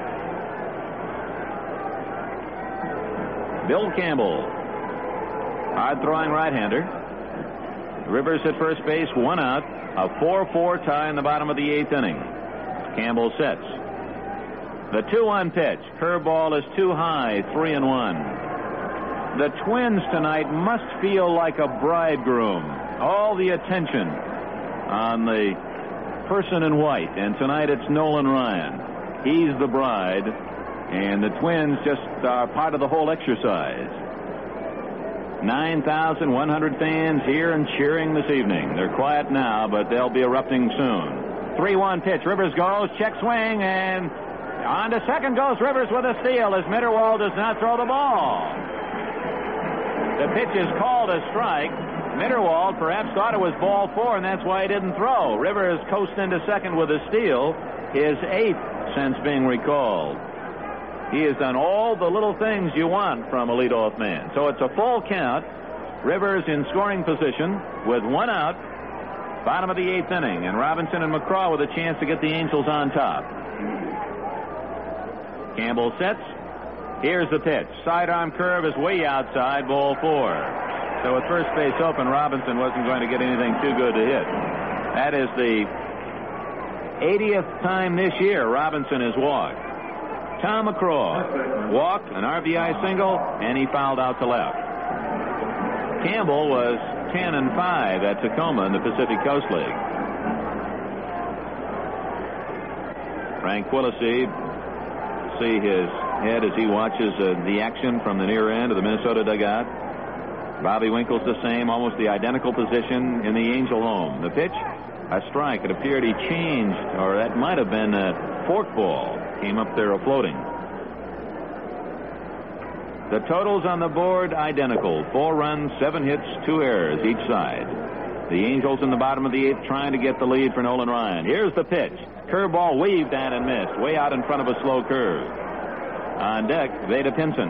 Bill Campbell, hard-throwing right-hander. Rivers at first base, one out. A four four tie in the bottom of the eighth inning. Campbell sets. The two one pitch. Curveball is too high, three and one. The Twins tonight must feel like a bridegroom. All the attention on the person in white, and tonight it's Nolan Ryan. He's the bride, and the Twins just are part of the whole exercise. nine thousand one hundred fans here and cheering this evening. They're quiet now, but they'll be erupting soon. three one pitch. Rivers goes, check swing, and on to second goes Rivers with a steal as Mitterwald does not throw the ball. The pitch is called a strike. Mitterwald perhaps thought it was ball four, and that's why he didn't throw. Rivers coasted into second with a steal, his eighth since being recalled. He has done all the little things you want from a leadoff man. So it's a full count. Rivers in scoring position with one out. Bottom of the eighth inning, and Robinson and McCraw with a chance to get the Angels on top. Campbell sets. Here's the pitch. Sidearm curve is way outside, ball four. So with first base open, Robinson wasn't going to get anything too good to hit. That is the eightieth time this year Robinson has walked. Tom McCraw walked, an R B I single, and he fouled out to left. Campbell was ten and five at Tacoma in the Pacific Coast League. Frank Quillisi, see his head as he watches uh, the action from the near end of the Minnesota dugout. Bobby Winkle's the same, almost the identical position in the Angel home. The pitch, a strike. It appeared he changed, or that might have been a forkball. Came up there floating. The totals on the board identical. Four runs, seven hits, two errors each side. The Angels in the bottom of the eighth trying to get the lead for Nolan Ryan. Here's the pitch. Curveball weaved down and missed. Way out in front of a slow curve. On deck, Veda Pinson.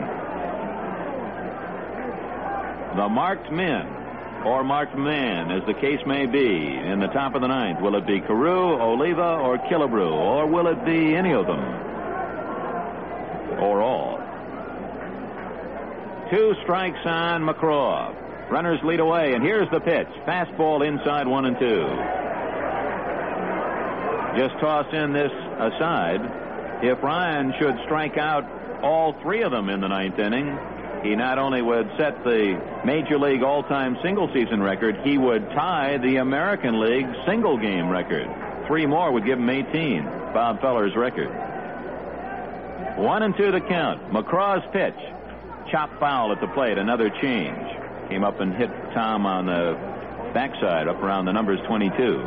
The marked men, or marked man, as the case may be, in the top of the ninth. Will it be Carew, Oliva, or Killebrew? Or will it be any of them? Or all? Two strikes on McCraw. Runners lead away, and here's the pitch. Fastball inside one and two. Just toss in this aside. If Ryan should strike out all three of them in the ninth inning, he not only would set the Major League all-time single-season record, he would tie the American League single-game record. Three more would give him eighteen, Bob Feller's record. One and two to count. McCraw's pitch. Chop foul at the plate, another change. Came up and hit Tom on the backside, up around the numbers twenty-two.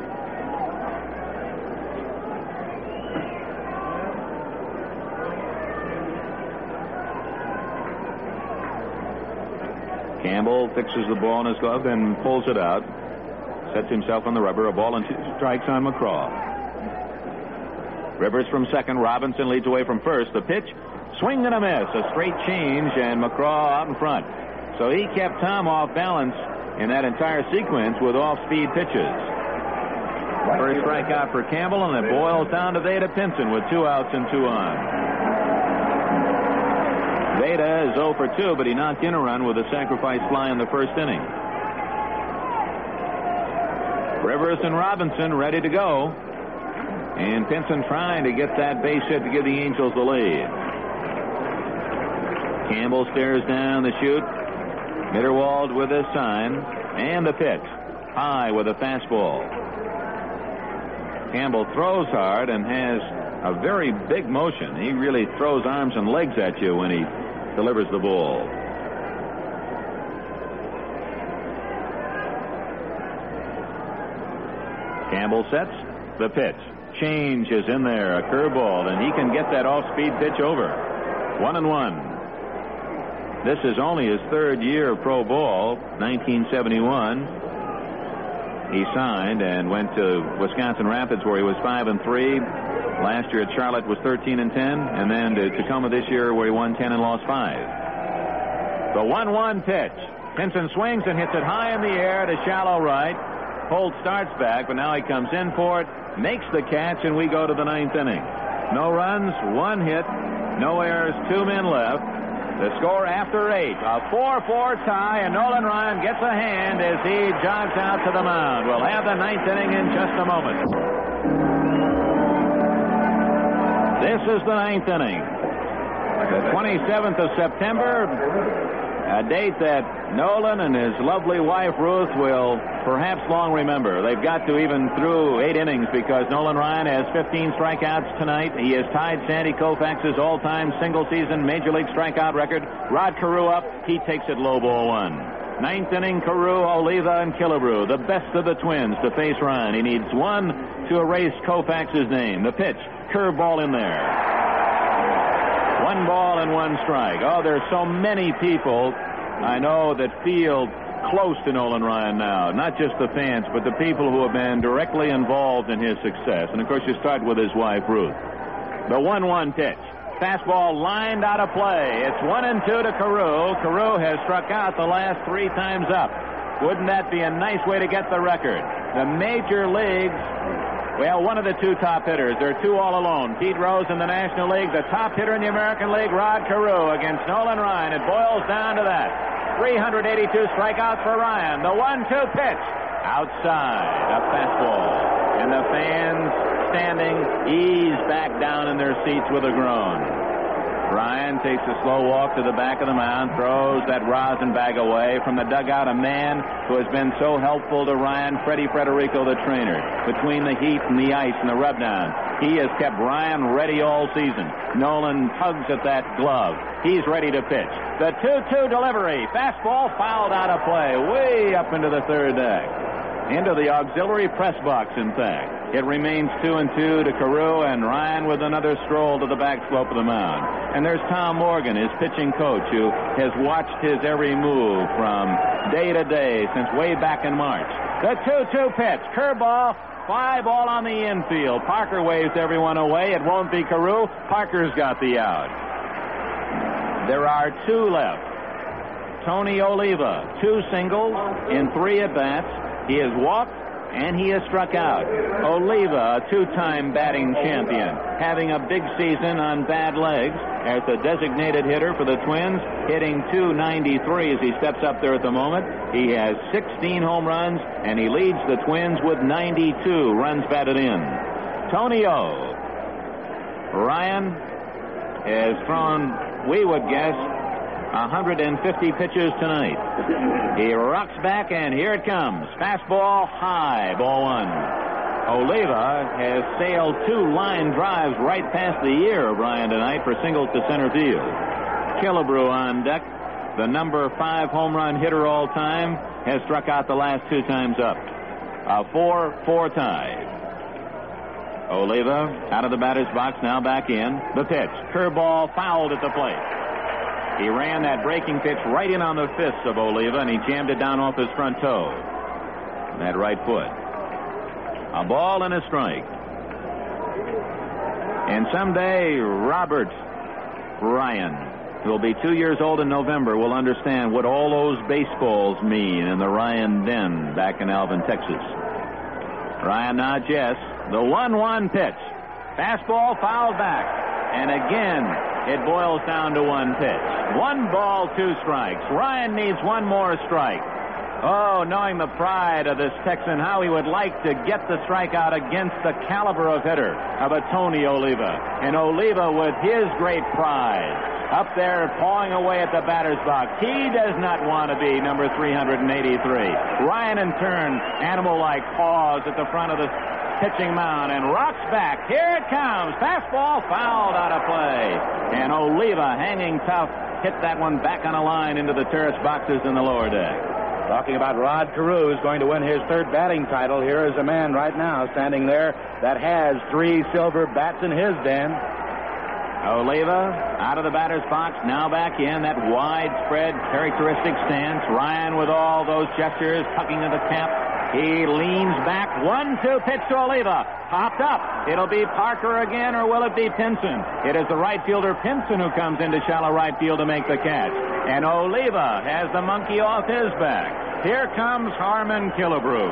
Campbell fixes the ball in his glove and pulls it out. Sets himself on the rubber. A ball and two strikes on McCraw. Rivers from second. Robinson leads away from first. The pitch, swing and a miss. A straight change, and McCraw out in front. So he kept Tom off balance in that entire sequence with off-speed pitches. First strikeout for Campbell, and it boils down to Veda Pinson with two outs and two on. Veda is oh for two, but he knocked in a run with a sacrifice fly in the first inning. Rivers and Robinson ready to go. And Pinson trying to get that base hit to give the Angels the lead. Campbell stares down the chute. Mitterwald with a sign. And the pitch. High with a fastball. Campbell throws hard and has a very big motion. He really throws arms and legs at you when he delivers the ball. Campbell sets the pitch. Change is in there, a curveball, and he can get that off-speed pitch over. One and one. This is only his third year of pro ball. nineteen seventy-one, he signed and went to Wisconsin Rapids, where he was five and three. Last year at Charlotte was thirteen and ten, and then to Tacoma this year, where he won ten and lost five. The one one pitch. Henson swings and hits it high in the air to shallow right. Holt starts back, but now he comes in for it, makes the catch, and we go to the ninth inning. No runs, one hit, no errors, two men left. The score after eight, a four four tie, and Nolan Ryan gets a hand as he jogs out to the mound. We'll have the ninth inning in just a moment. This is the ninth inning. The twenty-seventh of September, a date that Nolan and his lovely wife Ruth will perhaps long remember. They've got to even through eight innings because Nolan Ryan has fifteen strikeouts tonight. He has tied Sandy Koufax's all-time single-season Major League strikeout record. Rod Carew up. He takes it low ball one. Ninth inning, Carew, Oliva, and Killebrew, the best of the Twins, to face Ryan. He needs one to erase Koufax's name. The pitch, curveball in there. One ball and one strike. Oh, there's so many people I know that feel close to Nolan Ryan now. Not just the fans, but the people who have been directly involved in his success. And, of course, you start with his wife, Ruth. The one one pitch. Fastball lined out of play. It's one and two to Carew. Carew has struck out the last three times up. Wouldn't that be a nice way to get the record? The major leagues, well, one of the two top hitters. There are two all alone. Pete Rose in the National League. The top hitter in the American League, Rod Carew, against Nolan Ryan. It boils down to that. three hundred eighty-two strikeouts for Ryan. The one two pitch. Outside. A fastball. And the fans standing ease back down in their seats with a groan. Ryan takes a slow walk to the back of the mound, throws that rosin bag away. From the dugout, a man who has been so helpful to Ryan, Freddie Federico, the trainer. Between the heat and the ice and the rubdown, he has kept Ryan ready all season. Nolan tugs at that glove. He's ready to pitch. The two two delivery. Fastball fouled out of play, way up into the third deck. Into the auxiliary press box, in fact. It remains two and two to Carew, and Ryan with another stroll to the back slope of the mound. And there's Tom Morgan, his pitching coach, who has watched his every move from day to day since way back in March. The two two pitch, curveball, fly ball on the infield. Parker waves everyone away. It won't be Carew. Parker's got the out. There are two left. Tony Oliva, two singles in three at-bats. He has walked, and he has struck out. Oliva, a two-time batting champion, having a big season on bad legs as the designated hitter for the Twins, hitting two ninety-three as he steps up there at the moment. He has sixteen home runs, and he leads the Twins with ninety-two runs batted in. Tony O. Ryan has thrown, we would guess, one hundred fifty pitches tonight. He rocks back, and here it comes. Fastball high, ball one. Oliva has sailed two line drives right past the ear of Ryan tonight for singles to center field. Killebrew on deck, the number five home run hitter all time, has struck out the last two times up. A four four tie. Oliva out of the batter's box, now back in. The pitch, curveball fouled at the plate. He ran that breaking pitch right in on the fists of Oliva, and he jammed it down off his front toe. That right foot. A ball and a strike. And someday, Robert Ryan, who will be two years old in November, will understand what all those baseballs mean in the Ryan Den back in Alvin, Texas. Ryan nods yes. The one one pitch. Fastball fouled back. And again, it boils down to one pitch. One ball, two strikes. Ryan needs one more strike. Oh, knowing the pride of this Texan, how he would like to get the strikeout against the caliber of hitter of a Tony Oliva. And Oliva, with his great pride, up there pawing away at the batter's box. He does not want to be number three hundred eighty-three. Ryan, in turn, animal-like, paws at the front of the pitching mound and rocks back. Here it comes. Fastball fouled out of play. And Oliva, hanging tough, hit that one back on a line into the terrace boxes in the lower deck. Talking about Rod Carew, who's going to win his third batting title. Here is a man right now standing there that has three silver bats in his den. Oliva out of the batter's box, now back in that widespread characteristic stance. Ryan with all those gestures, tucking to the cap. He leans back. One two pitch to Oliva. Popped up. It'll be Parker again, or will it be Pinson? It is the right fielder Pinson who comes into shallow right field to make the catch. And Oliva has the monkey off his back. Here comes Harmon Killebrew.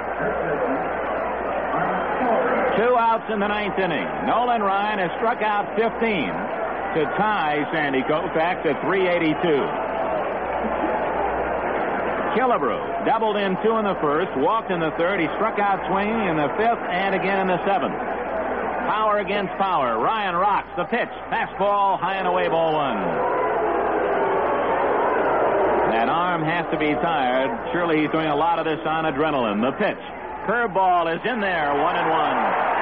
Two outs in the ninth inning. Nolan Ryan has struck out fifteen to tie Sandy Koufax at three eighty-two. Killebrew doubled in two in the first, walked in the third. He struck out swinging in the fifth and again in the seventh. Power against power. Ryan rocks the pitch. Fastball high and away, ball one. That arm has to be tired. Surely he's doing a lot of this on adrenaline. The pitch. Curveball is in there, one and one.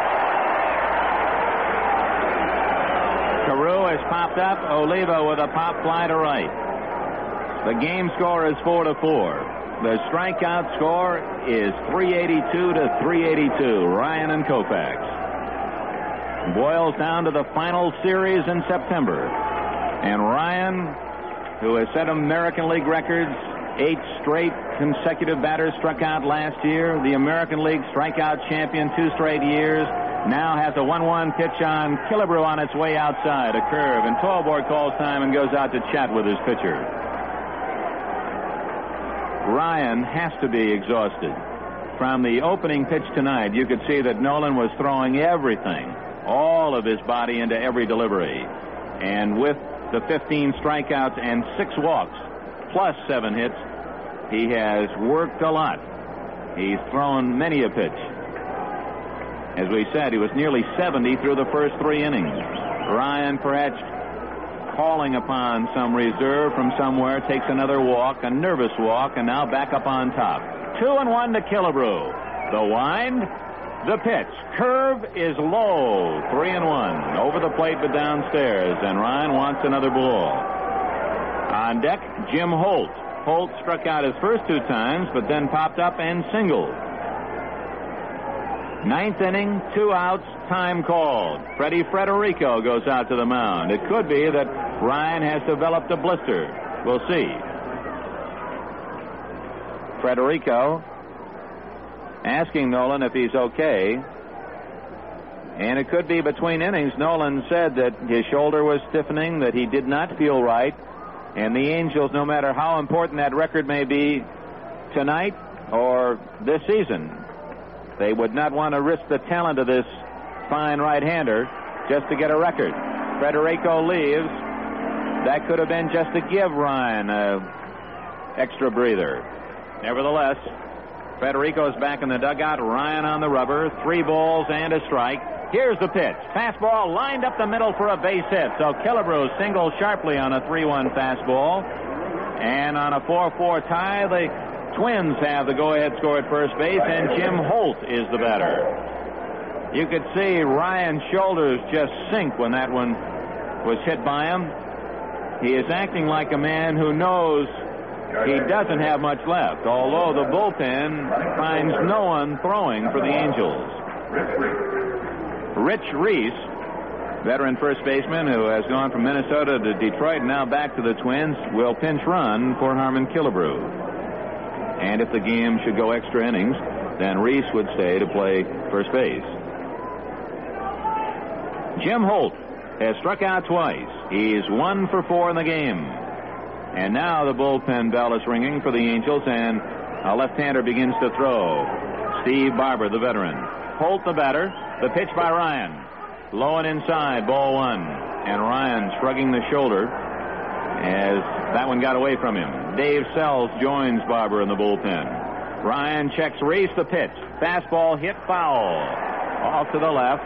Carew has popped up. Oliva with a pop fly to right. The game score is four to four. The strikeout score is three eighty-two to three eighty-two. Ryan and Koufax. Boils down to the final series in September. And Ryan, who has set American League records, eight straight consecutive batters struck out last year. The American League strikeout champion two straight years. Now has a one one pitch on Killebrew on its way outside. A curve. And Tallboard calls time and goes out to chat with his pitcher. Ryan has to be exhausted. From the opening pitch tonight, you could see that Nolan was throwing everything, all of his body into every delivery. And with the fifteen strikeouts and six walks, plus seven hits, he has worked a lot. He's thrown many a pitch. As we said, he was nearly seventy through the first three innings. Ryan, perhaps calling upon some reserve from somewhere, takes another walk, a nervous walk, and now back up on top. Two and one to Killebrew. The wind, the pitch. Curve is low. Three and one. Over the plate but downstairs, and Ryan wants another ball. On deck, Jim Holt. Holt struck out his first two times, but then popped up and singled. Ninth inning, two outs, time called. Freddie Frederico goes out to the mound. It could be that Ryan has developed a blister. We'll see. Frederico asking Nolan if he's okay. And it could be between innings. Nolan said that his shoulder was stiffening, that he did not feel right. And the Angels, no matter how important that record may be tonight or this season, they would not want to risk the talent of this fine right-hander just to get a record. Frederico leaves. That could have been just to give Ryan an extra breather. Nevertheless, Frederico's back in the dugout. Ryan on the rubber. Three balls and a strike. Here's the pitch. Fastball lined up the middle for a base hit. So Killebrew singles sharply on a three one fastball. And on a four four tie, the Twins have the go-ahead score at first base, and Jim Holt is the batter. You could see Ryan's shoulders just sink when that one was hit by him. He is acting like a man who knows he doesn't have much left, although the bullpen finds no one throwing for the Angels. Rich Reese, veteran first baseman who has gone from Minnesota to Detroit and now back to the Twins, will pinch run for Harmon Killebrew. And if the game should go extra innings, then Reese would stay to play first base. Jim Holt has struck out twice. He's one for four in the game. And now the bullpen bell is ringing for the Angels, and a left-hander begins to throw. Steve Barber, the veteran. Holt, the batter. The pitch by Ryan. Low and inside, ball one. And Ryan shrugging the shoulder as that one got away from him. Dave Sells joins Barber in the bullpen. Ryan checks Reese, the pitch. Fastball hit foul. Off to the left.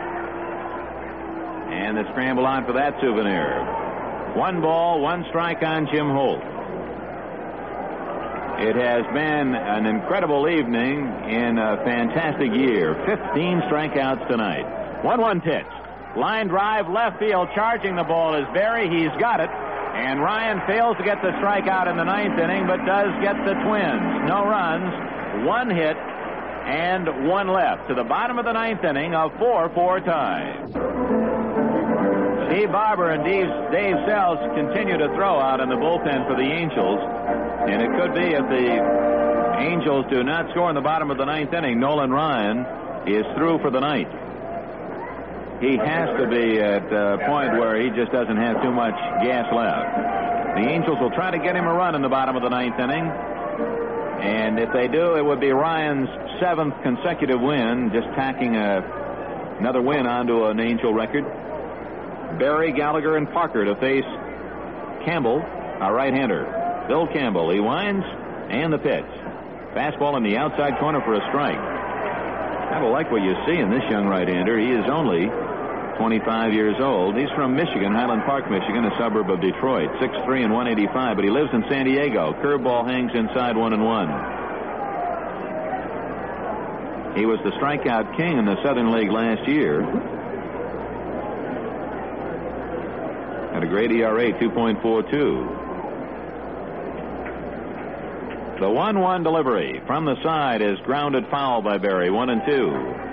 And the scramble on for that souvenir. One ball, one strike on Jim Holt. It has been an incredible evening in a fantastic year. fifteen strikeouts tonight. one one pitch. Line drive, left field, charging the ball is Berry. He's got it. And Ryan fails to get the strikeout in the ninth inning, but does get the Twins. No runs, one hit, and one left. To the bottom of the ninth inning, a four four tie. Steve Barber and Dave, Dave Sells continue to throw out in the bullpen for the Angels. And it could be if the Angels do not score in the bottom of the ninth inning, Nolan Ryan is through for the night. He has to be at a point where he just doesn't have too much gas left. The Angels will try to get him a run in the bottom of the ninth inning. And if they do, it would be Ryan's seventh consecutive win, just tacking a, another win onto an Angel record. Berry, Gallagher, and Parker to face Campbell, a right-hander. Bill Campbell, he winds, and the pitch. Fastball in the outside corner for a strike. Kind of like what you see in this young right-hander. He is only twenty-five years old. He's from Michigan, Highland Park, Michigan, a suburb of Detroit. six three and one eighty-five, but he lives in San Diego. Curveball hangs inside one and one. He was the strikeout king in the Southern League last year. Had a great E R A, two point four two. The one one delivery from the side is grounded foul by Berry, one and two.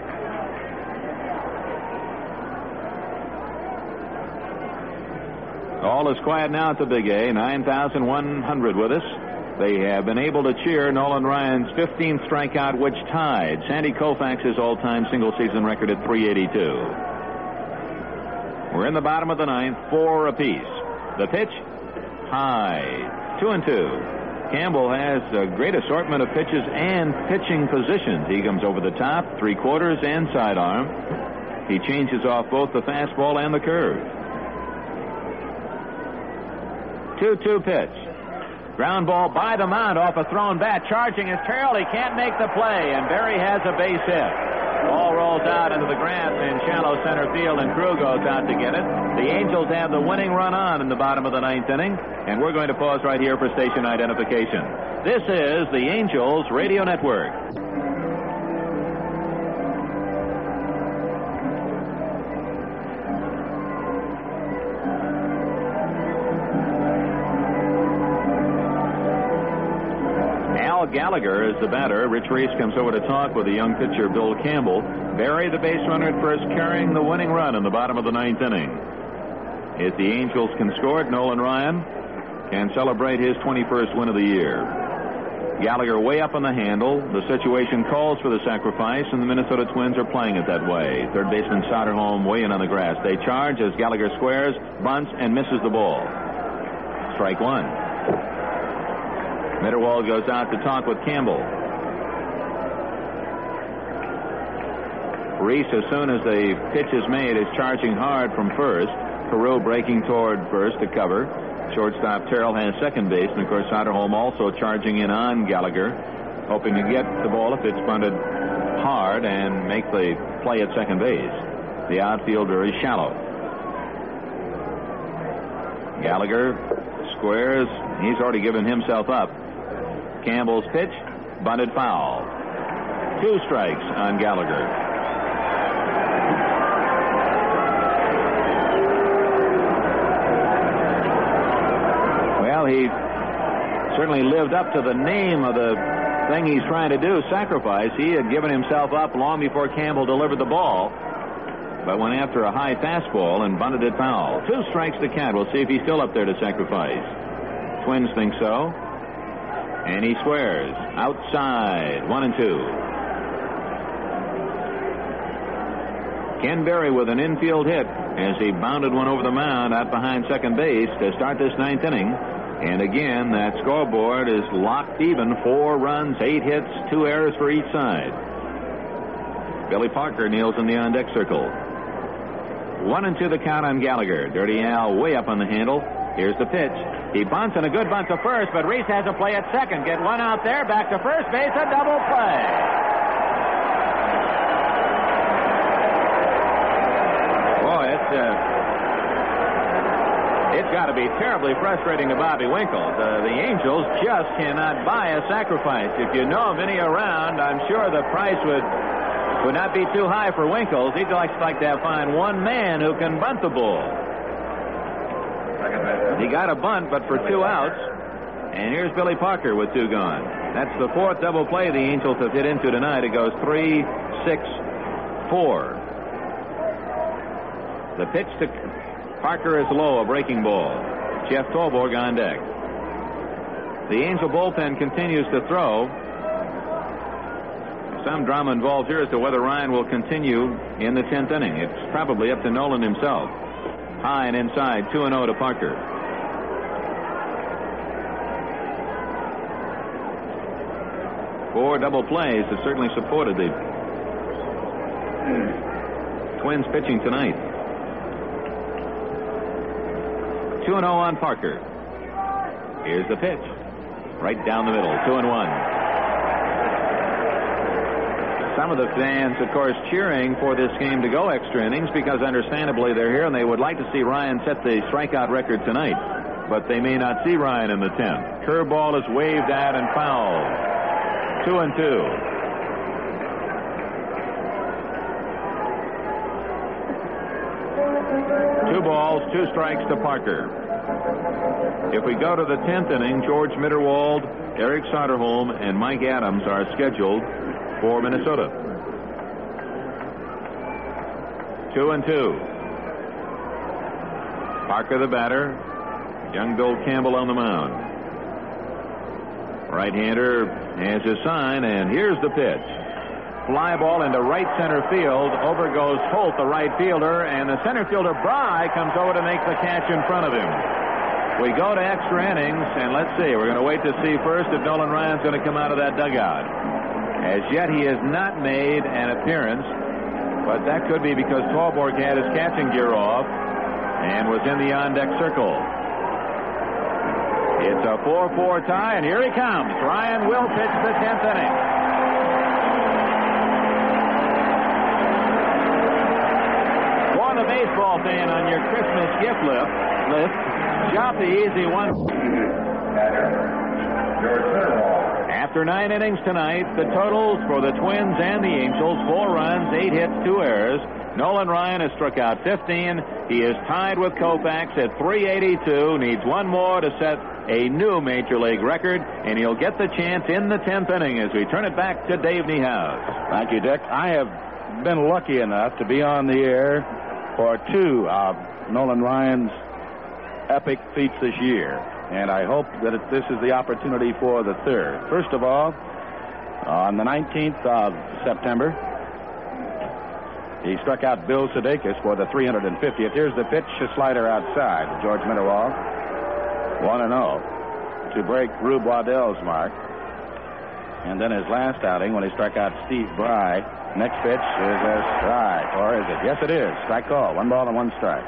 All is quiet now at the Big A, nine thousand one hundred with us. They have been able to cheer Nolan Ryan's fifteenth strikeout, which tied Sandy Koufax's all-time single-season record at three eighty-two. We're in the bottom of the ninth, four apiece. The pitch, high, two and two. Campbell has a great assortment of pitches and pitching positions. He comes over the top, three quarters, and sidearm. He changes off both the fastball and the curve. two two pitch. Ground ball by the mound off a thrown bat. Charging is Carroll. He can't make the play, and Berry has a base hit. Ball rolls out into the grass in shallow center field, and Crew goes out to get it. The Angels have the winning run on in the bottom of the ninth inning, and we're going to pause right here for station identification. This is the Angels Radio Network. Gallagher is the batter. Rich Reese comes over to talk with the young pitcher Bill Campbell. Berry, the base runner at first, carrying the winning run in the bottom of the ninth inning. If the Angels can score it, Nolan Ryan can celebrate his twenty-first win of the year. Gallagher way up on the handle. The situation calls for the sacrifice, and the Minnesota Twins are playing it that way. Third baseman Soderholm way in on the grass. They charge as Gallagher squares, bunts, and misses the ball. Strike one. Mitterwald goes out to talk with Campbell. Reese, as soon as the pitch is made, is charging hard from first. Carew breaking toward first to cover. Shortstop Terrell has second base, and of course Soderholm also charging in on Gallagher, hoping to get the ball if it's bunted hard and make the play at second base. The outfield very shallow. Gallagher squares. He's already given himself up. Campbell's pitch, bunted foul. Two strikes on Gallagher. Well, he certainly lived up to the name of the thing he's trying to do, sacrifice. He had given himself up long before Campbell delivered the ball, but went after a high fastball and bunted it foul. Two strikes to count. We'll see if he's still up there to sacrifice. Twins think so. And he squares. Outside. One and two. Ken Berry with an infield hit as he bounded one over the mound out behind second base to start this ninth inning. And again, that scoreboard is locked even. Four runs, eight hits, two errors for each side. Billy Parker kneels in the on-deck circle. One and two the count on Gallagher. Dirty Al way up on the handle. Here's the pitch. He bunts, and a good bunt to first, but Reese has a play at second. Get one out there, back to first base, a double play. Boy, it's uh, it's got to be terribly frustrating to Bobby Winkles. Uh, the Angels just cannot buy a sacrifice. If you know of any around, I'm sure the price would would not be too high for Winkles. He'd like, like to find one man who can bunt the ball. He got a bunt, but for two outs. And here's Billy Parker with two gone. That's the fourth double play the Angels have hit into tonight. It goes three, six, four. The pitch to Parker is low, a breaking ball. Jeff Torborg on deck. The Angel bullpen continues to throw. Some drama involved here as to whether Ryan will continue in the tenth inning. It's probably up to Nolan himself. High and inside, two and oh to Parker. Four double plays have certainly supported the Twins pitching tonight. two and oh on Parker. Here's the pitch. Right down the middle, two and one. Some of the fans, of course, cheering for this game to go extra innings because understandably they're here and they would like to see Ryan set the strikeout record tonight. But they may not see Ryan in the tenth. Curveball is waved at and fouled. Two and two. Two balls, two strikes to Parker. If we go to the tenth inning, George Mitterwald, Eric Soderholm, and Mike Adams are scheduled for Minnesota. Two and two. Parker the batter. Young Bill Campbell on the mound. Right-hander has his sign, and here's the pitch. Fly ball into right center field. Over goes Holt, the right fielder, and the center fielder, Bry, comes over to make the catch in front of him. We go to extra innings, and let's see. We're going to wait to see first if Nolan Ryan's going to come out of that dugout. As yet, he has not made an appearance, but that could be because Torborg had his catching gear off and was in the on-deck circle. It's a four four tie, and here he comes. Ryan will pitch the tenth inning. For the baseball fan on your Christmas gift list, list shop the easy one. After nine innings tonight, the totals for the Twins and the Angels: four runs, eight hits, two errors. Nolan Ryan has struck out fifteen. He is tied with Koufax at three eighty-two. Needs one more to set a new Major League record, and he'll get the chance in the tenth inning as we turn it back to Dave Niehaus. Thank you, Dick. I have been lucky enough to be on the air for two of Nolan Ryan's epic feats this year, and I hope that it, this is the opportunity for the third. First of all, on the nineteenth of September, he struck out Bill Sudeikis for the three hundred fiftieth. Here's the pitch, a slider outside to George Mitterwald. one and oh to break Rube Waddell's mark. And then his last outing when he struck out Steve Bry. Next pitch is a strike, or is it? Yes, it is. Strike call. One ball and one strike.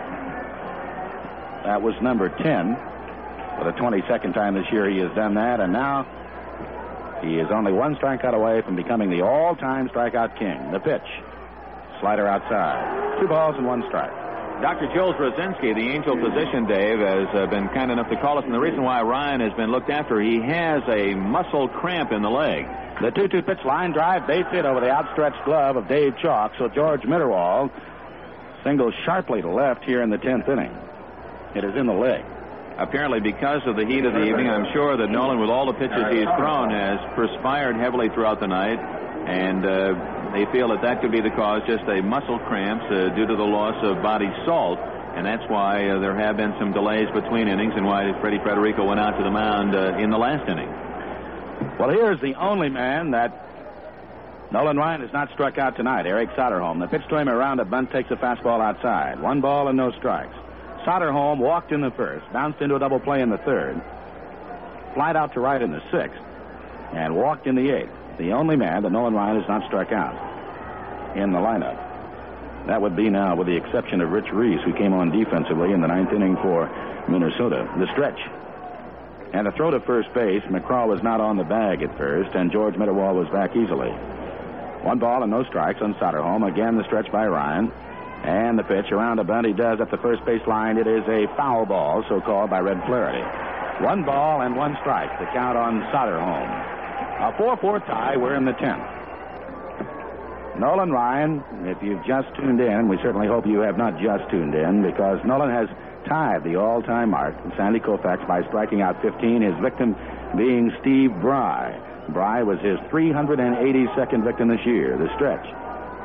That was number ten. For the twenty-second time this year he has done that, and now he is only one strikeout away from becoming the all-time strikeout king. The pitch. Slider outside. Two balls and one strike. Doctor Jules Rosinski, the Angel physician, Dave, has uh, been kind enough to call us, and the reason why Ryan has been looked after, he has a muscle cramp in the leg. The two two pitch line drive, base hit over the outstretched glove of Dave Chalk, so George Mitterwald singles sharply to left here in the tenth inning. It is in the leg. Apparently, because of the heat of the evening, I'm sure that Nolan, with all the pitches he's thrown, has perspired heavily throughout the night, and uh, they feel that that could be the cause, just a muscle cramps uh, due to the loss of body salt, and that's why uh, there have been some delays between innings and why Freddie Federico went out to the mound uh, in the last inning. Well, here's the only man that Nolan Ryan has not struck out tonight, Eric Soderholm. The pitch to him around a bunt takes a fastball outside. One ball and no strikes. Soderholm walked in the first, bounced into a double play in the third, flied out to right in the sixth, and walked in the eighth. The only man that Nolan Ryan has not struck out in the lineup. That would be now with the exception of Rich Reese, who came on defensively in the ninth inning for Minnesota. The stretch. And a throw to first base. McCraw was not on the bag at first, and George Mitterwald was back easily. One ball and no strikes on Soderholm. Again, the stretch by Ryan. And the pitch around a bunt he does at the first base line. It is a foul ball, so called by Red Flaherty. One ball and one strike. The count on Soderholm. A four four tie. We're in the tenth. Nolan Ryan, if you've just tuned in, we certainly hope you have not just tuned in, because Nolan has tied the all-time mark from Sandy Koufax by striking out fifteen, his victim being Steve Bry. Bry was his three hundred eighty-second victim this year. The stretch.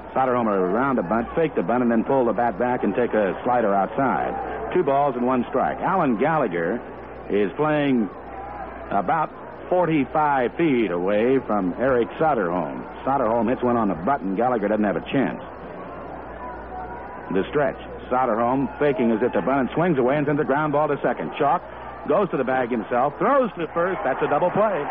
Soderholm around the bunt, fake the bunt, and then pull the bat back and take a slider outside. Two balls and one strike. Alan Gallagher is playing about forty-five feet away from Eric Soderholm. Soderholm hits one on the button. Gallagher doesn't have a chance. The stretch. Soderholm faking as if the bunt and swings away and sends a ground ball to second. Chalk goes to the bag himself, throws to first. That's a double play.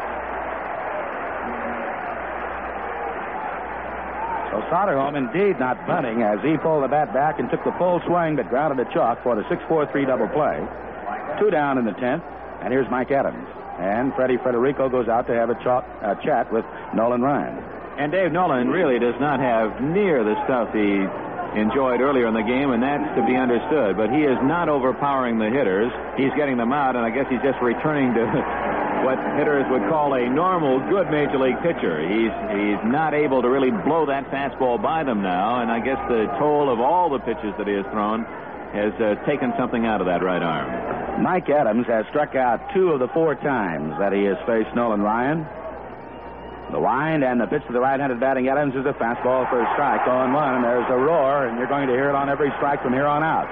So Soderholm indeed not bunting as he pulled the bat back and took the full swing but grounded to Chalk for the six four three double play. Two down in the tenth, and here's Mike Adams. And Freddie Federico goes out to have a chalk, uh, chat with Nolan Ryan. And Dave Nolan really does not have near the stuff he enjoyed earlier in the game, and that's to be understood. But he is not overpowering the hitters. He's getting them out, and I guess he's just returning to what hitters would call a normal, good Major League pitcher. He's he's not able to really blow that fastball by them now, and I guess the toll of all the pitches that he has thrown has uh, taken something out of that right arm. Mike Adams has struck out two of the four times that he has faced Nolan Ryan. The wind and the pitch to the right-handed batting Adams is a fastball for a strike. oh one, and there's a roar, and you're going to hear it on every strike from here on out.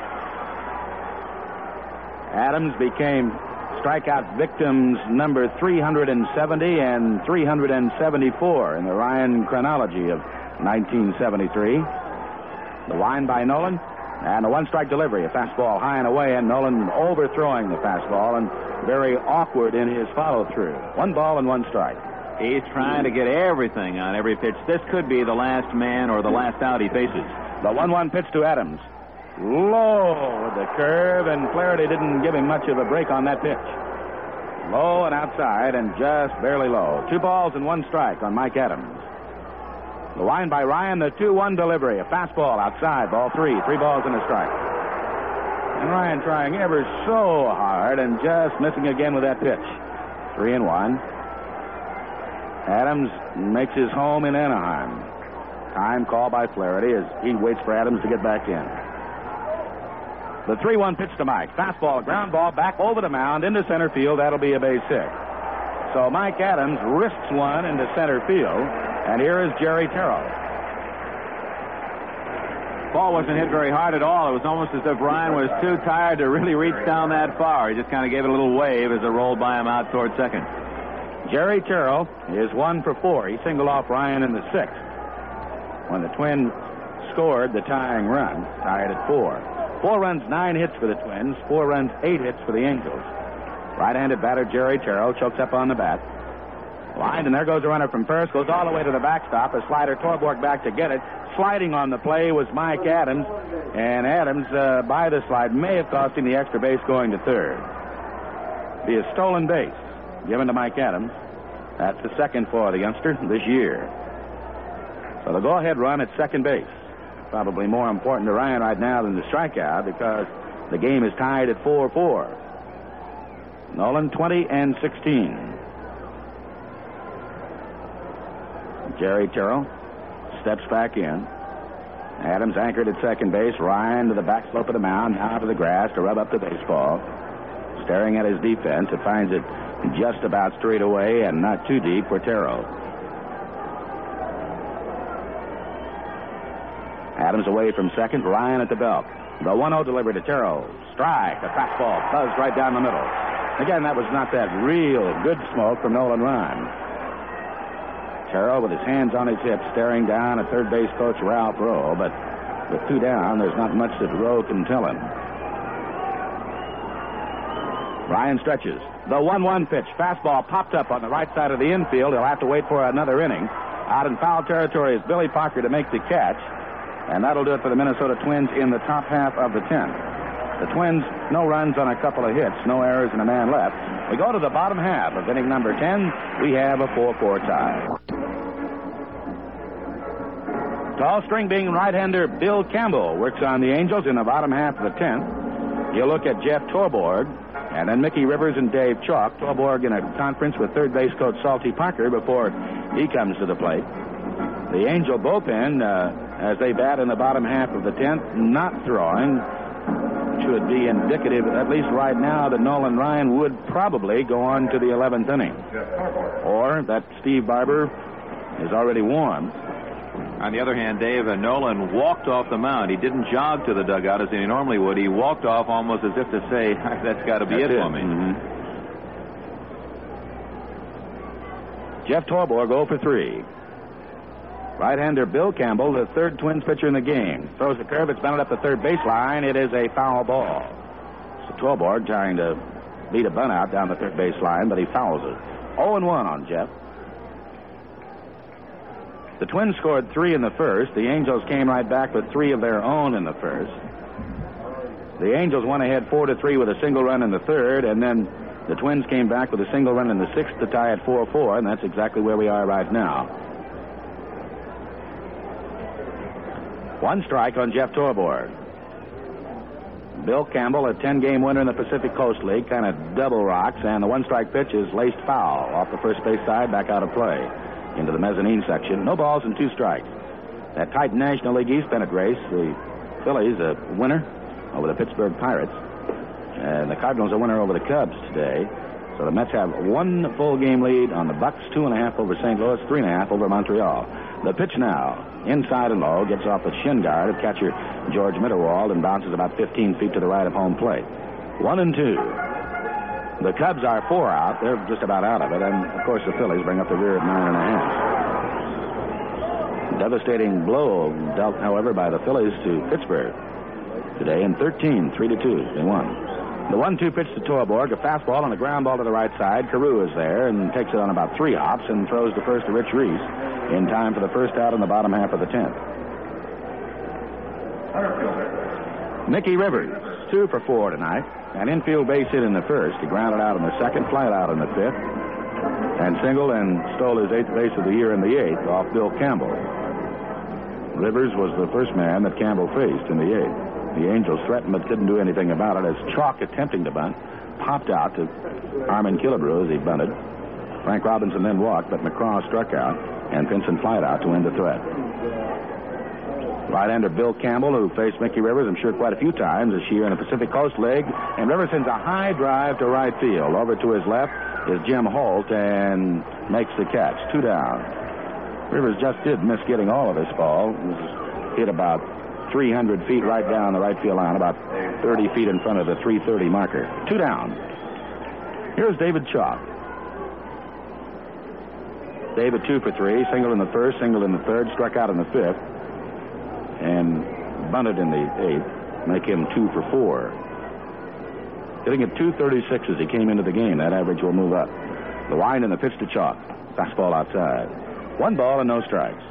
Adams became strikeout victims number three hundred seventy and three hundred seventy-four in the Ryan chronology of nineteen seventy-three. The wind by Nolan, and a one-strike delivery, a fastball high and away, and Nolan overthrowing the fastball and very awkward in his follow-through. One ball and one strike. He's trying to get everything on every pitch. This could be the last man or the last out he faces. The one one pitch to Adams. Low with the curve, and Flaherty didn't give him much of a break on that pitch. Low and outside, and just barely low. Two balls and one strike on Mike Adams. The wind by Ryan, the two one delivery. A fastball outside, ball three. Three balls and a strike. And Ryan trying ever so hard and just missing again with that pitch. Three and one. Adams makes his home in Anaheim. Time call by Flaherty as he waits for Adams to get back in. The three one pitch to Mike. Fastball, ground ball, back over the mound, into center field. That'll be a base hit. So Mike Adams risks one into center field, and here is Jerry Terrell. Ball wasn't hit very hard at all. It was almost as if Ryan was too tired to really reach down that far. He just kind of gave it a little wave as it rolled by him out toward second. Jerry Terrell is one for four. He singled off Ryan in the sixth when the Twins scored the tying run, tied at four. Four runs, nine hits for the Twins. Four runs, eight hits for the Angels. Right-handed batter Jerry Terrell chokes up on the bat. Lined, and there goes a runner from first. Goes all the way to the backstop. A slider, Torborg back to get it. Sliding on the play was Mike Adams, and Adams, uh, by the slide, may have cost him the extra base going to third. Be a stolen base given to Mike Adams. That's the second for the youngster this year. So the go-ahead run at second base. Probably more important to Ryan right now than the strikeout because the game is tied at four four. Nolan twenty and sixteen. Jerry Terrell steps back in. Adams anchored at second base. Ryan to the back slope of the mound, now to the grass to rub up the baseball. Staring at his defense, it finds it just about straight away and not too deep for Terrell. Adams away from second. Ryan at the belt. The one oh delivery to Terrell. Strike. The fastball buzzed right down the middle. Again, that was not that real good smoke from Nolan Ryan. Terrell with his hands on his hips staring down at third base coach Ralph Rowe, but with two down, there's not much that Rowe can tell him. Ryan stretches. The one one pitch. Fastball popped up on the right side of the infield. He'll have to wait for another inning. Out in foul territory is Billy Parker to make the catch. And that'll do it for the Minnesota Twins in the top half of the tenth. The Twins, no runs on a couple of hits, no errors and a man left. We go to the bottom half of inning number ten. We have a four four tie. Tall string being right-hander Bill Campbell works on the Angels in the bottom half of the tenth. You'll look at Jeff Torborg, and then Mickey Rivers and Dave Chalk. Torborg in a conference with third base coach Salty Parker before he comes to the plate. The Angel bullpen, uh, as they bat in the bottom half of the tenth, not throwing, should be indicative, at least right now, that Nolan Ryan would probably go on to the eleventh inning. Or that Steve Barber is already warm. On the other hand, Dave, uh, Nolan walked off the mound. He didn't jog to the dugout as he normally would. He walked off almost as if to say, that's got to be it, it for me. Mm-hmm. Jeff Torborg oh for three. Right-hander Bill Campbell, the third Twins pitcher in the game. Throws the curve. It's bounded up the third baseline. It is a foul ball. So Torborg trying to beat a bunt out down the third baseline, but he fouls it. oh and one on Jeff. The Twins scored three in the first. The Angels came right back with three of their own in the first. The Angels went ahead four to three with a single run in the third, and then the Twins came back with a single run in the sixth to tie at four four, and that's exactly where we are right now. One strike on Jeff Torborg. Bill Campbell, a ten-game winner in the Pacific Coast League, kind of double rocks, and the one-strike pitch is laced foul off the first base side, back out of play into the mezzanine section. No balls and two strikes. That tight National League East pennant race, the Phillies a winner over the Pittsburgh Pirates, and the Cardinals a winner over the Cubs today. So the Mets have one full game lead on the Bucks, two and a half over Saint Louis, three and a half over Montreal. The pitch now, inside and low, gets off the shin guard of catcher George Mitterwald and bounces about fifteen feet to the right of home plate. One and two. The Cubs are four out. They're just about out of it. And, of course, the Phillies bring up the rear at nine and a half. Devastating blow dealt, however, by the Phillies to Pittsburgh today in thirteen, three to two. They won. The one two pitch to Torborg, a fastball and a ground ball to the right side. Carew is there and takes it on about three hops and throws the first to Rich Reese in time for the first out in the bottom half of the tenth. Mickey Rivers, two for four tonight. An infield base hit in the first. He grounded out in the second, flied out in the fifth, and singled and stole his eighth base of the year in the eighth off Bill Campbell. Rivers was the first man that Campbell faced in the eighth. The Angels threatened but couldn't do anything about it as Chalk, attempting to bunt, popped out to Armin Killebrew as he bunted. Frank Robinson then walked, but McCraw struck out, and Pinson flied out to end the threat. Right-hander Bill Campbell, who faced Mickey Rivers, I'm sure, quite a few times this year in the Pacific Coast League, and Rivers sends a high drive to right field. Over to his left is Jim Holt and makes the catch. Two down. Rivers just did miss getting all of this ball. It was hit about three hundred feet right down the right field line, about thirty feet in front of the three thirty marker. Two down. Here's David Chalk. David two for three, single in the first, single in the third, struck out in the fifth, and bunted in the eighth, make him two for four. Hitting at two thirty-six as he came into the game. That average will move up. The wind and the pitch to Chalk. Fastball outside. One ball and no strikes.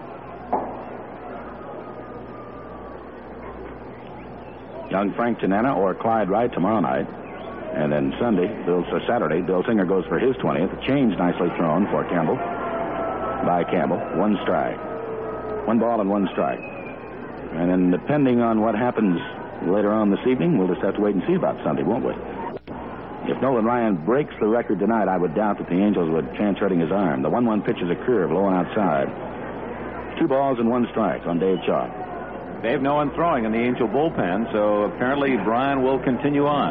Young Frank Tanana or Clyde Wright tomorrow night. And then Sunday, Bill, uh, Saturday, Bill Singer goes for his twentieth. A change nicely thrown for Campbell. By Campbell. One strike. One ball and one strike. And then depending on what happens later on this evening, we'll just have to wait and see about Sunday, won't we? If Nolan Ryan breaks the record tonight, I would doubt that the Angels would chance hurting his arm. The one one pitch is a curve, low and outside. Two balls and one strike on Dave Chalk. Dave, no one throwing in the Angel bullpen, so apparently Brian will continue on.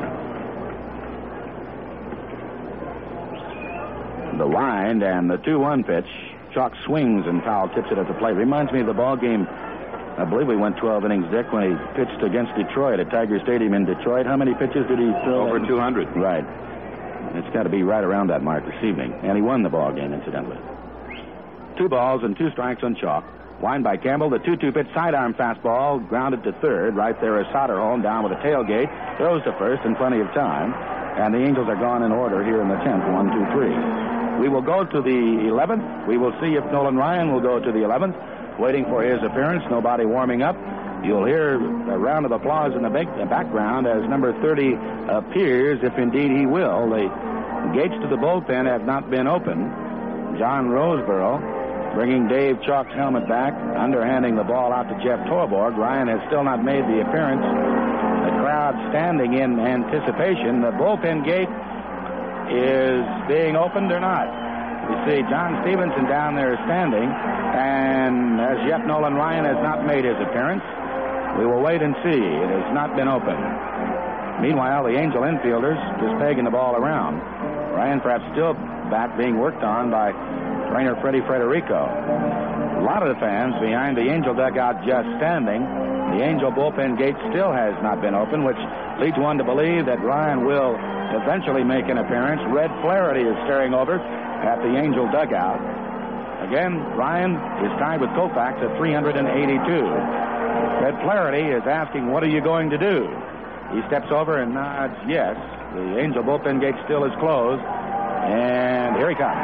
The wind and the two one pitch. Chalk swings and foul tips it at the plate. Reminds me of the ball game. I believe we went twelve innings, Dick, when he pitched against Detroit at Tiger Stadium in Detroit. How many pitches did he throw? Over two hundred. Right. It's got to be right around that mark this evening. And he won the ball game, incidentally. Two balls and two strikes on Chalk. Wind by Campbell. The two two pitch sidearm fastball grounded to third. Right there is Soderholm down with a tailgate. Throws to first in plenty of time. And the Angels are gone in order here in the tenth. One, two, three. We will go to the eleventh. We will see if Nolan Ryan will go to the eleventh. Waiting for his appearance. Nobody warming up. You'll hear a round of applause in the background as number thirty appears, if indeed he will. The gates to the bullpen have not been opened. John Roseborough bringing Dave Chalk's helmet back, underhanding the ball out to Jeff Torborg. Ryan has still not made the appearance. The crowd standing in anticipation. The bullpen gate is being opened or not. You see John Stevenson down there standing, and as yet Nolan Ryan has not made his appearance. We will wait and see. It has not been opened. Meanwhile, the Angel infielders just pegging the ball around. Ryan perhaps still back being worked on by trainer Freddie Frederico. A lot of the fans behind the Angel dugout just standing. The Angel bullpen gate still has not been opened, which leads one to believe that Ryan will eventually make an appearance. Red Flaherty is staring over at the Angel dugout. Again, Ryan is tied with Koufax at three hundred eighty-two. Red Flaherty is asking, what are you going to do? He steps over and nods yes. The Angel bullpen gate still is closed. And here he comes.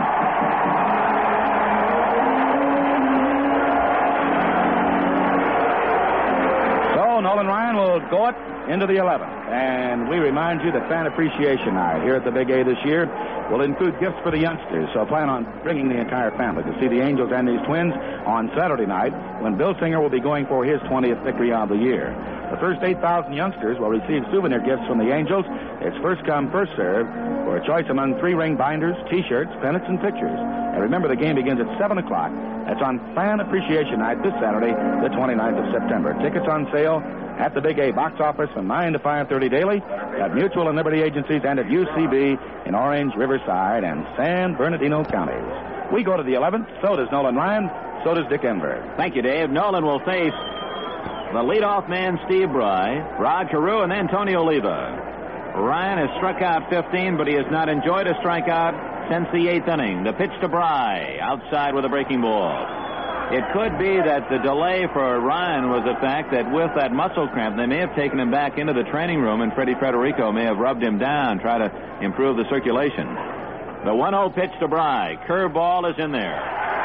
So Nolan Ryan will go it into the eleventh. And we remind you that Fan Appreciation Night here at the Big A this year will include gifts for the youngsters. So plan on bringing the entire family to see the Angels and these Twins on Saturday night when Bill Singer will be going for his twentieth victory of the year. The first eight thousand youngsters will receive souvenir gifts from the Angels. It's first come, first served for a choice among three-ring binders, T-shirts, pennants, and pictures. And remember, the game begins at seven o'clock. That's on Fan Appreciation Night this Saturday, the twenty-ninth of September. Tickets on sale at the Big A box office from nine to five thirty daily at Mutual and Liberty agencies and at U C B in Orange, Riverside, and San Bernardino counties. We go to the eleventh. So does Nolan Ryan. So does Dick Enberg. Thank you, Dave. Nolan will face the leadoff man, Steve Bry, Rod Carew, and then Tony Oliva. Ryan has struck out fifteen, but he has not enjoyed a strikeout since the eighth inning. The pitch to Bry, outside with a breaking ball. It could be that the delay for Ryan was the fact that with that muscle cramp, they may have taken him back into the training room, and Freddie Frederico may have rubbed him down, try to improve the circulation. The one oh pitch to Bry. Curveball is in there.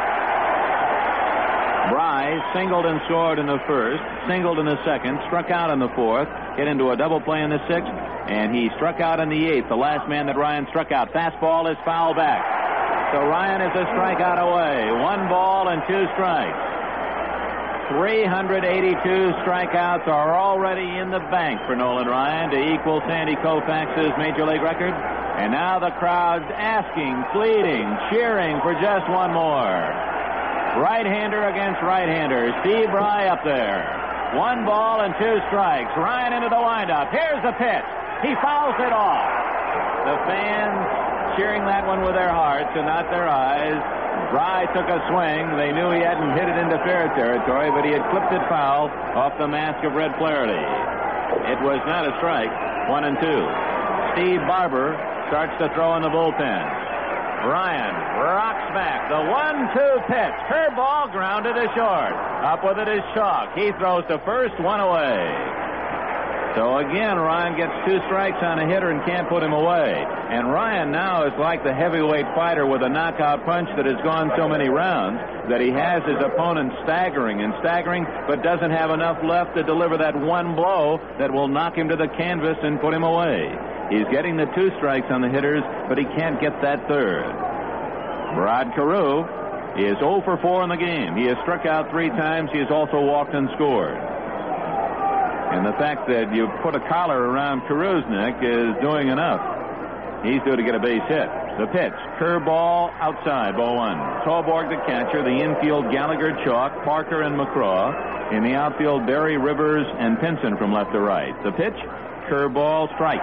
Bry singled and scored in the first, singled in the second, struck out in the fourth, hit into a double play in the sixth, and he struck out in the eighth, the last man that Ryan struck out. Fastball is foul back. So Ryan is a strikeout away. One ball and two strikes. three hundred eighty-two strikeouts are already in the bank for Nolan Ryan to equal Sandy Koufax's major league record. And now the crowd's asking, pleading, cheering for just one more. Right-hander against right-hander. Steve Bry up there. One ball and two strikes. Ryan into the windup. Here's the pitch. He fouls it off. The fans cheering that one with their hearts and not their eyes. Bry took a swing. They knew he hadn't hit it into fair territory, but he had clipped it foul off the mask of Red Flaherty. It was not a strike. One and two. Steve Barber starts to throw in the bullpen. Ryan rocks back. The one two pitch. Curveball grounded to short. Up with it is Chalk. He throws to first, one away. So again, Ryan gets two strikes on a hitter and can't put him away. And Ryan now is like the heavyweight fighter with a knockout punch that has gone so many rounds that he has his opponent staggering and staggering, but doesn't have enough left to deliver that one blow that will knock him to the canvas and put him away. He's getting the two strikes on the hitters, but he can't get that third. Rod Carew is oh for four in the game. He has struck out three times. He has also walked and scored. And the fact that you put a collar around Carew's neck is doing enough. He's due to get a base hit. The pitch, curveball outside, ball one. Tallborg the catcher, the infield Gallagher, Chalk, Parker, and McCraw. In the outfield, Barry, Rivers, and Pinson from left to right. The pitch, curveball, strike.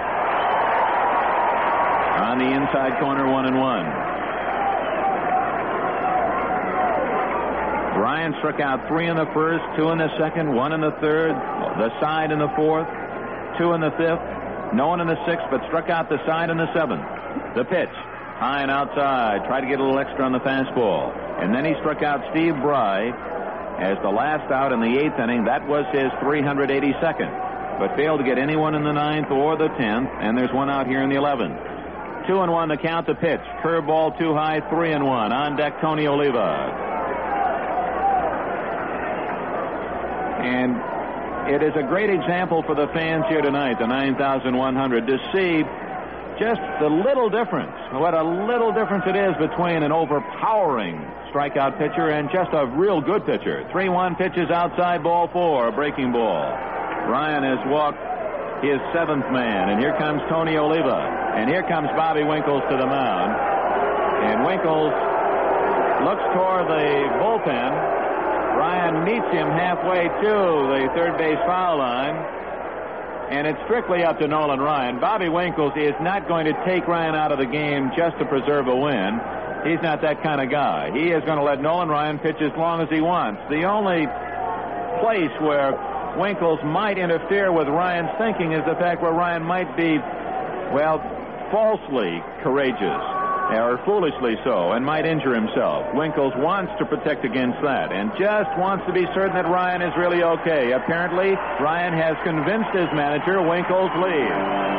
On the inside corner, one and one. Ryan struck out three in the first, two in the second, one in the third, the side in the fourth, two in the fifth, no one in the sixth, but struck out the side in the seventh. The pitch, high and outside, tried to get a little extra on the fastball. And then he struck out Steve Bry as the last out in the eighth inning. That was his three hundred eighty-second, but failed to get anyone in the ninth or the tenth, and there's one out here in the eleventh. Two and one to count the pitch. Curveball too high, three and one. On deck, Tony Oliva. And it is a great example for the fans here tonight, the nine thousand one hundred, to see just the little difference, what a little difference it is between an overpowering strikeout pitcher and just a real good pitcher. three one pitches outside, ball four, a breaking ball. Ryan has walked his seventh man, and here comes Tony Oliva. And here comes Bobby Winkles to the mound. And Winkles looks toward the bullpen. Ryan meets him halfway to the third base foul line, and it's strictly up to Nolan Ryan. Bobby Winkles is not going to take Ryan out of the game just to preserve a win. He's not that kind of guy. He is going to let Nolan Ryan pitch as long as he wants. The only place where Winkles might interfere with Ryan's thinking is the fact where Ryan might be, well, falsely courageous, or foolishly so, and might injure himself. Winkles wants to protect against that and just wants to be certain that Ryan is really okay. Apparently, Ryan has convinced his manager Winkles leave.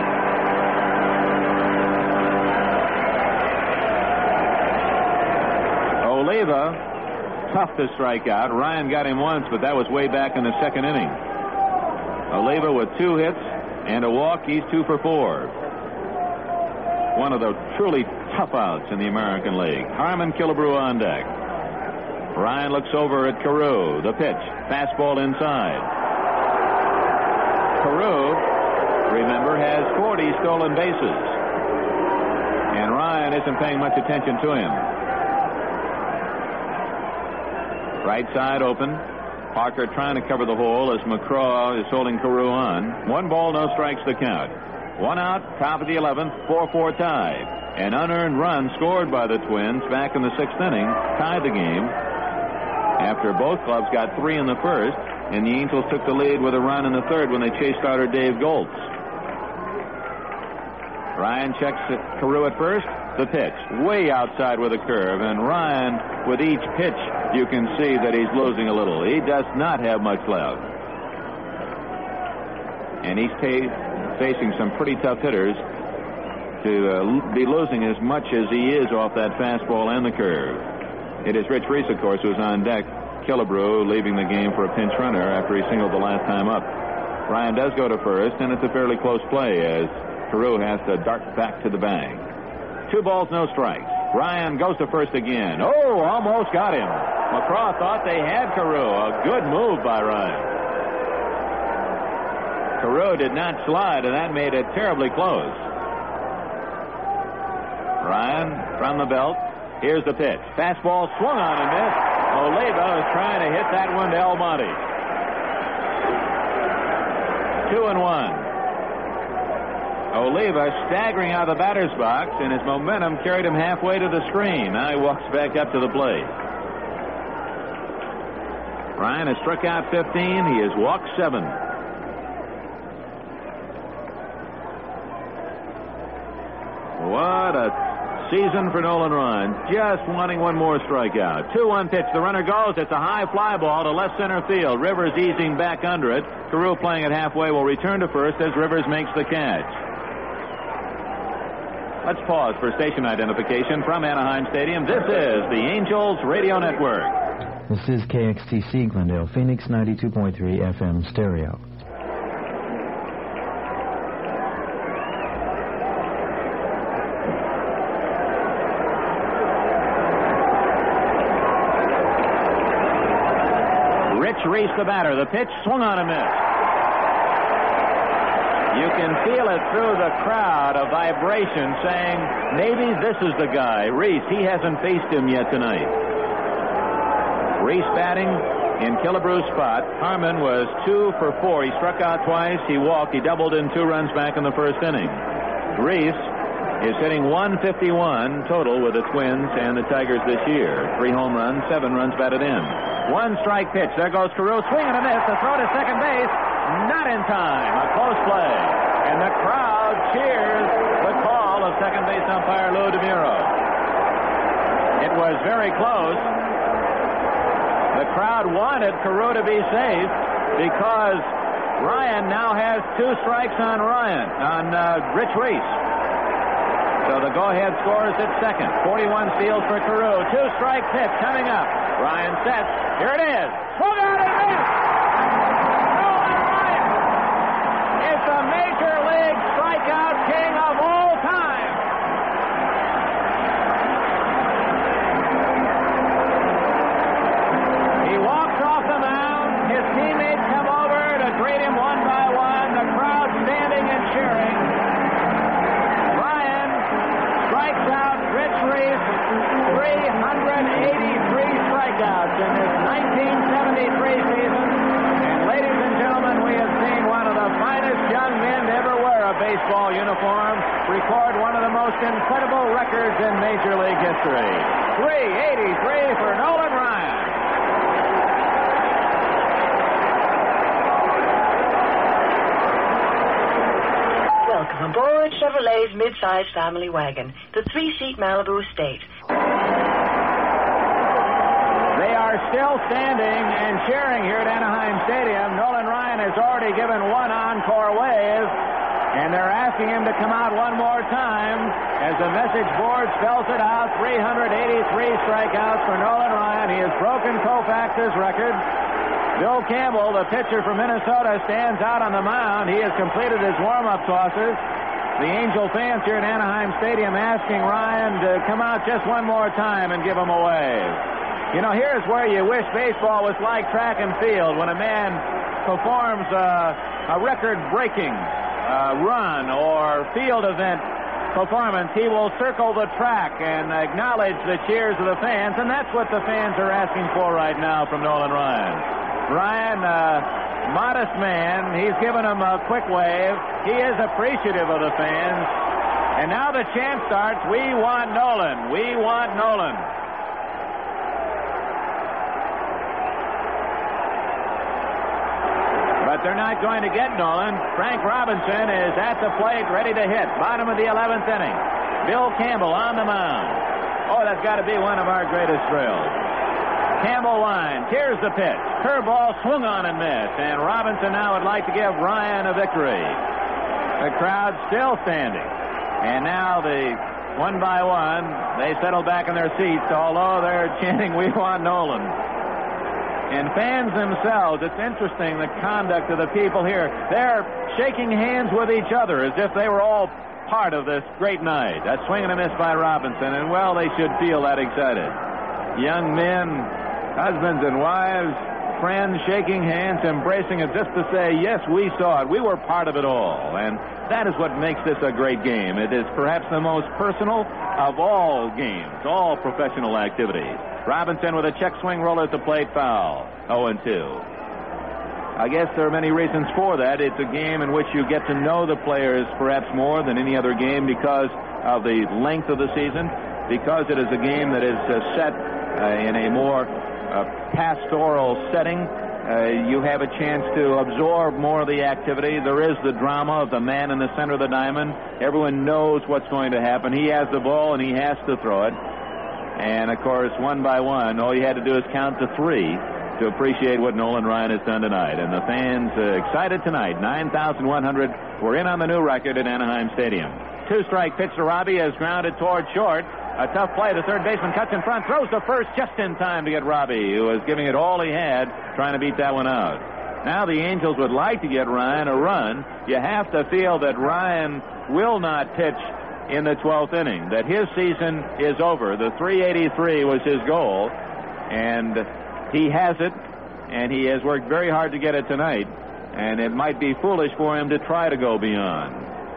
Oliva, tough to strike out. Ryan got him once, but that was way back in the second inning. Oliva with two hits and a walk. He's two for four. One of the truly tough outs in the American League. Harmon Killebrew on deck. Ryan looks over at Carew. The pitch. Fastball inside. Carew, remember, has forty stolen bases. And Ryan isn't paying much attention to him. Right side open. Parker trying to cover the hole as McCraw is holding Carew on. One ball, no strikes to count. One out, top of the eleventh, four four tie. An unearned run scored by the Twins back in the sixth inning tied the game after both clubs got three in the first, and the Angels took the lead with a run in the third when they chased starter Dave Goltz. Ryan checks at Carew at first. The pitch, way outside with a curve, and Ryan, with each pitch, you can see that he's losing a little. He does not have much left. And he's ta- facing some pretty tough hitters to uh, be losing as much as he is off that fastball and the curve. It is Rich Reese, of course, who's on deck. Killebrew leaving the game for a pinch runner after he singled the last time up. Ryan does go to first, and it's a fairly close play as Carew has to dart back to the bag. Two balls, no strikes. Ryan goes to first again. Oh, almost got him. McCraw thought they had Carew. A good move by Ryan. Carew did not slide, and that made it terribly close. Ryan from the belt. Here's the pitch. Fastball swung on and missed. Oliva is trying to hit that one to El Monte. Two and one. Oliva staggering out of the batter's box, and his momentum carried him halfway to the screen. Now he walks back up to the plate. Ryan has struck out fifteen. He has walked seven. What a season for Nolan Ryan. Just wanting one more strikeout. two one pitch. The runner goes. It's a high fly ball to left center field. Rivers easing back under it. Carew playing it halfway will return to first as Rivers makes the catch. Let's pause for station identification from Anaheim Stadium. This is the Angels Radio Network. This is K X T C Glendale, Phoenix ninety-two point three F M stereo. Rich Reese, the batter. The pitch swung on a miss. You can feel it through the crowd, a vibration saying, maybe this is the guy. Reese, he hasn't faced him yet tonight. Reese batting in Killebrew's spot. Harmon was two for four. He struck out twice. He walked. He doubled in two runs back in the first inning. Reese is hitting one fifty-one total with the Twins and the Tigers this year. Three home runs, seven runs batted in. One strike pitch. There goes Carew. Swing and a miss. The throw to second base. Not in time. A close play. And the crowd cheers the call of second base umpire Lou DeMuro. It was very close. The crowd wanted Carew to be safe because Ryan now has two strikes on Ryan, on uh, Rich Reese. So the go-ahead score is at second. forty-one steals for Carew. Two-strike pitch coming up. Ryan sets. Here it is. Swung out and missed. Nolan Ryan is the Major League strikeout king of all time. He walks off the mound. His teammates come over to greet him one by one. The crowd standing and cheering. Ryan strikes out Rich Reese. three hundred eighty-three strikeouts in this nineteen seventy-three season. And Ladies and gentlemen, we have seen one of the finest young men to ever wear a baseball uniform record one of the most incredible records in Major League history. three eighty-three for Nolan Ryan. Welcome aboard Chevrolet's mid-size family wagon, the three-seat Malibu Estate. They are still standing and cheering here at Anaheim Stadium. Nolan Ryan has already given one encore wave, and they're asking him to come out one more time as the message board spells it out. three hundred eighty-three strikeouts for Nolan Ryan. He has broken Koufax's record. Bill Campbell, the pitcher from Minnesota, stands out on the mound. He has completed his warm-up tosses. The Angel fans here at Anaheim Stadium asking Ryan to come out just one more time and give him a wave. You know, here's where you wish baseball was like track and field. When a man performs a, a record-breaking uh, run or field event performance, he will circle the track and acknowledge the cheers of the fans, and that's what the fans are asking for right now from Nolan Ryan. Ryan, uh, modest man, he's given them a quick wave. He is appreciative of the fans. And now the chant starts, we want Nolan, we want Nolan. But they're not going to get Nolan. Frank Robinson is at the plate, ready to hit. Bottom of the eleventh inning. Bill Campbell on the mound. Oh, that's got to be one of our greatest thrills. Campbell lines. Here's the pitch. Curveball swung on and missed. And Robinson now would like to give Ryan a victory. The crowd still standing. And now the one by one, they settle back in their seats, although they're chanting, we want Nolan. And fans themselves, it's interesting, the conduct of the people here. They're shaking hands with each other as if they were all part of this great night. That swing and a miss by Robinson, and well, they should feel that excited. Young men, husbands and wives, friends shaking hands, embracing it just to say, yes, we saw it. We were part of it all. And that is what makes this a great game. It is perhaps the most personal of all games, all professional activities. Robinson with a check swing roller at the plate, foul. oh and two. I guess there are many reasons for that. It's a game in which you get to know the players perhaps more than any other game because of the length of the season, because it is a game that is uh, set uh, in a more uh, pastoral setting. Uh, you have a chance to absorb more of the activity. There is the drama of the man in the center of the diamond. Everyone knows what's going to happen. He has the ball and he has to throw it. And, of course, one by one, all you had to do is count to three to appreciate what Nolan Ryan has done tonight. And the fans uh, excited tonight. nine thousand one hundred were in on the new record at Anaheim Stadium. Two-strike pitch to Robbie is grounded toward short. A tough play. The third baseman cuts in front, throws to first just in time to get Robbie, who was giving it all he had, trying to beat that one out. Now the Angels would like to get Ryan a run. You have to feel that Ryan will not pitch in the twelfth inning, that his season is over. The three eighty-three was his goal, and he has it, and he has worked very hard to get it tonight, and it might be foolish for him to try to go beyond.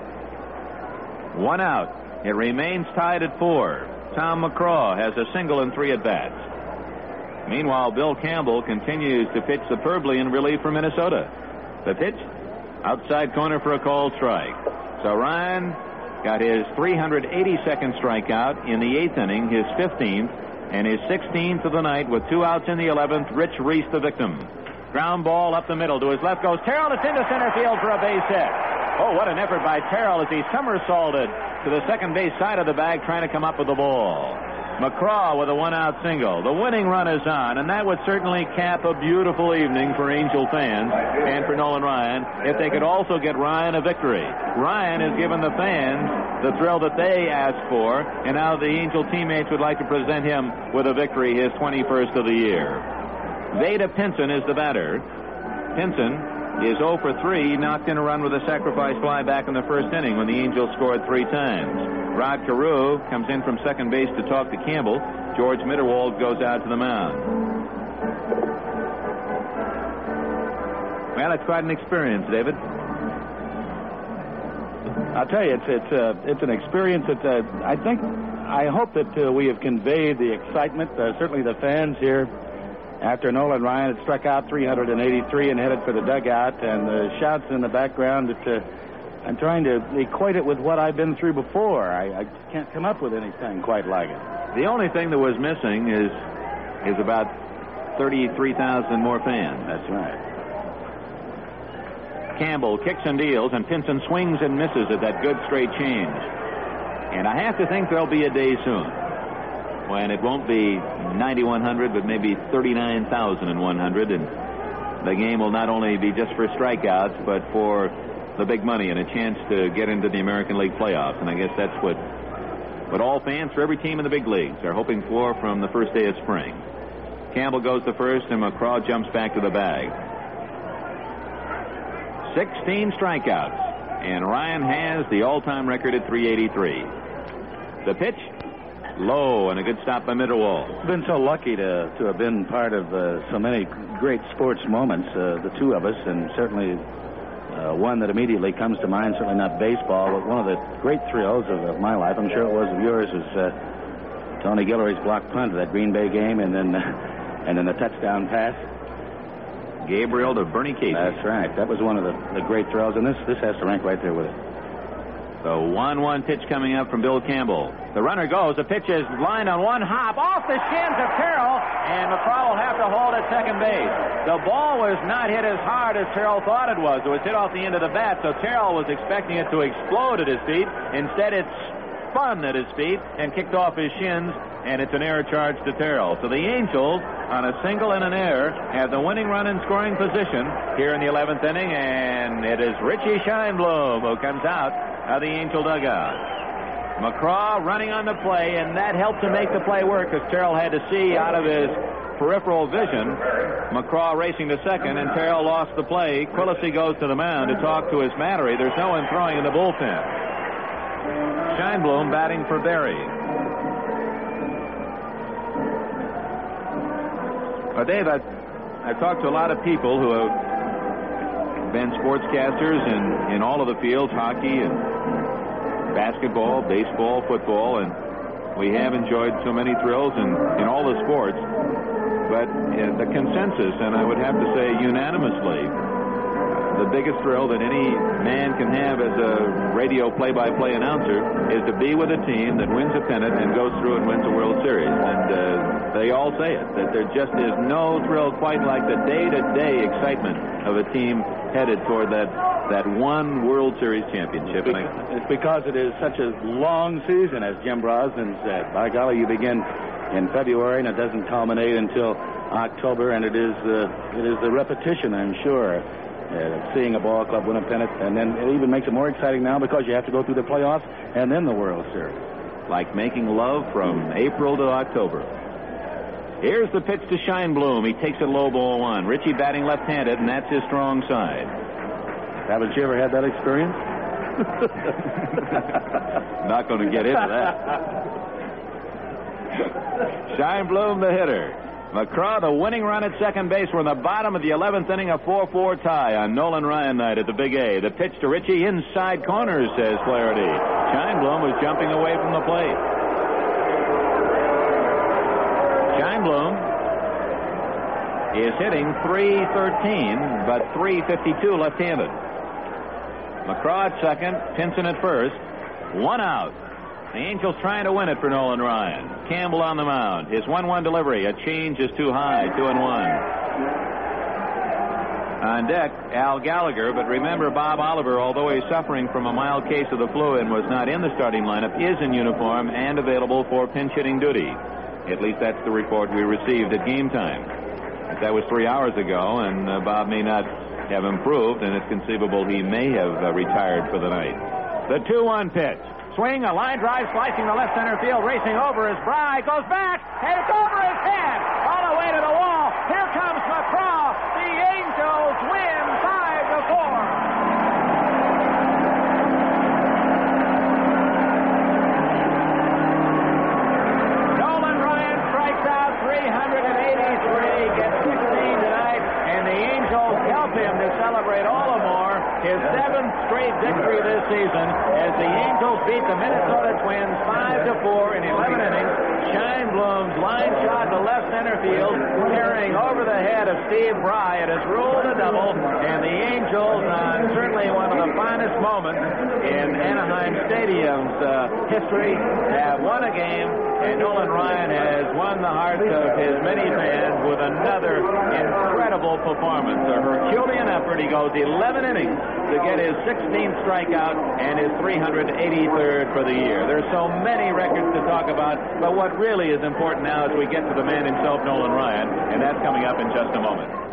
One out. It remains tied at four. Tom McCraw has a single and three at-bats. Meanwhile, Bill Campbell continues to pitch superbly in relief for Minnesota. The pitch, outside corner for a called strike. So Ryan got his three hundred eighty-second strikeout in the eighth inning, his fifteenth, and his sixteenth of the night with two outs in the eleventh. Rich Reese the victim. Ground ball up the middle. To his left goes Terrell. It's into center field for a base hit. Oh, what an effort by Terrell as he somersaulted to the second base side of the bag trying to come up with the ball. McCraw with a one-out single. The winning run is on, and that would certainly cap a beautiful evening for Angel fans and for Nolan Ryan if they could also get Ryan a victory. Ryan has given the fans the thrill that they asked for, and now the Angel teammates would like to present him with a victory, his twenty-first of the year. Vada Pinson is the batter. Pinson is oh for three. He knocked in a run with a sacrifice fly back in the first inning when the Angels scored three times. Rod Carew comes in from second base to talk to Campbell. George Mitterwald goes out to the mound. Well, it's quite an experience, David. I'll tell you, it's it's uh, it's an experience that uh, I think, I hope that uh, we have conveyed the excitement. Uh, certainly the fans here after Nolan Ryan had struck out three hundred eighty-three and headed for the dugout, and the shouts in the background that uh, I'm trying to equate it with what I've been through before. I, I can't come up with anything quite like it. The only thing that was missing is is about thirty-three thousand more fans. That's right. Campbell kicks and deals, and Pinson swings and misses at that good straight change. And I have to think there'll be a day soon when it won't be ninety-one hundred, but maybe thirty-nine thousand one hundred, and the game will not only be just for strikeouts, but for the big money and a chance to get into the American League playoffs. And I guess that's what what all fans for every team in the big leagues are hoping for from the first day of spring. Campbell goes to first, and McCraw jumps back to the bag. sixteen strikeouts, and Ryan has the all-time record at three eighty-three. The pitch, low, and a good stop by Mitterwald. Been so lucky to to have been part of uh, so many great sports moments, uh, the two of us, and certainly uh, one that immediately comes to mind, certainly not baseball, but one of the great thrills of, of my life, I'm sure it was of yours, was uh, Tony Guillory's block punt of that Green Bay game, and then uh, and then the touchdown pass. Gabriel to Bernie Casey. That's right. That was one of the, the great thrills, and this this has to rank right there with it. The one one pitch coming up from Bill Campbell. The runner goes. The pitch is lined on one hop off the shins of Terrell, and McCraw will have to hold at second base. The ball was not hit as hard as Terrell thought it was. It was hit off the end of the bat, so Terrell was expecting it to explode at his feet. Instead, it spun at his feet and kicked off his shins, and it's an error charge to Terrell. So the Angels, on a single and an error, have the winning run in scoring position here in the eleventh inning, and it is Richie Scheinblum who comes out of the Angel dugout. McCraw running on the play, and that helped to make the play work because Terrell had to see out of his peripheral vision. McCraw racing to second, and Terrell lost the play. Quillisi goes to the mound to talk to his Mattery. There's no one throwing in the bullpen. Scheinblum batting for Berry. But Dave, I, I've talked to a lot of people who have been sportscasters in, in all of the fields, hockey and basketball, baseball, football, and we have enjoyed so many thrills in, in all the sports. But uh, the consensus, and I would have to say unanimously, the biggest thrill that any man can have as a radio play-by-play announcer is to be with a team that wins a pennant and goes through and wins a World Series. And uh, they all say it, that there just is no thrill quite like the day-to-day excitement of a team headed toward that that one World Series championship. It's because it is such a long season, as Jim Brosnan said. By golly, you begin in February, and it doesn't culminate until October, and it is uh, it is the repetition, I'm sure, uh, seeing a ball club win a pennant, and then it even makes it more exciting now because you have to go through the playoffs and then the World Series. Like making love from April to October. Here's the pitch to Scheinblum. He takes it low, ball one. Richie batting left-handed, and that's his strong side. Haven't you ever had that experience? Not going to get into that. Scheinblum, the hitter. McCraw, the winning run at second base. We're in the bottom of the eleventh inning, a four four tie on Nolan Ryan night at the Big A. The pitch to Richie, inside corners, says Flaherty. Scheinblum was jumping away from the plate. Scheinblum is hitting three thirteen, but three fifty-two left-handed. McCraw at second, Pinson at first. One out. The Angels trying to win it for Nolan Ryan. Campbell on the mound. His one one delivery. A change is too high. Two and one. On deck, Al Gallagher. But remember, Bob Oliver, although he's suffering from a mild case of the flu and was not in the starting lineup, is in uniform and available for pinch hitting duty. At least that's the report we received at game time. That was three hours ago, and uh, Bob may not have improved, and it's conceivable he may have uh, retired for the night. The two one pitch. Swing, a line drive, slicing the left center field, racing over as Bry goes back, and it's over his head, all the way to the wall. Here comes McCraw. The Angels win five to four. Nolan Ryan strikes out three eighty-three, gets sixteen tonight, and the Angels help him to celebrate all the more his seventh straight victory this season as the Angels beat the Minnesota Twins five to four in eleven innings. Scheinblum's line shot to left center field, carrying over Steve Bry. It has ruled a double, and the Angels, on certainly one of the finest moments in Anaheim Stadium's uh, history, have won a game, and Nolan Ryan has won the hearts of his many fans with another incredible performance. A Herculean effort. He goes eleven innings to get his sixteenth strikeout and his three hundred eighty-third for the year. There's so many records to talk about, but what really is important now is we get to the man himself, Nolan Ryan, and that's coming up in just a moment.